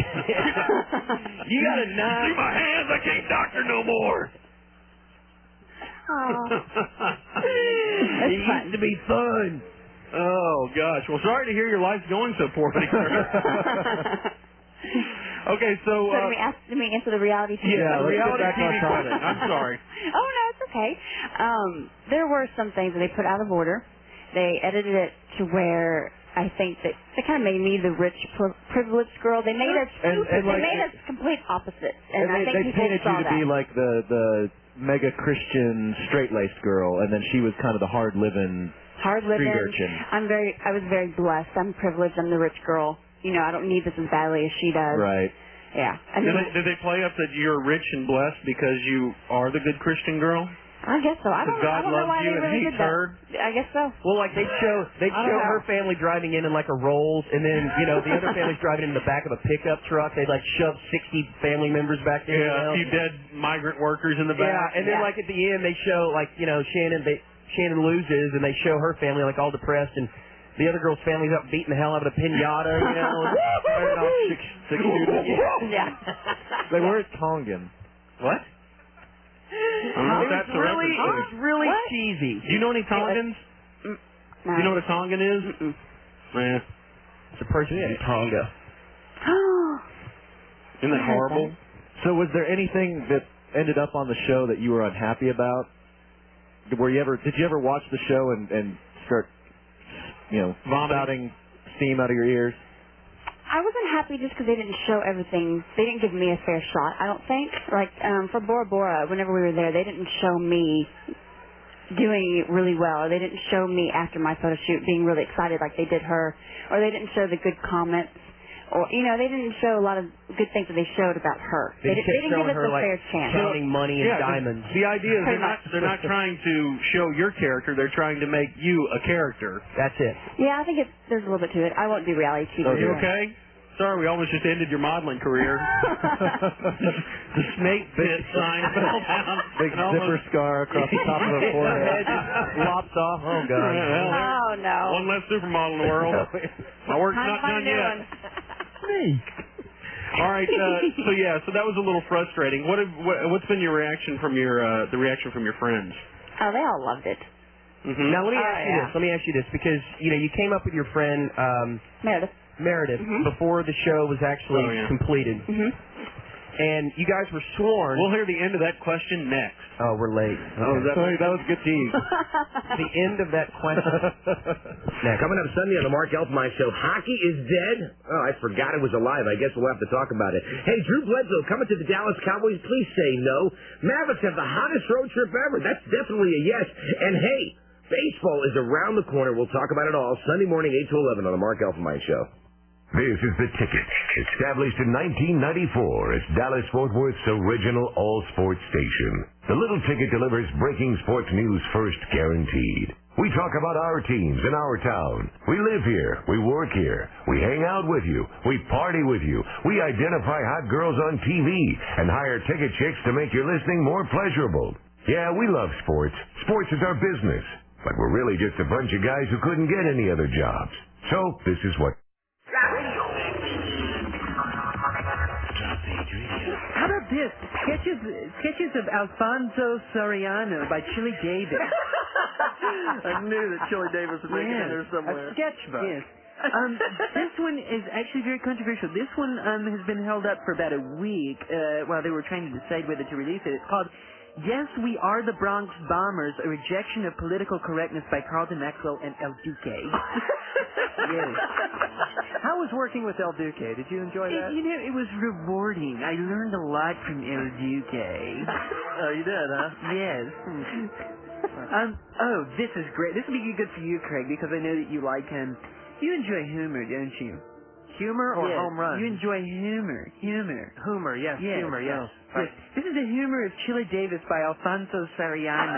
You got a See knife. my hands? I can't doctor no more. Aw. It used to be fun. Oh, gosh. Well, sorry to hear your life's going so poorly, sir. Okay, so... So Uh, did we ask? Did we answer the reality T V? Yeah, the let's get reality back T V on topic. question. I'm sorry. Oh no, it's okay. Um, there were some things that they put out of order. They edited it to where I think that they kind of made me the rich, pri- privileged girl. They made us. And- and they like- made us complete opposite, and, And I they, think they people painted saw you to that. be like the the mega Christian straight-laced girl, and then she was kind of the hard-living Hard living. street urchin. I'm very. I was very blessed. I'm privileged. I'm the rich girl. You know, I don't need this as badly as she does. Right. Yeah. And Did then, they, did they play up that you're rich and blessed because you are the good Christian girl? I guess so. I don't, Because know, I God don't know loves why you they and really hates did that. her? I guess so. Well, like they show they I don't show know. her family driving in in like a Rolls, and then you know the other family's driving in the back of a pickup truck. They like shove sixty family members back there. Yeah, you know? a few dead migrant workers in the Yeah, back. and then like at the end they show like you know Shannon they Shannon loses and they show her family like all depressed and the other girl's family's up beating the hell out of a pinata, you know. and firing off six, six shooters. Yeah. They weren't Tongan. What? I don't know It if was that's a really it reference. was really What? cheesy. Do you know any Tongans? No. Do you know what a Tongan is? Mm-mm. Yeah. It's a person from Tonga. Isn't that I heard horrible? So was there anything that ended up on the show that you were unhappy about? Were you ever did you ever watch the show and, and start you know Vomiting? spouting steam out of your ears? I wasn't happy just because they didn't show everything. They didn't give me a fair shot, I don't think. Like, um, for Bora Bora, whenever we were there, they didn't show me doing really well. Or they didn't show me after my photo shoot being really excited like they did her. Or they didn't show the good comments. Or, you know, they didn't show a lot of good things that they showed about her. They They, kept didn't, they didn't give showing us her, a like, fair chance. counting money and Yeah, 'cause diamonds. the idea is Pretty they're not much. they're not trying to show your character. They're trying to make you a character. That's it. Yeah, I think it's, there's a little bit to it. I won't do reality T V. Are you okay? Sorry, we almost just ended your modeling career. The snake pit sign fell down. Big and almost- zipper scar across the top of the forehead. Just lopped off. Oh, God. Well, Oh, no. one less supermodel in the world. My work's Time not to find done a new yet. one. All right. Uh, so yeah. So that was a little frustrating. What, have, what what's been your reaction from your uh, the reaction from your friends? Oh, they all loved it. Mm-hmm. Now let me Oh, ask you yeah. this. Let me ask you this because you know you came up with your friend um, Meredith. Meredith before the show was actually Oh, yeah. completed, Mm-hmm. and you guys were sworn. We'll hear the end of that question next. Oh, we're late. Oh, is that, Sorry, that was a good tease. The end of that question. Next. Coming up Sunday on the Mark Elfmeyer Show, hockey is dead. Oh, I forgot it was alive. I guess we'll have to talk about it. Hey, Drew Bledsoe coming to the Dallas Cowboys. Please say no. Mavericks have the hottest road trip ever. That's definitely a yes. And hey, baseball is around the corner. We'll talk about it all Sunday morning, eight to eleven on the Mark Elfmeyer Show. This is The Ticket. Established in nineteen ninety-four, it's Dallas-Fort Worth's original all-sports station. The Little Ticket delivers breaking sports news first, guaranteed. We talk about our teams in our town. We live here. We work here. We hang out with you. We party with you. We identify hot girls on T V and hire ticket chicks to make your listening more pleasurable. Yeah, we love sports. Sports is our business. But we're really just a bunch of guys who couldn't get any other jobs. So this is what... How about this? Sketches, sketches of Alfonso Soriano by Chili Davis. I knew that Chili Davis would make it in there somewhere. A sketchbook. Yes. Um, this one is actually very controversial. This one um, has been held up for about a week uh, while they were trying to decide whether to release it. It's called Yes, We Are the Bronx Bombers, a rejection of political correctness by Carlton Maxwell and El Duque. Yes. How was working with El Duque? Did you enjoy that? It, you know, it was rewarding. I learned a lot from El Duque. Oh, you did, huh? Yes. um. Oh, this is great. This will be good for you, Craig, because I know that you like him. You enjoy humor, don't you? Humor or yes. home run? You enjoy humor. Humor. Humor, yes. Yes. Humor, yes. Oh, Right. yes. This is the humor of Chili Davis by Alfonso Soriano.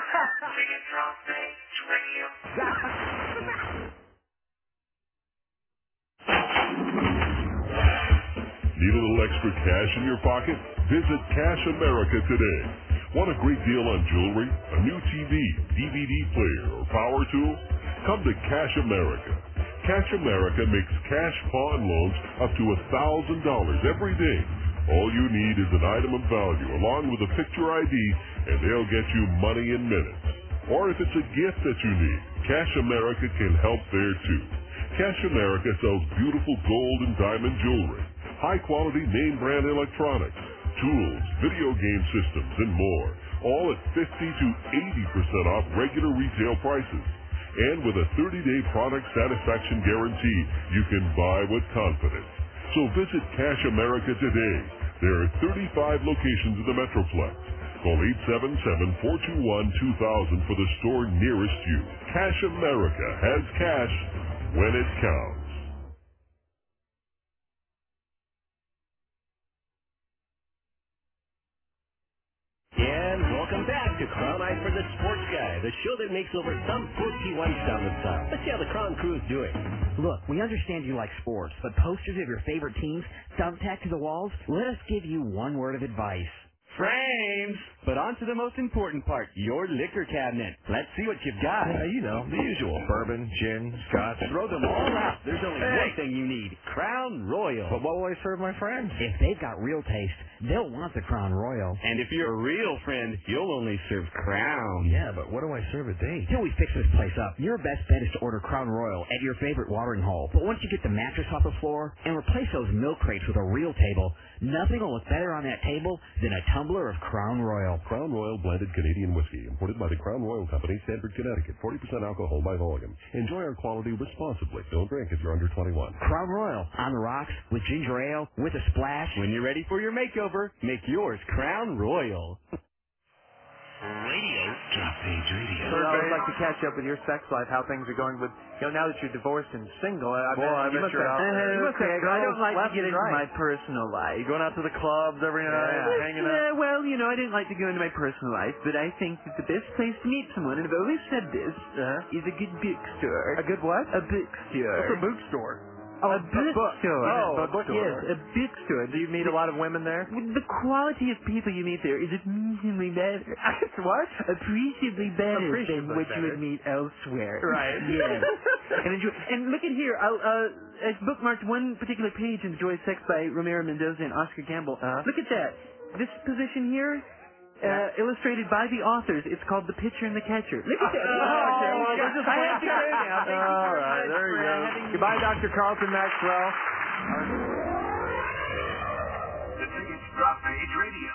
Need a little extra cash in your pocket? Visit Cash America today. Want a great deal on jewelry, a new T V, D V D player, or power tool? Come to Cash America. Cash America makes cash pawn loans up to one thousand dollars every day. All you need is an item of value along with a picture I D, and they'll get you money in minutes. Or if it's a gift that you need, Cash America can help there too. Cash America sells beautiful gold and diamond jewelry, high-quality name-brand electronics, tools, video game systems, and more, all at fifty to eighty percent off regular retail prices. And with a thirty-day product satisfaction guarantee, you can buy with confidence. So visit Cash America today. There are thirty-five locations in the Metroplex. Call eight seven seven, four two one, two thousand for the store nearest you. Cash America has cash when it counts. And welcome back to Crown Eye for the Sports Guy, the show that makes over some forty-one thousand style. Let's see how the Crown crew is doing. Look, we understand you like sports, but posters of your favorite teams thumbtacked to the walls? Let us give you one word of advice. Frames! But on to the most important part, your liquor cabinet. Let's see what you've got. Yeah, you know, the usual. Bourbon, gin, scotch. Throw them all out. There's only Hey! one thing you need, Crown Royal. But what will I serve my friends? If they've got real taste, they'll want the Crown Royal. And if you're a real friend, you'll only serve Crown. Yeah, but what do I serve a date? Till we fix this place up, your best bet is to order Crown Royal at your favorite watering hole. But once you get the mattress off the floor and replace those milk crates with a real table, nothing will look better on that table than a tumbler of Crown Royal. Crown Royal blended Canadian whiskey, imported by the Crown Royal Company, Stamford, Connecticut. forty percent alcohol by volume. Enjoy our quality responsibly. Don't drink if you're under twenty-one. Crown Royal on the rocks with ginger ale with a splash. When you're ready for your makeover, make yours Crown Royal. Radio. Drop Page Radio. So I would like to catch up with your sex life, how things are going with, you know, now that you're divorced and single. I, I Boy, bet, I you bet must you're have, out there. you must have Craig, I don't girls like to left get and into right. my personal life. You going out to the clubs every night, Yeah. hanging Uh, out? well, you know, I didn't like to go into my personal life, but I think that the best place to meet someone, and I've always said this, Uh-huh. is a good bookstore. A good what? A bookstore. What's a bookstore? Oh, a bookstore. Oh, a bookstore. Yes, a bookstore. Do you meet a lot of women there? The quality of people you meet there is appreciably better. What? Appreciably better Appreciably than what better. you would meet elsewhere. Right. Yes. and, enjoy, and look at here. I'll, uh, I've bookmarked one particular page in Joy Sex by Romero Mendoza and Oscar Gamble. Uh-huh. Look at that. This position here. Uh, illustrated by the authors. It's called The Pitcher and the Catcher. Look at that. Oh, okay. Well, we're just I have to waiting. go now. Thank you All very right, much there you for, uh, go. having me. Goodbye, Doctor Carlton Maxwell. The Tickets Drop Page Radio.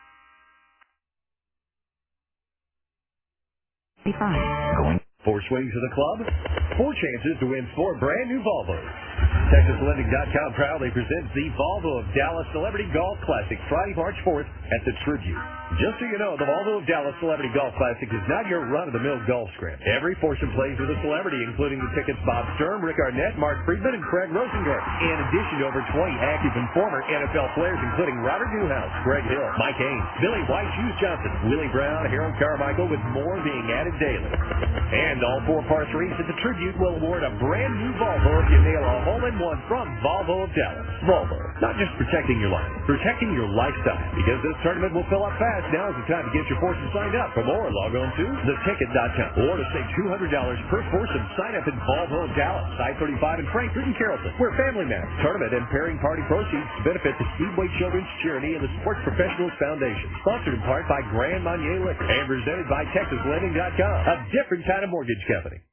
Going four swings of the club, four chances to win four brand new Volvos. Texas Lending dot com proudly presents the Volvo of Dallas Celebrity Golf Classic Friday, March fourth at the Tribute. Just so you know, the Volvo of Dallas Celebrity Golf Classic is not your run-of-the-mill golf scrim. Every foursome plays with a celebrity, including the tickets Bob Sturm, Rick Arnett, Mark Friedman, and Craig Rosengart. In addition to over twenty active and former N F L players, including Robert Newhouse, Greg Hill, Mike Haynes, Billy White Shoes Johnson, Willie Brown, Harold Carmichael, with more being added daily. And all four par threes at the Tribute will award a brand new Volvo if you nail a hole-in-one from Volvo of Dallas. Volvo, not just protecting your life, protecting your lifestyle. Because this tournament will fill up fast, now is the time to get your foursome signed up. For more, log on to the ticket dot com. Or to save two hundred dollars per foursome, sign up in Volvo of Dallas, I thirty-five in Frankfurt and Carrollton, where Family Matters. Tournament and pairing party proceeds benefit the Speedway Children's Charity and the Sports Professionals Foundation. Sponsored in part by Grand Marnier Liquor and presented by Texas Lending dot com, a different kind of mortgage company.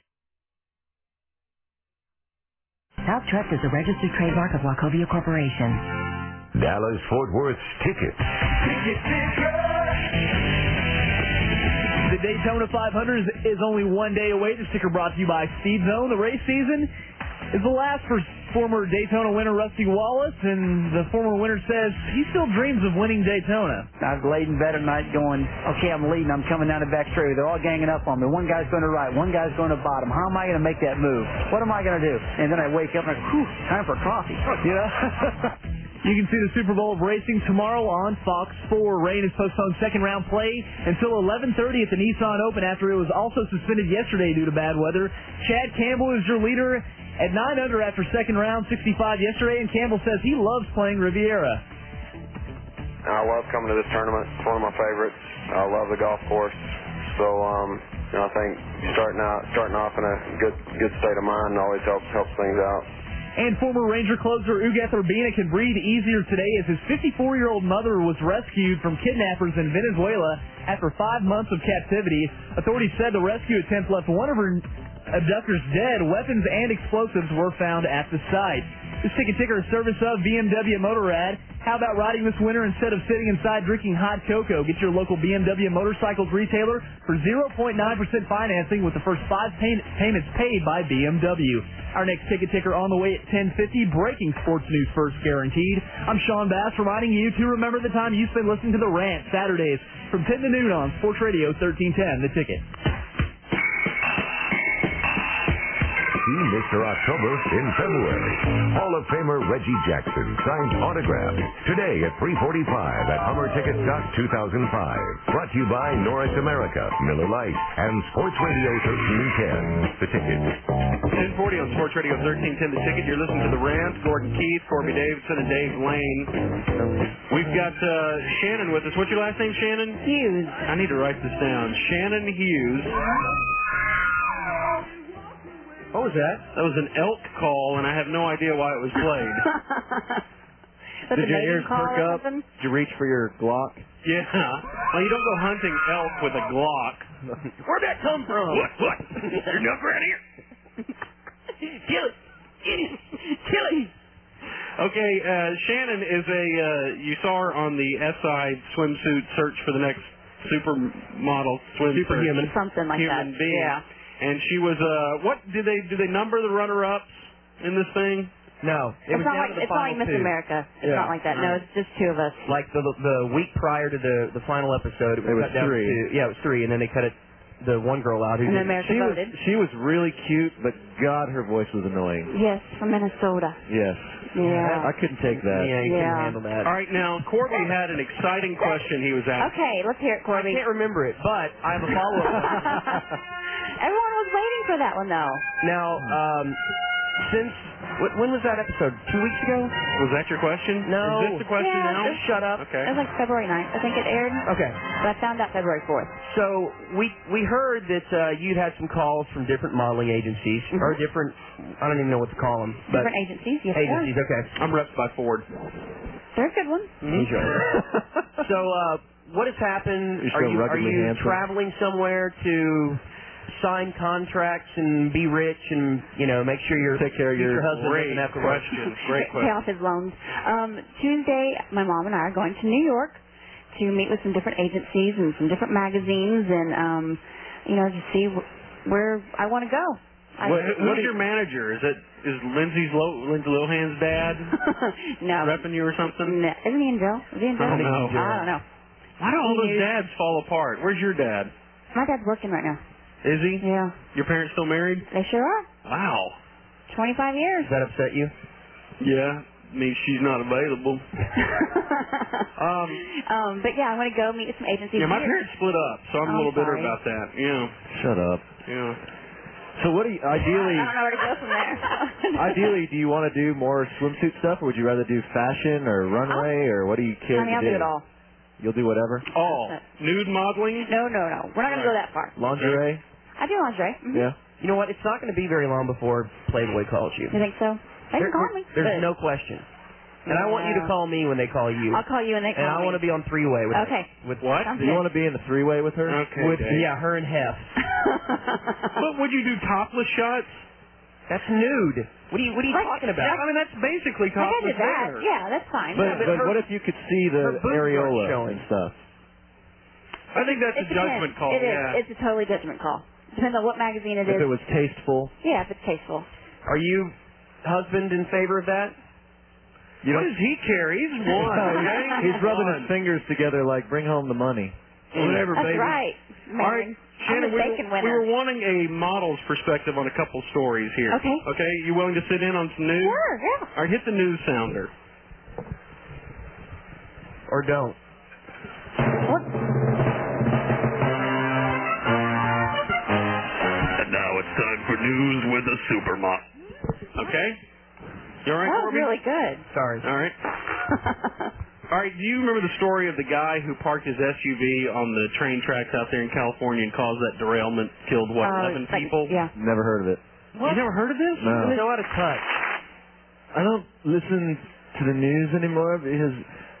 South Trust is a registered trademark of Wachovia Corporation. Dallas Fort Worth's Ticket. The Daytona five hundred is, is only one day away. The sticker brought to you by Speed Zone. The race season is the last for former Daytona winner Rusty Wallace, and the former winner says he still dreams of winning Daytona. I was laid in bed at night going, okay, I'm leading. I'm coming down the back straight. They're all ganging up on me. One guy's going to right. One guy's going to bottom. How am I going to make that move? What am I going to do? And then I wake up and I go, whew, time for coffee. You know? You can see the Super Bowl of racing tomorrow on Fox four. Rain has postponed second-round play until eleven thirty at the Nissan Open after it was also suspended yesterday due to bad weather. Chad Campbell is your leader at nine under after second round, sixty-five yesterday, and Campbell says he loves playing Riviera. I love coming to this tournament. It's one of my favorites. I love the golf course. So, um, you know, I think starting out, starting off in a good, good state of mind always helps helps things out. And former Ranger closer Ugueth Urbina can breathe easier today as his fifty-four-year-old mother was rescued from kidnappers in Venezuela after five months of captivity. Authorities said the rescue attempt left one of her abductors dead. Weapons and explosives were found at the site. This ticket ticker is service of B M W Motorrad. How about riding this winter instead of sitting inside drinking hot cocoa? Get your local B M W Motorcycles retailer for zero point nine percent financing with the first five pay- payments paid by B M W. Our next ticket ticker on the way at ten fifty, breaking sports news first guaranteed. I'm Sean Bass reminding you to remember the time you spend listening to The Rant Saturdays from ten to noon on Sports Radio thirteen ten, The Ticket. See Mister October in February. Hall of Famer Reggie Jackson signed autograph today at three forty-five at Hummer Ticket Stock two thousand five. Brought to you by Norris America, Miller Lite, and Sports Radio thirteen ten. The Ticket. ten forty on Sports Radio thirteen ten. The Ticket. You're listening to The Rant. Gordon Keith, Corby Davidson, and Dave Lane. We've got uh, Shannon with us. What's your last name, Shannon? Hughes. I need to write this down. Shannon Hughes. What was that? That was an elk call, and I have no idea why it was played. That's Did a your mating ears call perk or up? something? Did you reach for your Glock? Yeah. Well, you don't go hunting elk with a Glock. Where'd that come from? What? What? There's enough around here. Kill it. Get it. Kill it. Okay, uh, Shannon is a, uh, you saw her on the S I swimsuit search for the next supermodel swim Superhuman. search. Something like Human that. being. Yeah. And she was, uh, what, did they, did they number the runner-ups in this thing? No. It It's was not down like to the it's not final like Miss two. America. It's Yeah. not like that. No, it's just two of us. Like the the week prior to the the final episode, it was, It was cut down three. to yeah, it was three, and then they cut it the one girl out who And did America she was voted. she was really cute, but God, her voice was annoying. Yes, from Minnesota. Yes. Yeah. I couldn't take that. Yeah, you Yeah. couldn't handle that. All right, now, Corby had an exciting question he was asking. Okay, let's hear it, Corby. I can't remember it, but I have a follow-up. Everyone was waiting for that one, though. Now, um, Since wh- when was that episode? Two weeks ago? Was that your question? No. Is this the question Yeah, now? just Shut up. It Okay. was like February ninth, I think it aired. Okay. But I found out February fourth. So we we heard that uh, you'd had some calls from different modeling agencies or different. I don't even know what to call them. But Different agencies, yes, agencies. sir. Okay. I'm reps by Ford. They're a good one. Enjoy. So uh, what has happened? You're Are so you are ruggedly you handsome. traveling somewhere to sign contracts and be rich and you know make sure your Take care of your future husband Great doesn't have to work? question. Great Pay question. off his loans. Um, Tuesday, my mom and I are going to New York to meet with some different agencies and some different magazines and, um, you know, to see wh- where I want to go. I, What, who's your manager? Is it is Lindsay's Lo, Lindsay Lohan's dad no. repping you or something? No. Isn't he in jail? Is he in jail? I don't know. I don't know. Why do all He those is- dads fall apart? Where's your dad? My dad's working right now. Is he? Yeah. Your parents still married? They sure are. Wow. twenty-five years. Does that upset you? Yeah. Means she's not available. um, um, but yeah, I want to go meet with some agencies. Yeah, my here. parents split up, so I'm a Oh, little bitter sorry. about that. Yeah. Shut up. Yeah. So what do you, ideally, I don't know where to go from there. ideally, do you want to do more swimsuit stuff, or would you rather do fashion or runway, or what do you care Honey, to I'll do? do it all. You'll do whatever? Oh, nude modeling? No, no, no. We're not going to go that far. Lingerie? I do lingerie. Mm-hmm. Yeah. You know what? It's not going to be very long before Playboy calls you. You think so? They There- can call me. There's But no question. And I want you to Yeah. call me when they call you. I'll call you and they call And I me. want to be on three-way with Okay. With What? Sounds Do you good. want to be in the three-way with her? Okay. With Dave. yeah, her and Hef. But would you do topless shots? That's nude. What are you What are you Like- talking about? I mean, that's basically Like I topless did that. there. Yeah, that's fine. But, Yeah, but but her- what if you could see her the boobs aren't areola showing. and stuff? I think that's It a judgment depends. call. It is. Yeah. It's a totally judgment call. Depends on what magazine it If is. it was tasteful? Yeah, if it's tasteful. Are you husband in favor of that? You What don't- does he care? He's one. Okay? He's rubbing one. his fingers together like, bring home the money. Whatever, That's baby. right. All right, Man. Shannon, I'm a we, bacon were, we winner. were wanting a model's perspective on a couple stories here. Okay. Okay, you willing to sit in on some news? Sure, yeah. All right, hit the news sounder. Or don't? And now it's time for news with a supermodel. Okay. You all right, That was Corby? really good. Sorry. All right. All right, do you remember the story of the guy who parked his S U V on the train tracks out there in California and caused that derailment, killed, what, Uh, eleven like- people? Yeah. Never heard of it. You never heard of this? No. So out of touch. I don't listen to the news anymore because...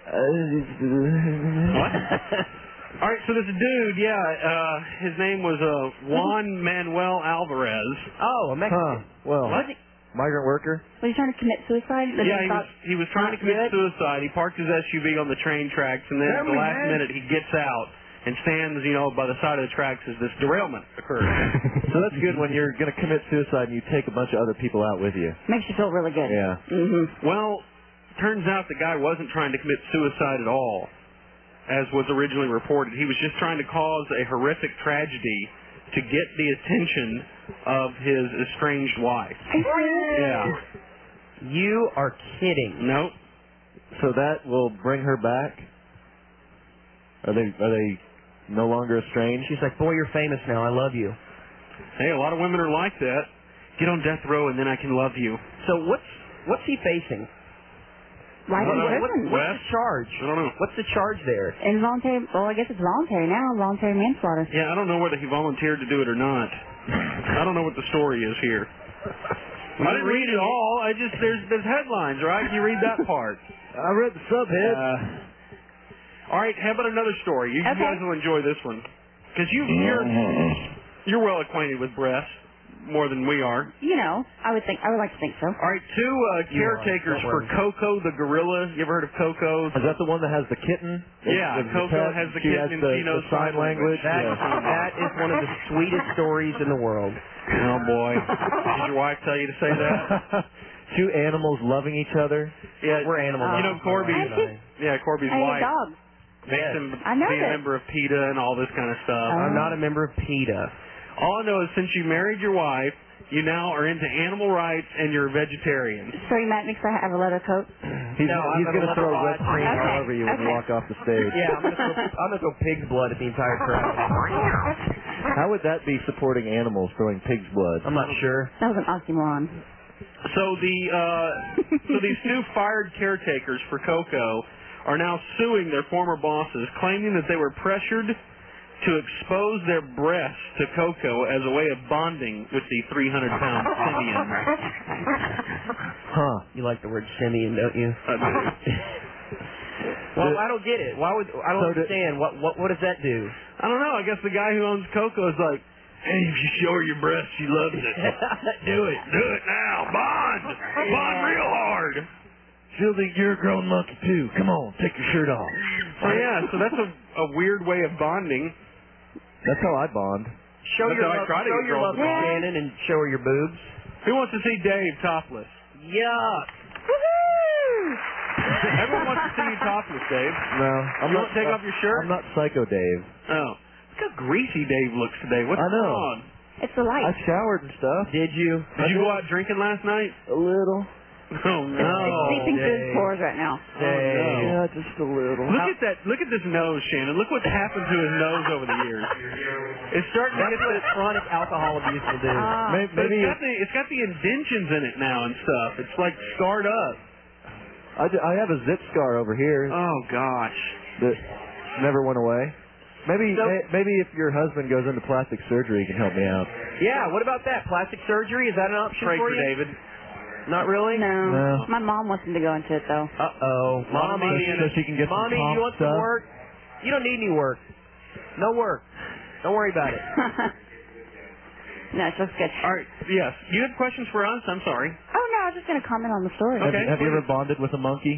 Uh, What? All right, so this dude, yeah, uh, his name was uh, Juan Manuel Alvarez. Oh, a Huh. Mexican. Well, What? migrant worker? Was he trying to commit suicide? That Yeah, he he was, thought- he was trying to not commit good? suicide. He parked his S U V on the train tracks, and then at the last minute he gets out and stands, you know, by the side of the tracks as this derailment occurs. So that's good when you're going to commit suicide and you take a bunch of other people out with you. Makes you feel really good. Yeah. Mm-hmm. Well, turns out the guy wasn't trying to commit suicide at all, as was originally reported. He was just trying to cause a horrific tragedy to get the attention of his estranged wife. Yeah. You are kidding. Nope. So that will bring her back? Are they are they no longer estranged? She's like, boy, you're famous now. I love you. Hey, a lot of women are like that. Get on death row and then I can love you. So what's what's he facing? Life in What- what- prison. what's the charge? I don't know. What's the charge there? Involuntary, well, I guess it's voluntary now, voluntary manslaughter. Yeah, I don't know whether he volunteered to do it or not. I don't know what the story is here. I didn't read it all. I just there's there's headlines, right? You read that part. I read the subhead. Uh, all right, how about another story? You, you Okay. guys will enjoy this one because you you're you're well acquainted with breasts more than we are. You know, I would think, I would like to think so. All right, two uh, You are, caretakers don't for worry. Coco the gorilla. You ever heard of Coco? Is that the one that has the kitten? Yeah, The- the Coco pet? has the She kitten has and the, she knows the sign language. That, Yeah. that is one of the sweetest stories in the world. Oh boy, did your wife tell you to say that? Two animals loving each other. Yeah, We're animal You lovers, know Corby's. my wife and Yeah, Corby's I hate wife dogs. makes Yes. him I know be a that. member of PETA and all this kind of stuff. I'm not a member of PETA. All I know is since you married your wife, you now are into animal rights and you're a vegetarian. So you might next I have a leather coat. He's, No, I'm he's gonna going to let throw her wet watch. cream all Okay, over you when you okay. walk off the stage. Yeah, I'm gonna throw, I'm gonna throw pig's blood at the entire crowd. How would that be supporting animals throwing pig's blood? I'm not sure. That was an oxymoron. So the uh, so these two fired caretakers for Coco are now suing their former bosses, claiming that they were pressured to expose their breasts to Coco as a way of bonding with the three hundred pound simian. Huh? You like the word simian, don't you? I do. Well, I don't get it. Why would I don't So do- understand? What what what does that do? I don't know. I guess the guy who owns Coco is like, hey, if you show her your breasts, she loves it. Do it. Do it now. Bond. Bond real hard. She'll think you're a grown monkey too. Come on, take your shirt off. So yeah, so that's a, a weird way of bonding. That's how I bond. Show That's your how I love, try to show get your girls love to to bond. Shannon and show her your boobs. Who wants to see Dave topless? Yuck. Everyone wants to see you topless, Dave. No, I'm You not. want to take off your shirt? I'm not Psycho Dave. Oh. Look how greasy Dave looks today. What's I know. going on? It's the light. I showered and stuff. Did you? Did you go out drinking last night? A little. Oh no. It's seeping through his Dave. pores right now. Oh, no. Yeah, just a little. Look at that! Look at this nose, Shannon. Look what's happened to his nose over the years. It's starting to That's get what the chronic alcohol abuse will do. Ah. Maybe, But maybe it's got the it's got the indentions in it now and stuff. It's like scarred up. I, ju- I have a zit scar over here Oh gosh. that never went away. Maybe So- may- maybe if your husband goes into plastic surgery, you can help me out. Yeah. What about that? Plastic surgery? Is that an option Pray for for you? David. Not really. No. No. My mom wants him to go into it, though. Uh oh. Mommy. So she can get some Mommy, comp you want some stuff? work? You don't need any work. No work. Don't worry about it. No, it's just good. All right. Yes. You had questions for us? I'm sorry. Oh, no, I was just going to comment on the story. Have, Okay. you- have you ever bonded with a monkey?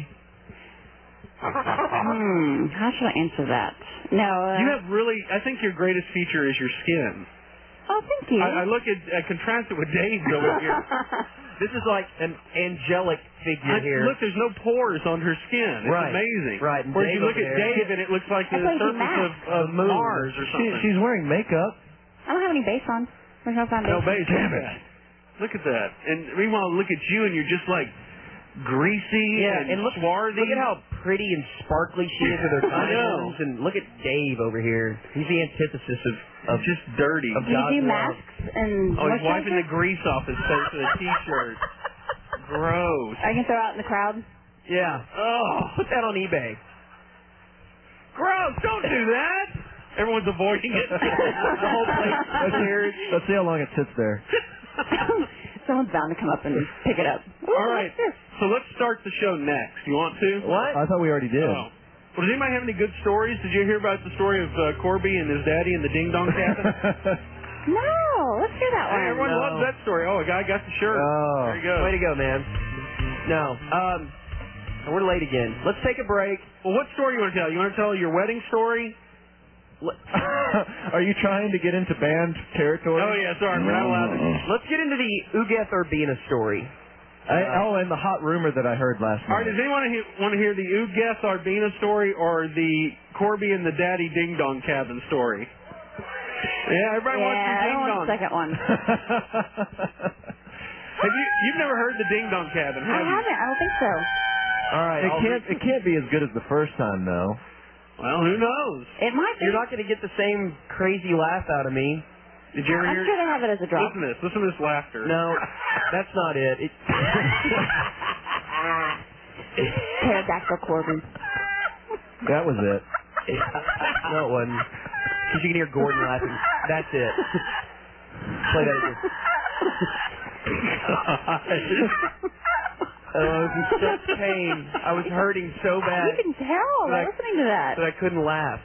Hmm, how should I answer that? No. Uh, You have really. I think your greatest feature is your skin. oh, thank you. I, I look at I contrast it with Dave's over here. This is like an angelic figure I- here. Look, there's no pores on her skin. It's Right. amazing. Right, and Whereas Dave you look over at there- Dave and it looks like the That's like he surface of, masks. of The moon. Mars or She, something. she's wearing makeup. I don't have any base on. There's no foundation. No base. Damn Look at it. that. Look at that. And meanwhile, look at you, and you're just like greasy Yeah, and, and look, swarthy. look at how pretty and sparkly she is with her I know. diamonds. And look at Dave over here. He's the antithesis of, of just dirty. Of Do you God's do love. masks and Oh, he's moisturizer? wiping the grease off his face with a T-shirt. Gross. I can throw out in the crowd. Yeah. Oh, put that on eBay. Gross. Don't do that. Everyone's avoiding it. The whole place Let's, cleared. let's see how long it sits there. Someone's bound to come up and pick it up. Ooh, All right. what's this? So let's start the show next. You want to? What? I thought we already did. Oh. Well, does anybody have any good stories? Did you hear about the story of uh, Corby and his daddy and the Ding Dong Cabin? No, let's hear that one. Hey, everyone No. loves that story. Oh, a guy got the shirt. Oh. There you go. Way to go, man. No. Um, we're late again. Let's take a break. Well, what story you want to tell? You want to tell your wedding story? Are you trying to get into band territory? Oh, yeah, sorry. We're not allowed to. Let's get into the Ugeth Urbina story. I, oh, and the hot rumor that I heard last All right, night. does anyone he- want to hear the Ugeth Arbina story or the Corby and the Daddy Ding Dong Cabin story? Yeah, everybody wants Yeah, the I Ding don't want Dong. the second one. Have you? You've never heard the Ding Dong Cabin, I have you? haven't. I don't think so. All right. It I'll can't. re- It can't be as good as the first time, though. Well, who knows? It might be. You're not going to get the same crazy laugh out of me. Did you ever I'm hear? sure they have it as a drop. Listen to this. Listen to this laughter. No, that's not it. it Pterodactyl Corbin. That was it. it no, it wasn't. Because you can hear Gordon laughing. That's it. Play that again. Oh, I was in such pain. I was hurting so bad You can tell by Like- listening to that. that I couldn't laugh.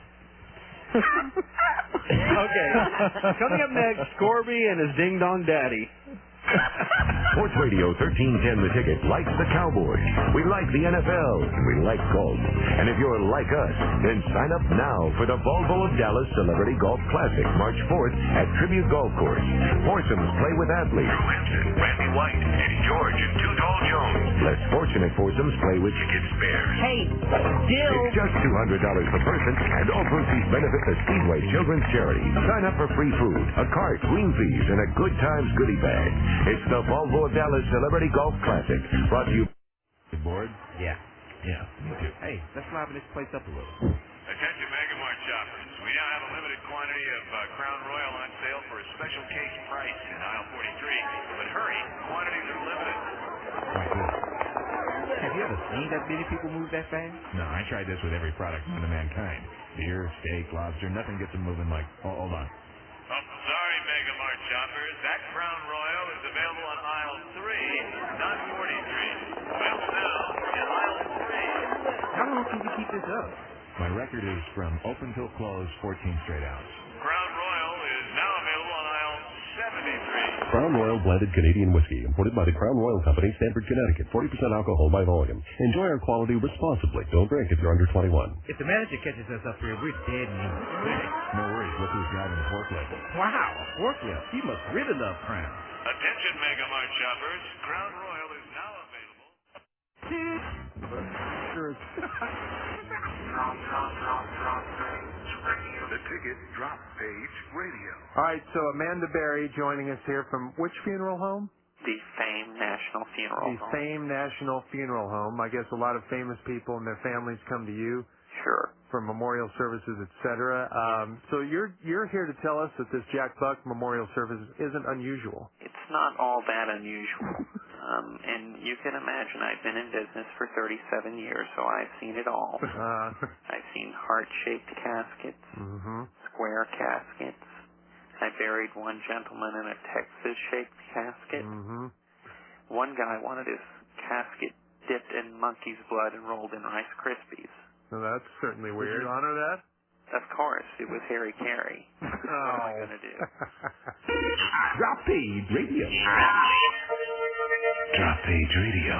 Okay. Coming up next, Corby and his Ding Dong Daddy. Sports Radio thirteen ten The Ticket likes the Cowboys. We like the N F L. And we like golf. And if you're like us, then sign up now for the Volvo of Dallas Celebrity Golf Classic, March fourth at Tribute Golf Course. Foursomes play with athletes. Drew Hampton, Randy White, Eddie George, and Two Tall Jones. Less fortunate foursomes play with ticket spares. Hey, Dill. It's just two hundred dollars per person, and all proceeds benefit the Speedway Children's Charity. Sign up for free food, a cart, green fees, and a Good Times goodie bag. It's the Volvo of Dallas Celebrity Golf Classic, brought to you. Bored? Yeah. Yeah, me too. Hey, let's liven this place up a little. Attention Megamart shoppers. We now have a limited quantity of uh, Crown Royal on sale for a special case price in aisle forty-three. But hurry, quantities are limited. Quite good. Have you ever seen that many people move that fast? No, I tried this with every product known to mankind. Beer, steak, lobster, nothing gets them moving like... Oh, hold on. Oh, sorry, Mega Mart shoppers. That Crown Royal is available on aisle three, not forty-three. Available now in aisle three. How long can you keep this up? My record is from open till close, fourteen straight hours. Crown Royal is now available on aisle seventy-three. Crown Royal blended Canadian whiskey, imported by the Crown Royal Company, Stamford, Connecticut. forty percent alcohol by volume. Enjoy our quality responsibly. Don't drink if you're under twenty-one. If the manager catches us up here, we're dead meat. No worries. Look who's driving the forklift. Wow, a forklift. He must really love Crown. Attention, Mega Mart shoppers. Crown Royal is now available. The Ticket Drop Page Radio. All right, so Amanda Berry joining us here from which funeral home? The Fame National Funeral The Home. Fame National Funeral Home. I guess a lot of famous people and their families come to you. Sure. For memorial services, et cetera. Um, so you're you're here to tell us that this Jack Buck memorial service isn't unusual. It's not all that unusual. um, and you can imagine I've been in business for thirty-seven years, so I've seen it all. Uh, I've seen heart-shaped caskets, mm-hmm. square caskets. I buried one gentleman in a Texas-shaped casket. Mm-hmm. One guy wanted his casket dipped in monkey's blood and rolled in Rice Krispies. So that's certainly weird. Did you honor that? Of course, it was Harry Carey. Oh. What am I going to do? Drop Page Radio. Drop Page Radio.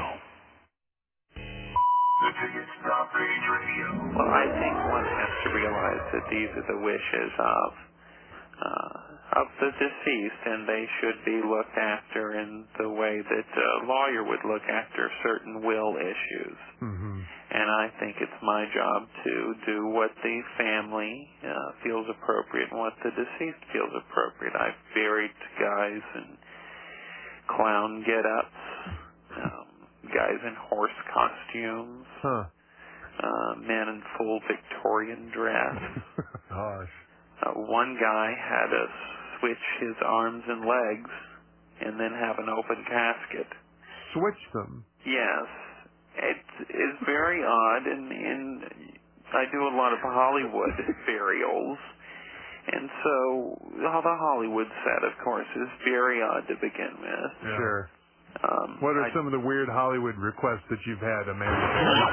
The Ticket Drop Page Radio. Well, I think one has to realize that these are the wishes of uh, of the deceased, and they should be looked after in the way that a lawyer would look after certain will issues. Mm-hmm. And I think it's my job to do what the family uh, feels appropriate and what the deceased feels appropriate. I've buried guys in clown get-ups, um, guys in horse costumes, huh. uh, men in full Victorian dress. Gosh. Uh, one guy had to switch his arms and legs and then have an open casket. Switch them? Yes. It is very odd, and, and I do a lot of Hollywood burials, and so well, the Hollywood set, of course, is very odd to begin with. Yeah. Sure. Um, what are I, some of the weird Hollywood requests that you've had, Amanda?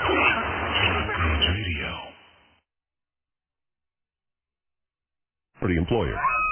Radio. For the employer.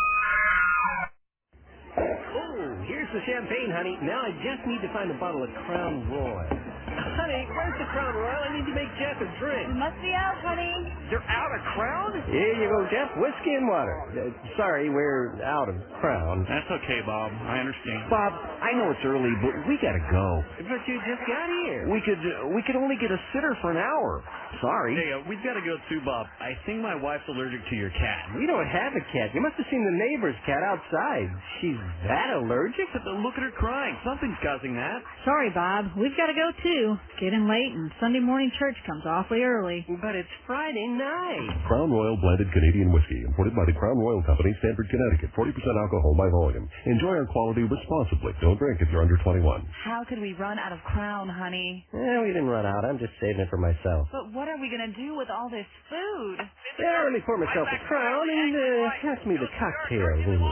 Oh, here's the champagne, honey. Now I just need to find a bottle of Crown Royal. Honey, where's the Crown Royal? I need to make Jeff a drink. You must be out, honey. They're out of Crown? Here you go, Jeff. Whiskey and water. Uh, sorry, we're out of Crown. That's okay, Bob. I understand. Bob, I know it's early, but we gotta go. But you just got here. We could uh, we could only get a sitter for an hour. Sorry. Hey, uh, we've got to go too, Bob. I think my wife's allergic to your cat. We don't have a cat. You must have seen the neighbor's cat outside. She's that allergic? But look at her crying. Something's causing that. Sorry, Bob. We've got to go, too. It's getting late, and Sunday morning church comes awfully early. But it's Friday night. Crown Royal blended Canadian whiskey, imported by the Crown Royal Company, Stamford, Connecticut. forty percent alcohol by volume. Enjoy our quality responsibly. Don't drink if you're under twenty-one. How could we run out of Crown, honey? Eh, we didn't run out. I'm just saving it for myself. But what are we going to do with all this food? Yeah, let me pour myself a Crown and uh, pass me the cocktail.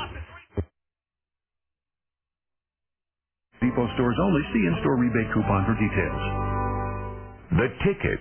Depot stores only. See in-store rebate coupon for details. The Ticket.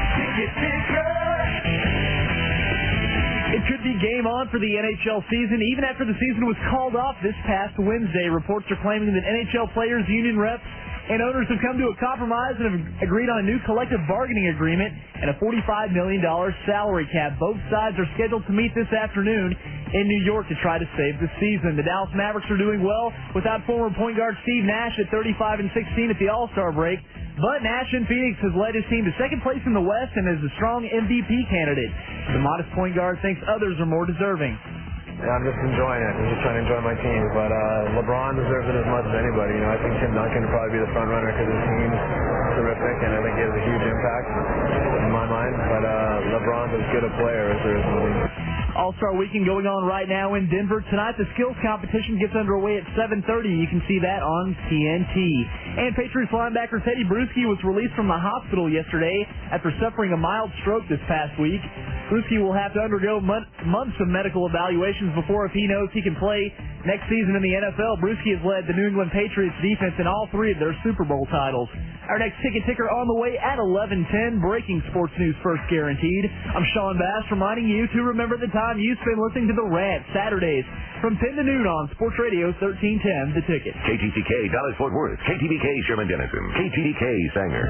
It could be game on for the N H L season, even after the season was called off this past Wednesday. Reports are claiming that N H L players, union reps, and owners have come to a compromise and have agreed on a new collective bargaining agreement and a forty-five million dollars salary cap. Both sides are scheduled to meet this afternoon in New York to try to save the season. The Dallas Mavericks are doing well without former point guard Steve Nash at thirty-five and sixteen at the All-Star break. But Nash in Phoenix has led his team to second place in the West and is a strong M V P candidate. The modest point guard thinks others are more deserving. Yeah, I'm just enjoying it. I'm just trying to enjoy my team. But uh, LeBron deserves it as much as anybody. You know, I think Tim Duncan would probably be the front runner because his team's terrific, and I think he has a huge impact in my mind. But uh, LeBron's as good a player as there is in the league. All-Star Weekend going on right now in Denver. Tonight, the skills competition gets underway at seven thirty. You can see that on T N T. And Patriots linebacker Teddy Bruschi was released from the hospital yesterday after suffering a mild stroke this past week. Bruschi will have to undergo month, months of medical evaluations before if he knows he can play next season in the N F L. Bruschi has led the New England Patriots defense in all three of their Super Bowl titles. Our next ticket ticker on the way at eleven ten. Breaking sports news first guaranteed. I'm Sean Bass reminding you to remember the time you spend listening to The Rant Saturdays from ten to noon on Sports Radio thirteen ten. The Ticket. K T T K Dallas Fort Worth, K T V K Sherman Denison, K T D K Sanger.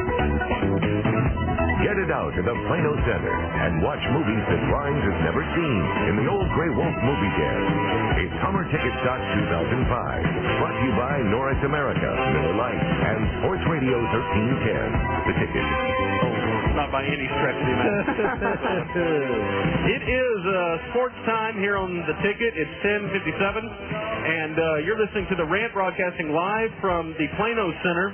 Get it out to the Plano Center and watch movies that Rhines has never seen in the old Grey Wolf movie den. It's Summer Ticket Stock two thousand five. Brought to you by Norris America, Miller Lite, and Sports Radio thirteen ten. The Ticket. Not by any stretch of the imagination. It is uh, sports time here on The Ticket. It's ten fifty-seven, and uh, you're listening to The Rant broadcasting live from the Plano Center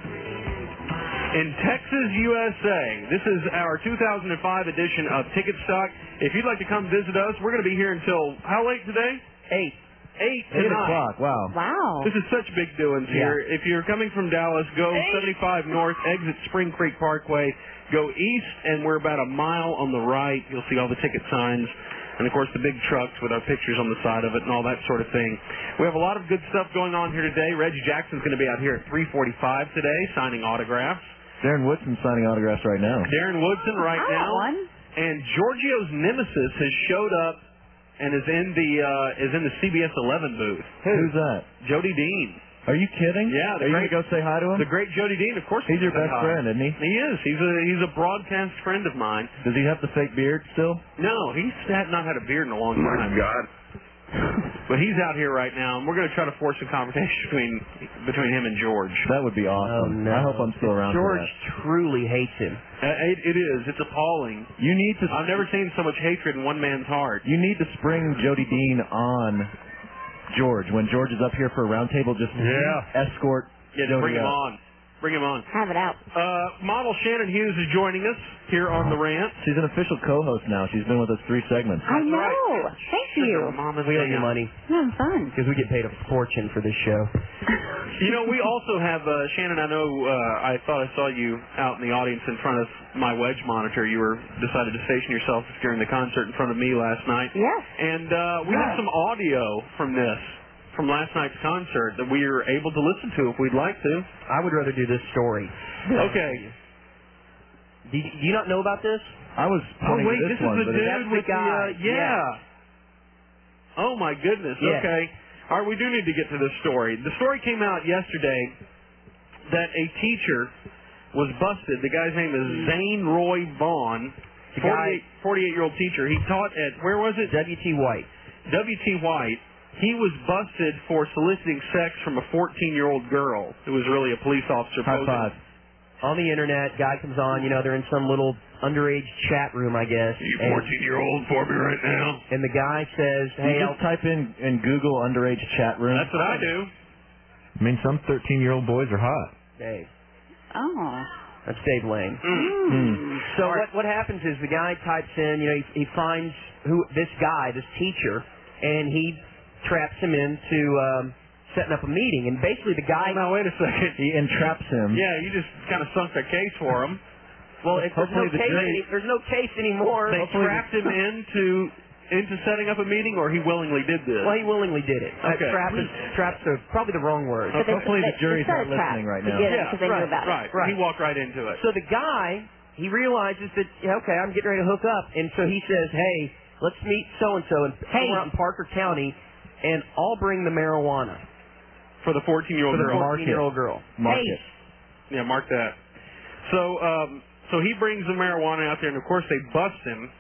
in Texas, U S A. This is our two thousand five edition of Ticket Stock. If you'd like to come visit us, we're going to be here until, how late today? Eight. Eight Eight tonight. o'clock. Wow. Wow. This is such big doings here. Yeah. If you're coming from Dallas, go seventy-five north, exit Spring Creek Parkway, go east, and we're about a mile on the right. You'll see all the ticket signs, and of course the big trucks with our pictures on the side of it and all that sort of thing. We have a lot of good stuff going on here today. Reggie Jackson's going to be out here at three forty-five today, signing autographs. Darren Woodson's signing autographs right now. Darren Woodson right I now, want one. and Giorgio's nemesis has showed up and is in the uh, is in the C B S eleven booth. Who's that? Jody Dean. Are you kidding? Yeah, the Are you great, going to go say hi to him? The great Jody Dean, of course. He's your say best hi. friend, isn't he? He is. He's a he's a broadcast friend of mine. Does he have the fake beard still? No, he's had not had a beard in a long My time. God. But he's out here right now, and we're going to try to force a conversation between between him and George. That would be awesome. Oh, no. I hope I'm still around George for that. truly hates him. Uh, it, it is. It's appalling. You need to. I've never seen so much hatred in one man's heart. You need to spring Jody Dean on George when George is up here for a roundtable. Just Yeah. escort. Yeah, Jody bring him up. on. Bring him on. Have it out. Uh, model Shannon Hughes is joining us here on The Rant. She's an official co-host now. She's been with us three segments. I know. right. Thank you. Mama's We owe Day you out. money No, fun. because we get paid a fortune for this show. You know, we also have, uh, Shannon, I know, uh, I thought I saw you out in the audience in front of my wedge monitor. You were decided to station yourself during the concert in front of me last night. Yes. And uh, we have some audio from this, from last night's concert, that we are able to listen to if we'd like to. I would rather do this story. Okay. Do you, do you not know about this? I was Oh, pointing wait, to this this one, is the but dude it- That's the with the, guy. uh, yeah. Oh, my goodness. Yeah. Okay. All right, we do need to get to this story. The story came out yesterday that a teacher was busted. The guy's name is Zane Roy Vaughn, The guy- forty-eight-year-old teacher. He taught at, where was it? W T White. W T White. He was busted for soliciting sex from a fourteen-year-old girl who was really a police officer. High posing. five. On the internet, guy comes on, you know, they're in some little underage chat room, I guess. You and- fourteen-year-old for me right now? And the guy says, You hey, I'll just type in in Google underage chat room. That's what I do. I mean, some thirteen-year-old boys are hot. Dave. Oh. That's Dave Lane. Mm. So what what happens is the guy types in, you know, he, he finds who this guy, this teacher, and he traps him into um, setting up a meeting. And basically the guy... Now, wait a second. He entraps him. Yeah, you just kind of sunk their case for him. Well, it, there's, no Hopefully the case, jury- any, there's no case anymore. They Hopefully trapped him into into setting up a meeting, or he willingly did this? Well, he willingly did it. Uh, Okay. trap is, trap's the, probably the wrong word. But they- Hopefully the they- jury's they set not a trap listening right to now. get him Yeah, because they right, knew about right. it. Right. He walked right into it. So the guy, he realizes that, yeah, okay, I'm getting ready to hook up. And so he says, hey, let's meet so-and-so and Hey. we're out in Parker County, and I'll bring the marijuana For the fourteen-year-old for the girl. fourteen-year-old girl. Mark Hey. it. Yeah, mark that. So, um, so he brings the marijuana out there, and of course they bust him.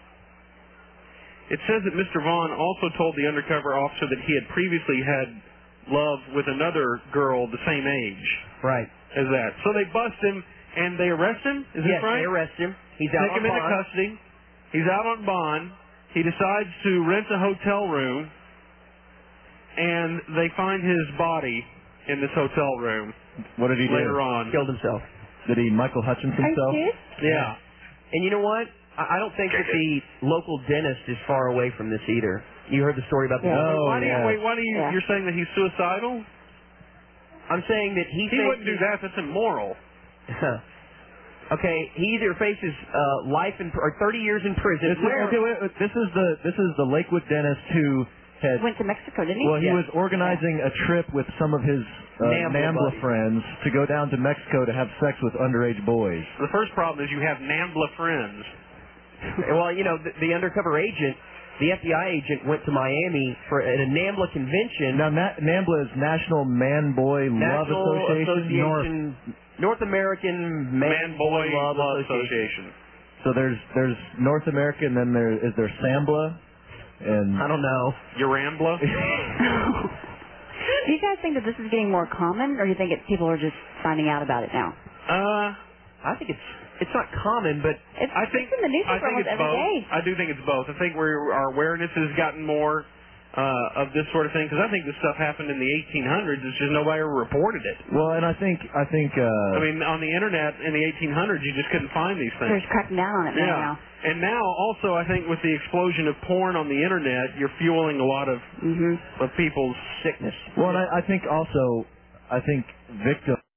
It says that Mister Vaughn also told the undercover officer that he had previously had love with another girl the same age Right. as that. So they bust him, and they arrest him? Is yes, this right? they arrest him. He's out Take on him into bond. custody. He's out on bond. He decides to rent a hotel room, and they find his body in this hotel room What did he do? later on. Killed himself. Did he Michael Hutchins himself? Yeah. And you know what? I I don't think that the local dentist is far away from this either. You heard the story about the. Wait, why do you, wait, why do you? Yeah. You're saying that he's suicidal? I'm saying that he. He wouldn't do that. That's immoral. Okay, he either faces uh, life in or thirty years in prison. This is, okay, wait, wait, this is the this is the Lakewood dentist who had Went to Mexico, didn't he? well, he Yeah. was organizing a trip with some of his uh, NAMBLA NAMBLA buddies. friends to go down to Mexico to have sex with underage boys. The first problem is you have NAMBLA friends. Well, you know, the, the undercover agent, the F B I agent, went to Miami for at a NAMBLA convention. Now, Na- NAMBLA is National Man Boy Love National Association. Association North American Man, Man Boy Love, Love Association. Association. So there's there's North America, and then there is there SAMBLA, and I don't know. Urambla. Do you guys think that this is getting more common, or do you think it, people are just finding out about it now? Uh, I think it's it's not common, but It's, I think it's in the I newspaper think almost it's every both. day. I do think it's both. I think we're, our awareness has gotten more uh, of this sort of thing because I think this stuff happened in the eighteen hundreds. It's just nobody ever reported it. well, and I think I think uh, I mean, on the internet in the eighteen hundreds, you just couldn't find these They're things. just cracking down on it Yeah. now. And now, also, I think with the explosion of porn on the internet, you're fueling a lot of Mm-hmm. of people's sickness. well, and I, I think also I think victims